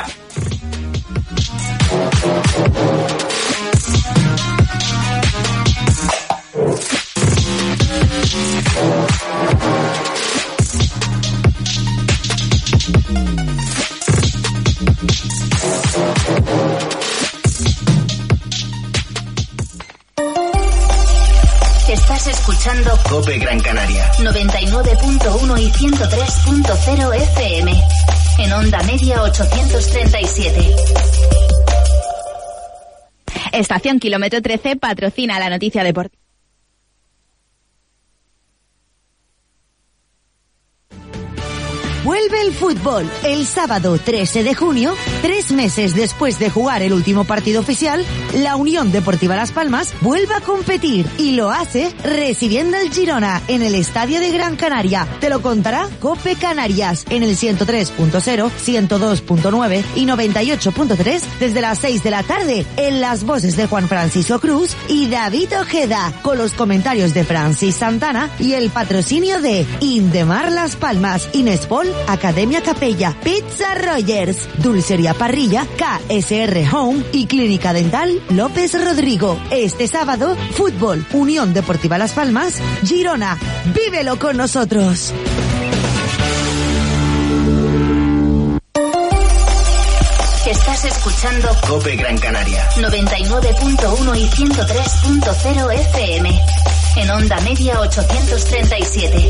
[SPEAKER 10] Estás escuchando
[SPEAKER 17] COPE Gran Canaria
[SPEAKER 10] 99.1 y 103.0 FM. En onda media 837.
[SPEAKER 18] Estación Kilómetro 13 patrocina la noticia deportiva.
[SPEAKER 11] Vuelve el fútbol el sábado 13 de junio, 3 meses después de jugar el último partido oficial. La Unión Deportiva Las Palmas vuelve a competir y lo hace recibiendo al Girona en el Estadio de Gran Canaria. Te lo contará COPE Canarias en el 103.0, 102.9 y 98.3 desde las 6 de la tarde, en las voces de Juan Francisco Cruz y David Ojeda, con los comentarios de Francis Santana y el patrocinio de Indemar Las Palmas, Inespol, Academia Capella, Pizza Rogers, Dulcería Parrilla, KSR Home y Clínica Dental López Rodrigo. Este sábado, fútbol, Unión Deportiva Las Palmas, Girona. ¡Vívelo con nosotros!
[SPEAKER 10] Estás escuchando
[SPEAKER 17] COPE Gran Canaria
[SPEAKER 10] 99.1 y 103.0 FM. En onda media 837.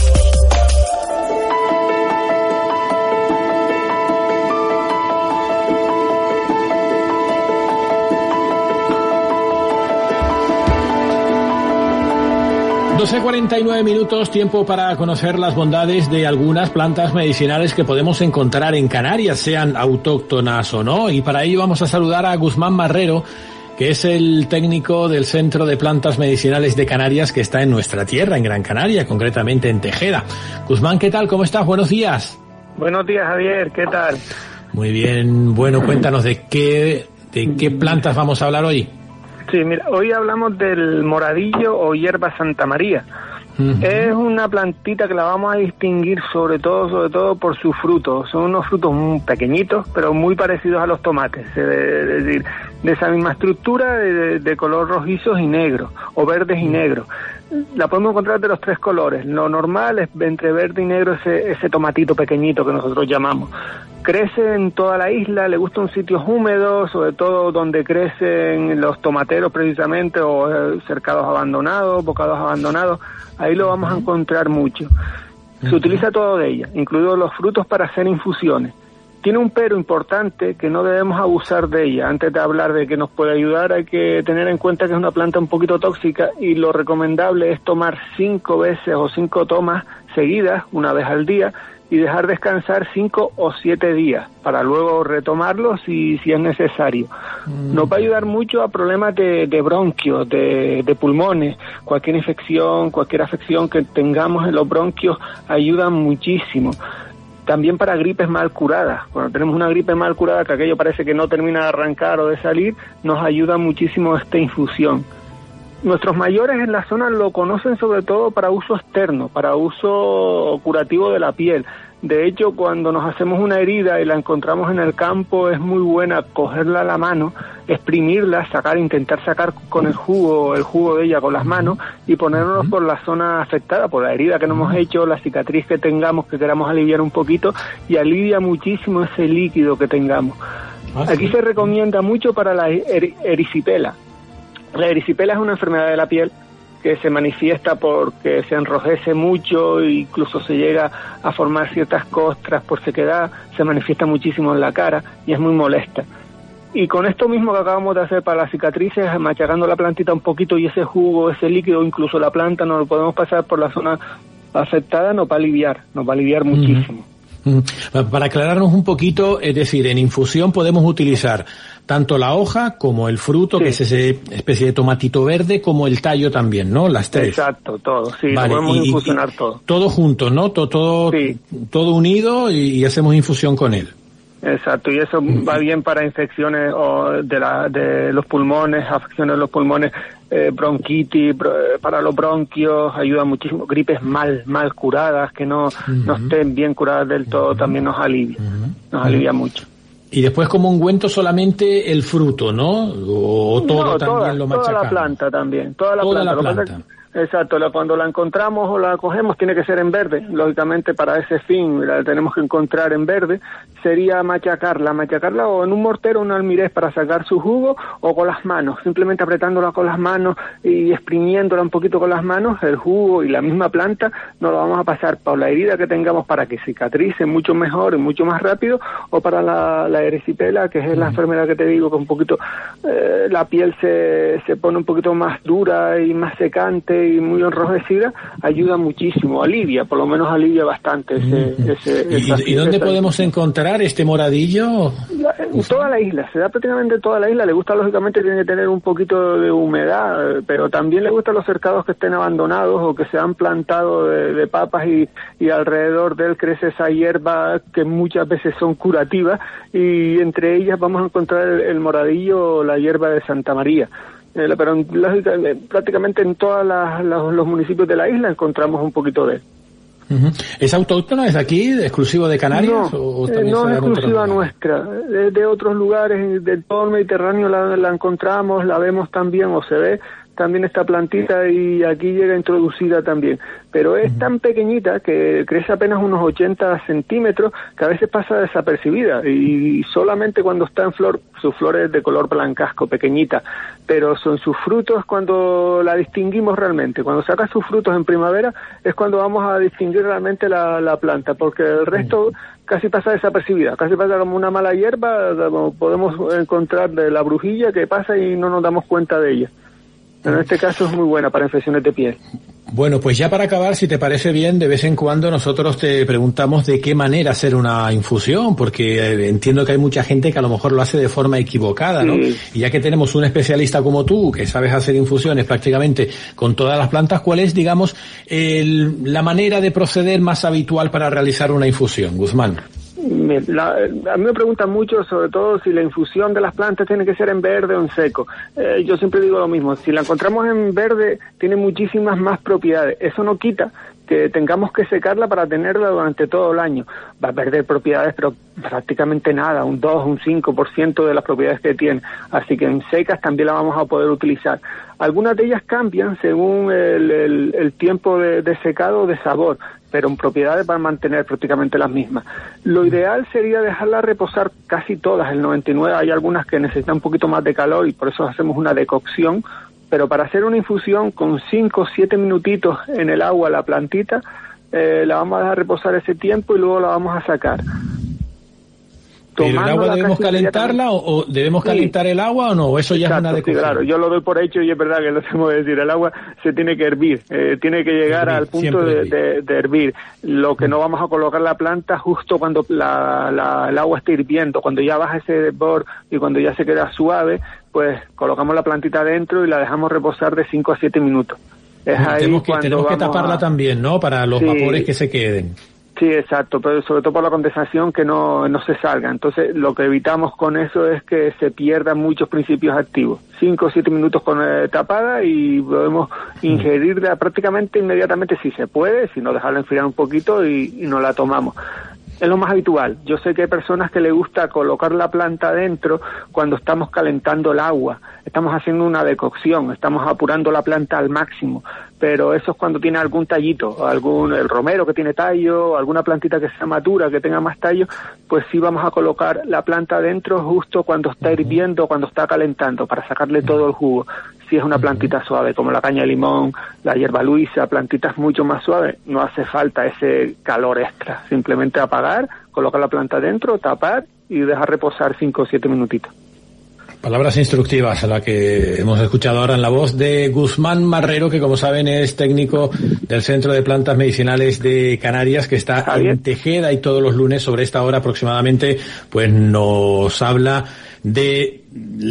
[SPEAKER 3] ...12:49, tiempo para conocer las bondades de algunas plantas medicinales que podemos encontrar en Canarias, sean autóctonas o no, y para ello vamos a saludar a Guzmán Marrero, que es el técnico del Centro de Plantas Medicinales de Canarias, que está en nuestra tierra, en Gran Canaria, concretamente en Tejeda. Guzmán, ¿qué tal? ¿Cómo estás? Buenos días.
[SPEAKER 19] Buenos días, Javier, ¿qué tal?
[SPEAKER 3] Muy bien, bueno, cuéntanos de qué plantas vamos a hablar hoy.
[SPEAKER 19] Sí, mira, hoy hablamos del moradillo o hierba Santa María. Es una plantita que la vamos a distinguir sobre todo por sus frutos. Son unos frutos muy pequeñitos, pero muy parecidos a los tomates, es decir, de esa misma estructura, de color rojizos y negro, o verdes y negros. La podemos encontrar de los 3 colores. Lo normal es entre verde y negro ese tomatito pequeñito que nosotros llamamos. Crece en toda la isla, le gustan sitios húmedos, sobre todo donde crecen los tomateros precisamente, o cercados abandonados, bocados abandonados. Ahí lo vamos a encontrar mucho. Se utiliza todo de ella, incluidos los frutos para hacer infusiones. Tiene un pero importante, que no debemos abusar de ella. Antes de hablar de que nos puede ayudar, hay que tener en cuenta que es una planta un poquito tóxica, y lo recomendable es tomar 5 veces o 5 tomas seguidas, una vez al día, y dejar descansar 5 o 7 días para luego retomarlo si es necesario. Nos va a ayudar mucho a problemas de bronquios, de pulmones, cualquier infección, cualquier afección que tengamos en los bronquios ayuda muchísimo. También para gripes mal curadas. Cuando tenemos una gripe mal curada, que aquello parece que no termina de arrancar o de salir, nos ayuda muchísimo esta infusión. Nuestros mayores en la zona lo conocen sobre todo para uso externo, para uso curativo de la piel. De hecho, cuando nos hacemos una herida y la encontramos en el campo, es muy buena cogerla a la mano, exprimirla, intentar sacar con el jugo de ella con las manos y ponernos por la zona afectada, por la herida que nos hemos hecho, la cicatriz que tengamos, que queramos aliviar un poquito, y alivia muchísimo ese líquido que tengamos. Aquí se recomienda mucho para la erisipela. La erisipela es una enfermedad de la piel que se manifiesta porque se enrojece mucho e incluso se llega a formar ciertas costras por sequedad, se manifiesta muchísimo en la cara y es muy molesta. Y con esto mismo que acabamos de hacer para las cicatrices, machacando la plantita un poquito y ese jugo, ese líquido, incluso la planta, nos lo podemos pasar por la zona afectada, nos va a aliviar muchísimo.
[SPEAKER 3] Para aclararnos un poquito, es decir, en infusión podemos utilizar tanto la hoja como el fruto, que es esa especie de tomatito verde, como el tallo también, ¿no? Las tres.
[SPEAKER 19] Exacto, todo, sí,
[SPEAKER 3] vale,
[SPEAKER 19] podemos infusionar todo.
[SPEAKER 3] Todo junto, ¿no? Todo unido y hacemos infusión con él.
[SPEAKER 19] Exacto, y eso va bien para infecciones de los pulmones, afecciones de los pulmones, bronquitis, para los bronquios, ayuda muchísimo. Gripes mal curadas, que no estén bien curadas del todo, también nos alivia mucho.
[SPEAKER 3] Y después como ungüento solamente el fruto, ¿no? O todo también lo machacamos.
[SPEAKER 19] Toda la planta también, toda la planta. Exacto, cuando la encontramos o la cogemos tiene que ser en verde, lógicamente para ese fin la tenemos que encontrar en verde, sería machacarla o en un mortero, un almirez para sacar su jugo, o con las manos, simplemente apretándola con las manos y exprimiéndola un poquito con las manos, el jugo y la misma planta nos lo vamos a pasar por la herida que tengamos para que cicatrice mucho mejor y mucho más rápido, o para la erisipela, que es la enfermedad que te digo, que un poquito la piel se pone un poquito más dura y más secante y muy enrojecida, ayuda muchísimo, por lo menos alivia bastante
[SPEAKER 3] ¿Y dónde podemos encontrar este moradillo?
[SPEAKER 19] Toda la isla, se da prácticamente toda la isla. Le gusta, lógicamente, tiene que tener un poquito de humedad, pero también le gustan los cercados que estén abandonados o que se han plantado de papas y alrededor de él crece esa hierba que muchas veces son curativas, y entre ellas vamos a encontrar el moradillo o la hierba de Santa María. Pero prácticamente en todos los municipios de la isla encontramos un poquito de él.
[SPEAKER 3] ¿Es autóctona? ¿Es aquí, exclusivo de Canarias?
[SPEAKER 19] No, no es exclusiva nuestra. De otros lugares de todo el Mediterráneo la encontramos, la vemos también, o se ve también esta plantita, y aquí llega introducida también. Pero es tan pequeñita que crece apenas unos 80 centímetros, que a veces pasa desapercibida, y solamente cuando está en flor, sus flores de color blancasco, pequeñita, pero son sus frutos cuando la distinguimos realmente. Cuando saca sus frutos en primavera es cuando vamos a distinguir realmente la planta, porque el resto casi pasa desapercibida, casi pasa como una mala hierba, como podemos encontrar de la brujilla que pasa y no nos damos cuenta de ella. En este caso es muy buena para infecciones de piel.
[SPEAKER 3] Bueno, pues ya para acabar, si te parece bien, de vez en cuando nosotros te preguntamos de qué manera hacer una infusión, porque entiendo que hay mucha gente que a lo mejor lo hace de forma equivocada, ¿no? Y ya que tenemos un especialista como tú, que sabes hacer infusiones prácticamente con todas las plantas, ¿cuál es, digamos, la manera de proceder más habitual para realizar una infusión, Guzmán?
[SPEAKER 19] A mí me preguntan mucho, sobre todo, si la infusión de las plantas tiene que ser en verde o en seco. Yo siempre digo lo mismo, si la encontramos en verde, tiene muchísimas más propiedades. Eso no quita que tengamos que secarla para tenerla durante todo el año. Va a perder propiedades, pero prácticamente nada, un 2, un 5% de las propiedades que tiene. Así que en secas también la vamos a poder utilizar. Algunas de ellas cambian según el tiempo de secado o de sabor, pero en propiedades van a mantener prácticamente las mismas. Lo ideal sería dejarla reposar casi todas, el 99%. Hay algunas que necesitan un poquito más de calor y por eso hacemos una decocción, pero para hacer una infusión con 5 o 7 minutitos en el agua, la plantita, la vamos a dejar reposar ese tiempo y luego la vamos a sacar.
[SPEAKER 3] ¿Pero el agua debemos calentarla o debemos calentar el agua o no? ¿Eso ya es una decocción?
[SPEAKER 19] Sí, claro, yo lo doy por hecho y es verdad que lo tengo que decir. El agua se tiene que hervir, tiene que llegar al punto de hervir. Lo que no vamos a colocar la planta justo cuando el agua esté hirviendo, cuando ya baja ese hervor y cuando ya se queda suave, pues colocamos la plantita dentro y la dejamos reposar de 5 a 7 minutos.
[SPEAKER 3] Tenemos que taparla también, ¿no? Para los vapores que se queden.
[SPEAKER 19] Sí, exacto, pero sobre todo por la condensación que no se salga. Entonces, lo que evitamos con eso es que se pierdan muchos principios activos. 5 o 7 minutos con tapada y podemos ingerirla prácticamente inmediatamente si se puede, si no dejarla enfriar un poquito y nos la tomamos. Es lo más habitual. Yo sé que hay personas que les gusta colocar la planta dentro cuando estamos calentando el agua. Estamos haciendo una decocción, estamos apurando la planta al máximo. Pero eso es cuando tiene algún tallito, el romero que tiene tallo, alguna plantita que sea madura, que tenga más tallo, pues sí vamos a colocar la planta dentro justo cuando está hirviendo, cuando está calentando, para sacarle todo el jugo. Si es una plantita suave, como la caña de limón, la hierba luisa, plantitas mucho más suaves, no hace falta ese calor extra. Simplemente apagar, colocar la planta dentro, tapar y dejar reposar 5 o 7 minutitos.
[SPEAKER 3] Palabras instructivas a la que hemos escuchado ahora en la voz de Guzmán Marrero, que como saben es técnico del Centro de Plantas Medicinales de Canarias, que está en Tejeda y todos los lunes sobre esta hora aproximadamente, pues nos habla de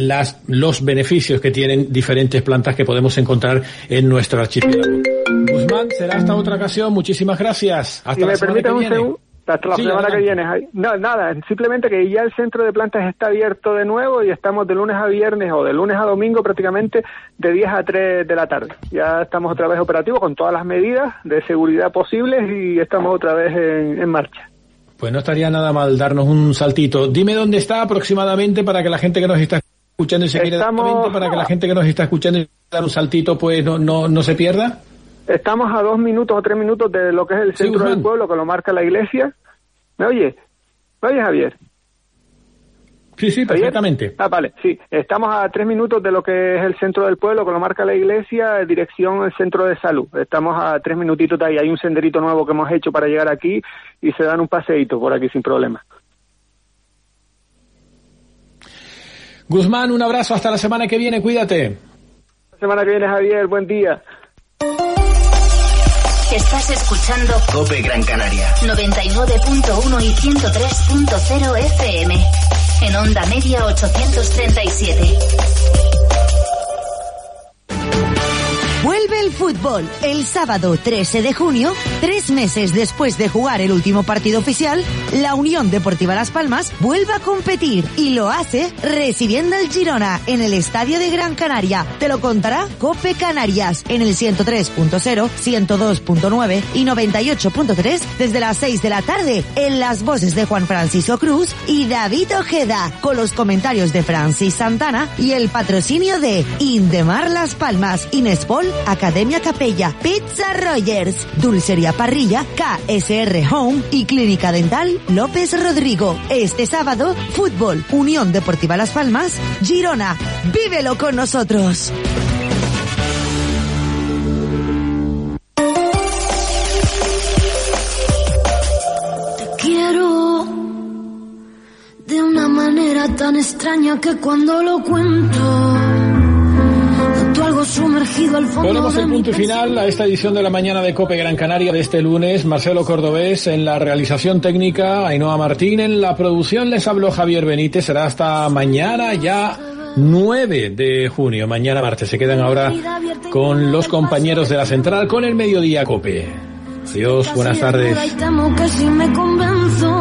[SPEAKER 3] los beneficios que tienen diferentes plantas que podemos encontrar en nuestro archipiélago. Guzmán, será hasta otra ocasión. Muchísimas gracias. Hasta la semana que viene.
[SPEAKER 19] Hasta la semana que viene. No, nada, simplemente que ya el centro de plantas está abierto de nuevo y estamos de lunes a viernes o de lunes a domingo prácticamente de 10 a 3 de la tarde. Ya estamos otra vez operativos con todas las medidas de seguridad posibles y estamos otra vez en marcha.
[SPEAKER 3] Pues no estaría nada mal darnos un saltito. Dime dónde está aproximadamente para que la gente que nos está escuchando y se quiere para que la gente que nos está escuchando y dar un saltito pues no se pierda.
[SPEAKER 19] Estamos a 2 minutos o 3 minutos de lo que es el centro del pueblo, que lo marca la iglesia. ¿Me oye? ¿Me oye, Javier?
[SPEAKER 3] Sí, perfectamente.
[SPEAKER 19] Vale, sí. Estamos a 3 minutos de lo que es el centro del pueblo, que lo marca la iglesia, dirección al centro de salud. Estamos a 3 minutitos de ahí. Hay un senderito nuevo que hemos hecho para llegar aquí y se dan un paseíto por aquí sin problema.
[SPEAKER 3] Guzmán, un abrazo. Hasta la semana que viene. Cuídate.
[SPEAKER 19] La semana que viene, Javier. Buen día.
[SPEAKER 10] Estás escuchando
[SPEAKER 17] COPE Gran Canaria
[SPEAKER 10] 99.1 y 103.0 FM en onda media 837.
[SPEAKER 11] Vuelve el fútbol el sábado 13 de junio, 3 meses después de jugar el último partido oficial. La Unión Deportiva Las Palmas vuelve a competir y lo hace recibiendo al Girona en el Estadio de Gran Canaria. Te lo contará COPE Canarias en el 103.0, 102.9 y 98.3 desde las 6 de la tarde, en las voces de Juan Francisco Cruz y David Ojeda, con los comentarios de Francis Santana y el patrocinio de Indemar Las Palmas, Inespol, Academia Capella, Pizza Rogers, Dulcería Parrilla, KSR Home y Clínica Dental López Rodrigo. Este sábado, fútbol, Unión Deportiva Las Palmas, Girona. ¡Vívelo con nosotros!
[SPEAKER 2] Te quiero de una manera tan extraña que cuando lo cuento algo sumergido al fondo.
[SPEAKER 3] Ponemos el punto final a esta edición de la mañana de COPE Gran Canaria de este lunes. Marcelo Cordobés en la realización técnica, Ainhoa Martín en la producción, les habló Javier Benítez. Será hasta mañana ya 9 de junio, mañana martes. Se quedan ahora con los compañeros de la central con el Mediodía COPE. Adiós, buenas tardes.
[SPEAKER 2] Temo que si me convenzo